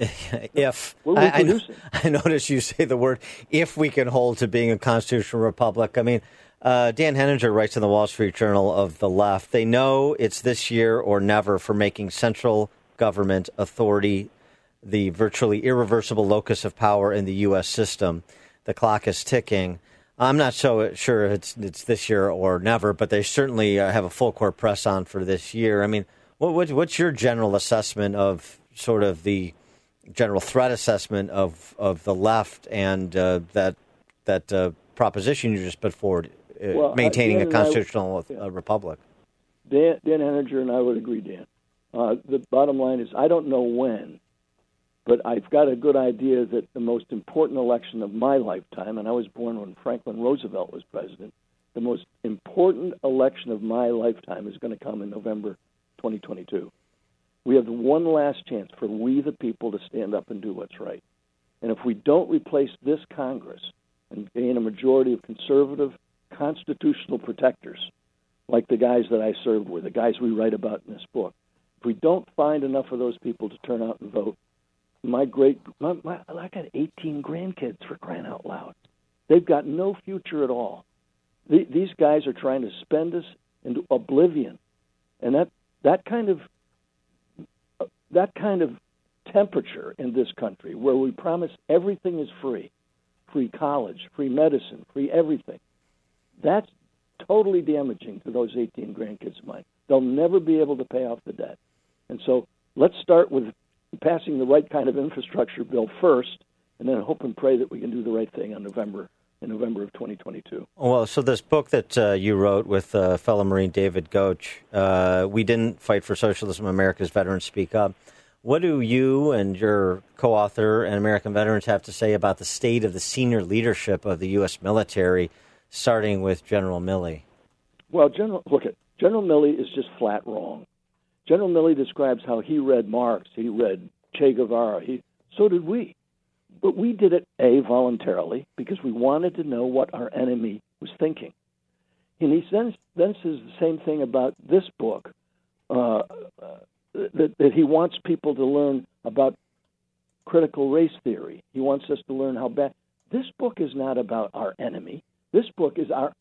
if. We're reproducing. I notice you say the word if we can hold to being a constitutional republic. I mean, Dan Henninger writes in the Wall Street Journal of the left, they know it's this year or never for making central government authority the virtually irreversible locus of power in the U.S. system. The clock is ticking. I'm not so sure it's this year or never, but they certainly have a full court press on for this year. I mean, what's your general assessment of sort of the general threat assessment of the left and that proposition you just put forward, maintaining a constitutional republic? Dan Henninger and I would agree, Dan. The bottom line is I don't know when, but I've got a good idea that the most important election of my lifetime, and I was born when Franklin Roosevelt was president, the most important election of my lifetime is going to come in November 2022. We have one last chance for we the people to stand up and do what's right. And if we don't replace this Congress and gain a majority of conservative constitutional protectors, like the guys that I served with, the guys we write about in this book, if we don't find enough of those people to turn out and vote, I got 18 grandkids, for crying out loud. They've got no future at all. These guys are trying to spend us into oblivion, and that kind of temperature in this country, where we promise everything is free college, free medicine, free everything, that's totally damaging to those 18 grandkids of mine. They'll never be able to pay off the debt. And so let's start with passing the right kind of infrastructure bill first, and then hope and pray that we can do the right thing in November of 2022. Well, so this book that you wrote with fellow Marine David Goach, We Didn't Fight for Socialism, America's Veterans Speak Up. What do you and your co-author and American veterans have to say about the state of the senior leadership of the U.S. military, starting with General Milley? Well, General Milley is just flat wrong. General Milley describes how he read Marx, he read Che Guevara, so did we. But we did it, A, voluntarily, because we wanted to know what our enemy was thinking. And he then says the same thing about this book, that that he wants people to learn about critical race theory. He wants us to learn how bad. This book is not about our enemy. This book is our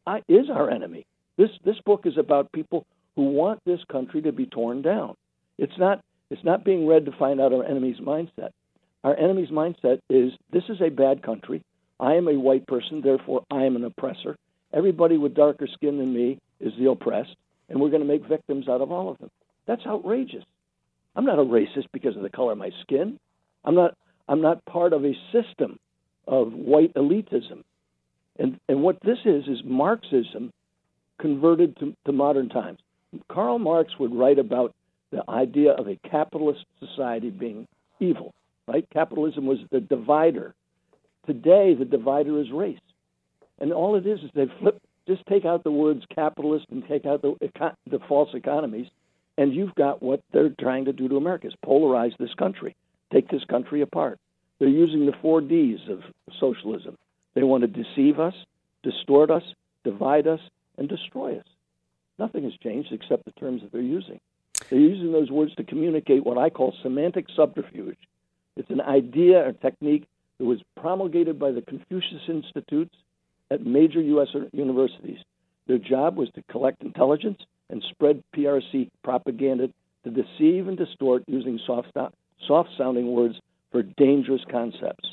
enemy. This book is about people who want this country to be torn down. It's not being read to find out our enemy's mindset. Our enemy's mindset is, this is a bad country. I am a white person, therefore I am an oppressor. Everybody with darker skin than me is the oppressed, and we're going to make victims out of all of them. That's outrageous. I'm not a racist because of the color of my skin. I'm not part of a system of white elitism. And what this is Marxism converted to modern times. Karl Marx would write about the idea of a capitalist society being evil, right? Capitalism was the divider. Today, the divider is race. And all it is they just take out the words capitalist and take out the false economies, and you've got what they're trying to do to America, is polarize this country, take this country apart. They're using the 4 Ds of socialism. They want to deceive us, distort us, divide us, and destroy us. Nothing has changed except the terms that they're using. They're using those words to communicate what I call semantic subterfuge. It's an idea or technique that was promulgated by the Confucius Institutes at major U.S. universities. Their job was to collect intelligence and spread PRC propaganda to deceive and distort using soft-sounding words for dangerous concepts.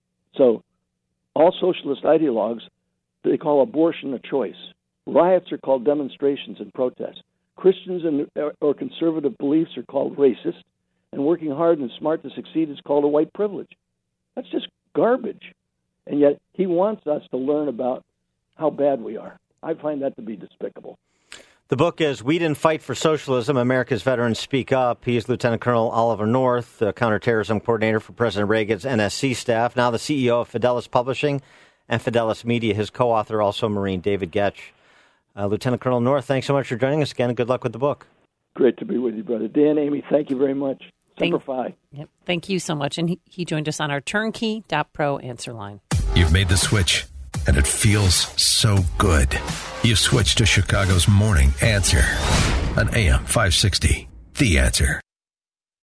So all socialist ideologues, they call abortion a choice. Riots are called demonstrations and protests. Christians or conservative beliefs are called racist, and working hard and smart to succeed is called a white privilege. That's just garbage. And yet he wants us to learn about how bad we are. I find that to be despicable. The book is We Didn't Fight for Socialism, America's Veterans Speak Up. He is Lieutenant Colonel Oliver North, the counterterrorism coordinator for President Reagan's NSC staff, now the CEO of Fidelis Publishing and Fidelis Media. His co-author, also Marine David Getch. Lieutenant Colonel North, thanks so much for joining us again, and good luck with the book. Great to be with you, brother. Dan, Amy, thank you very much. Semper Fi. Yep. Thank you so much. And he joined us on our Turnkey.pro answer line. You've made the switch, and it feels so good. You've switched to Chicago's Morning Answer on AM 560. The Answer.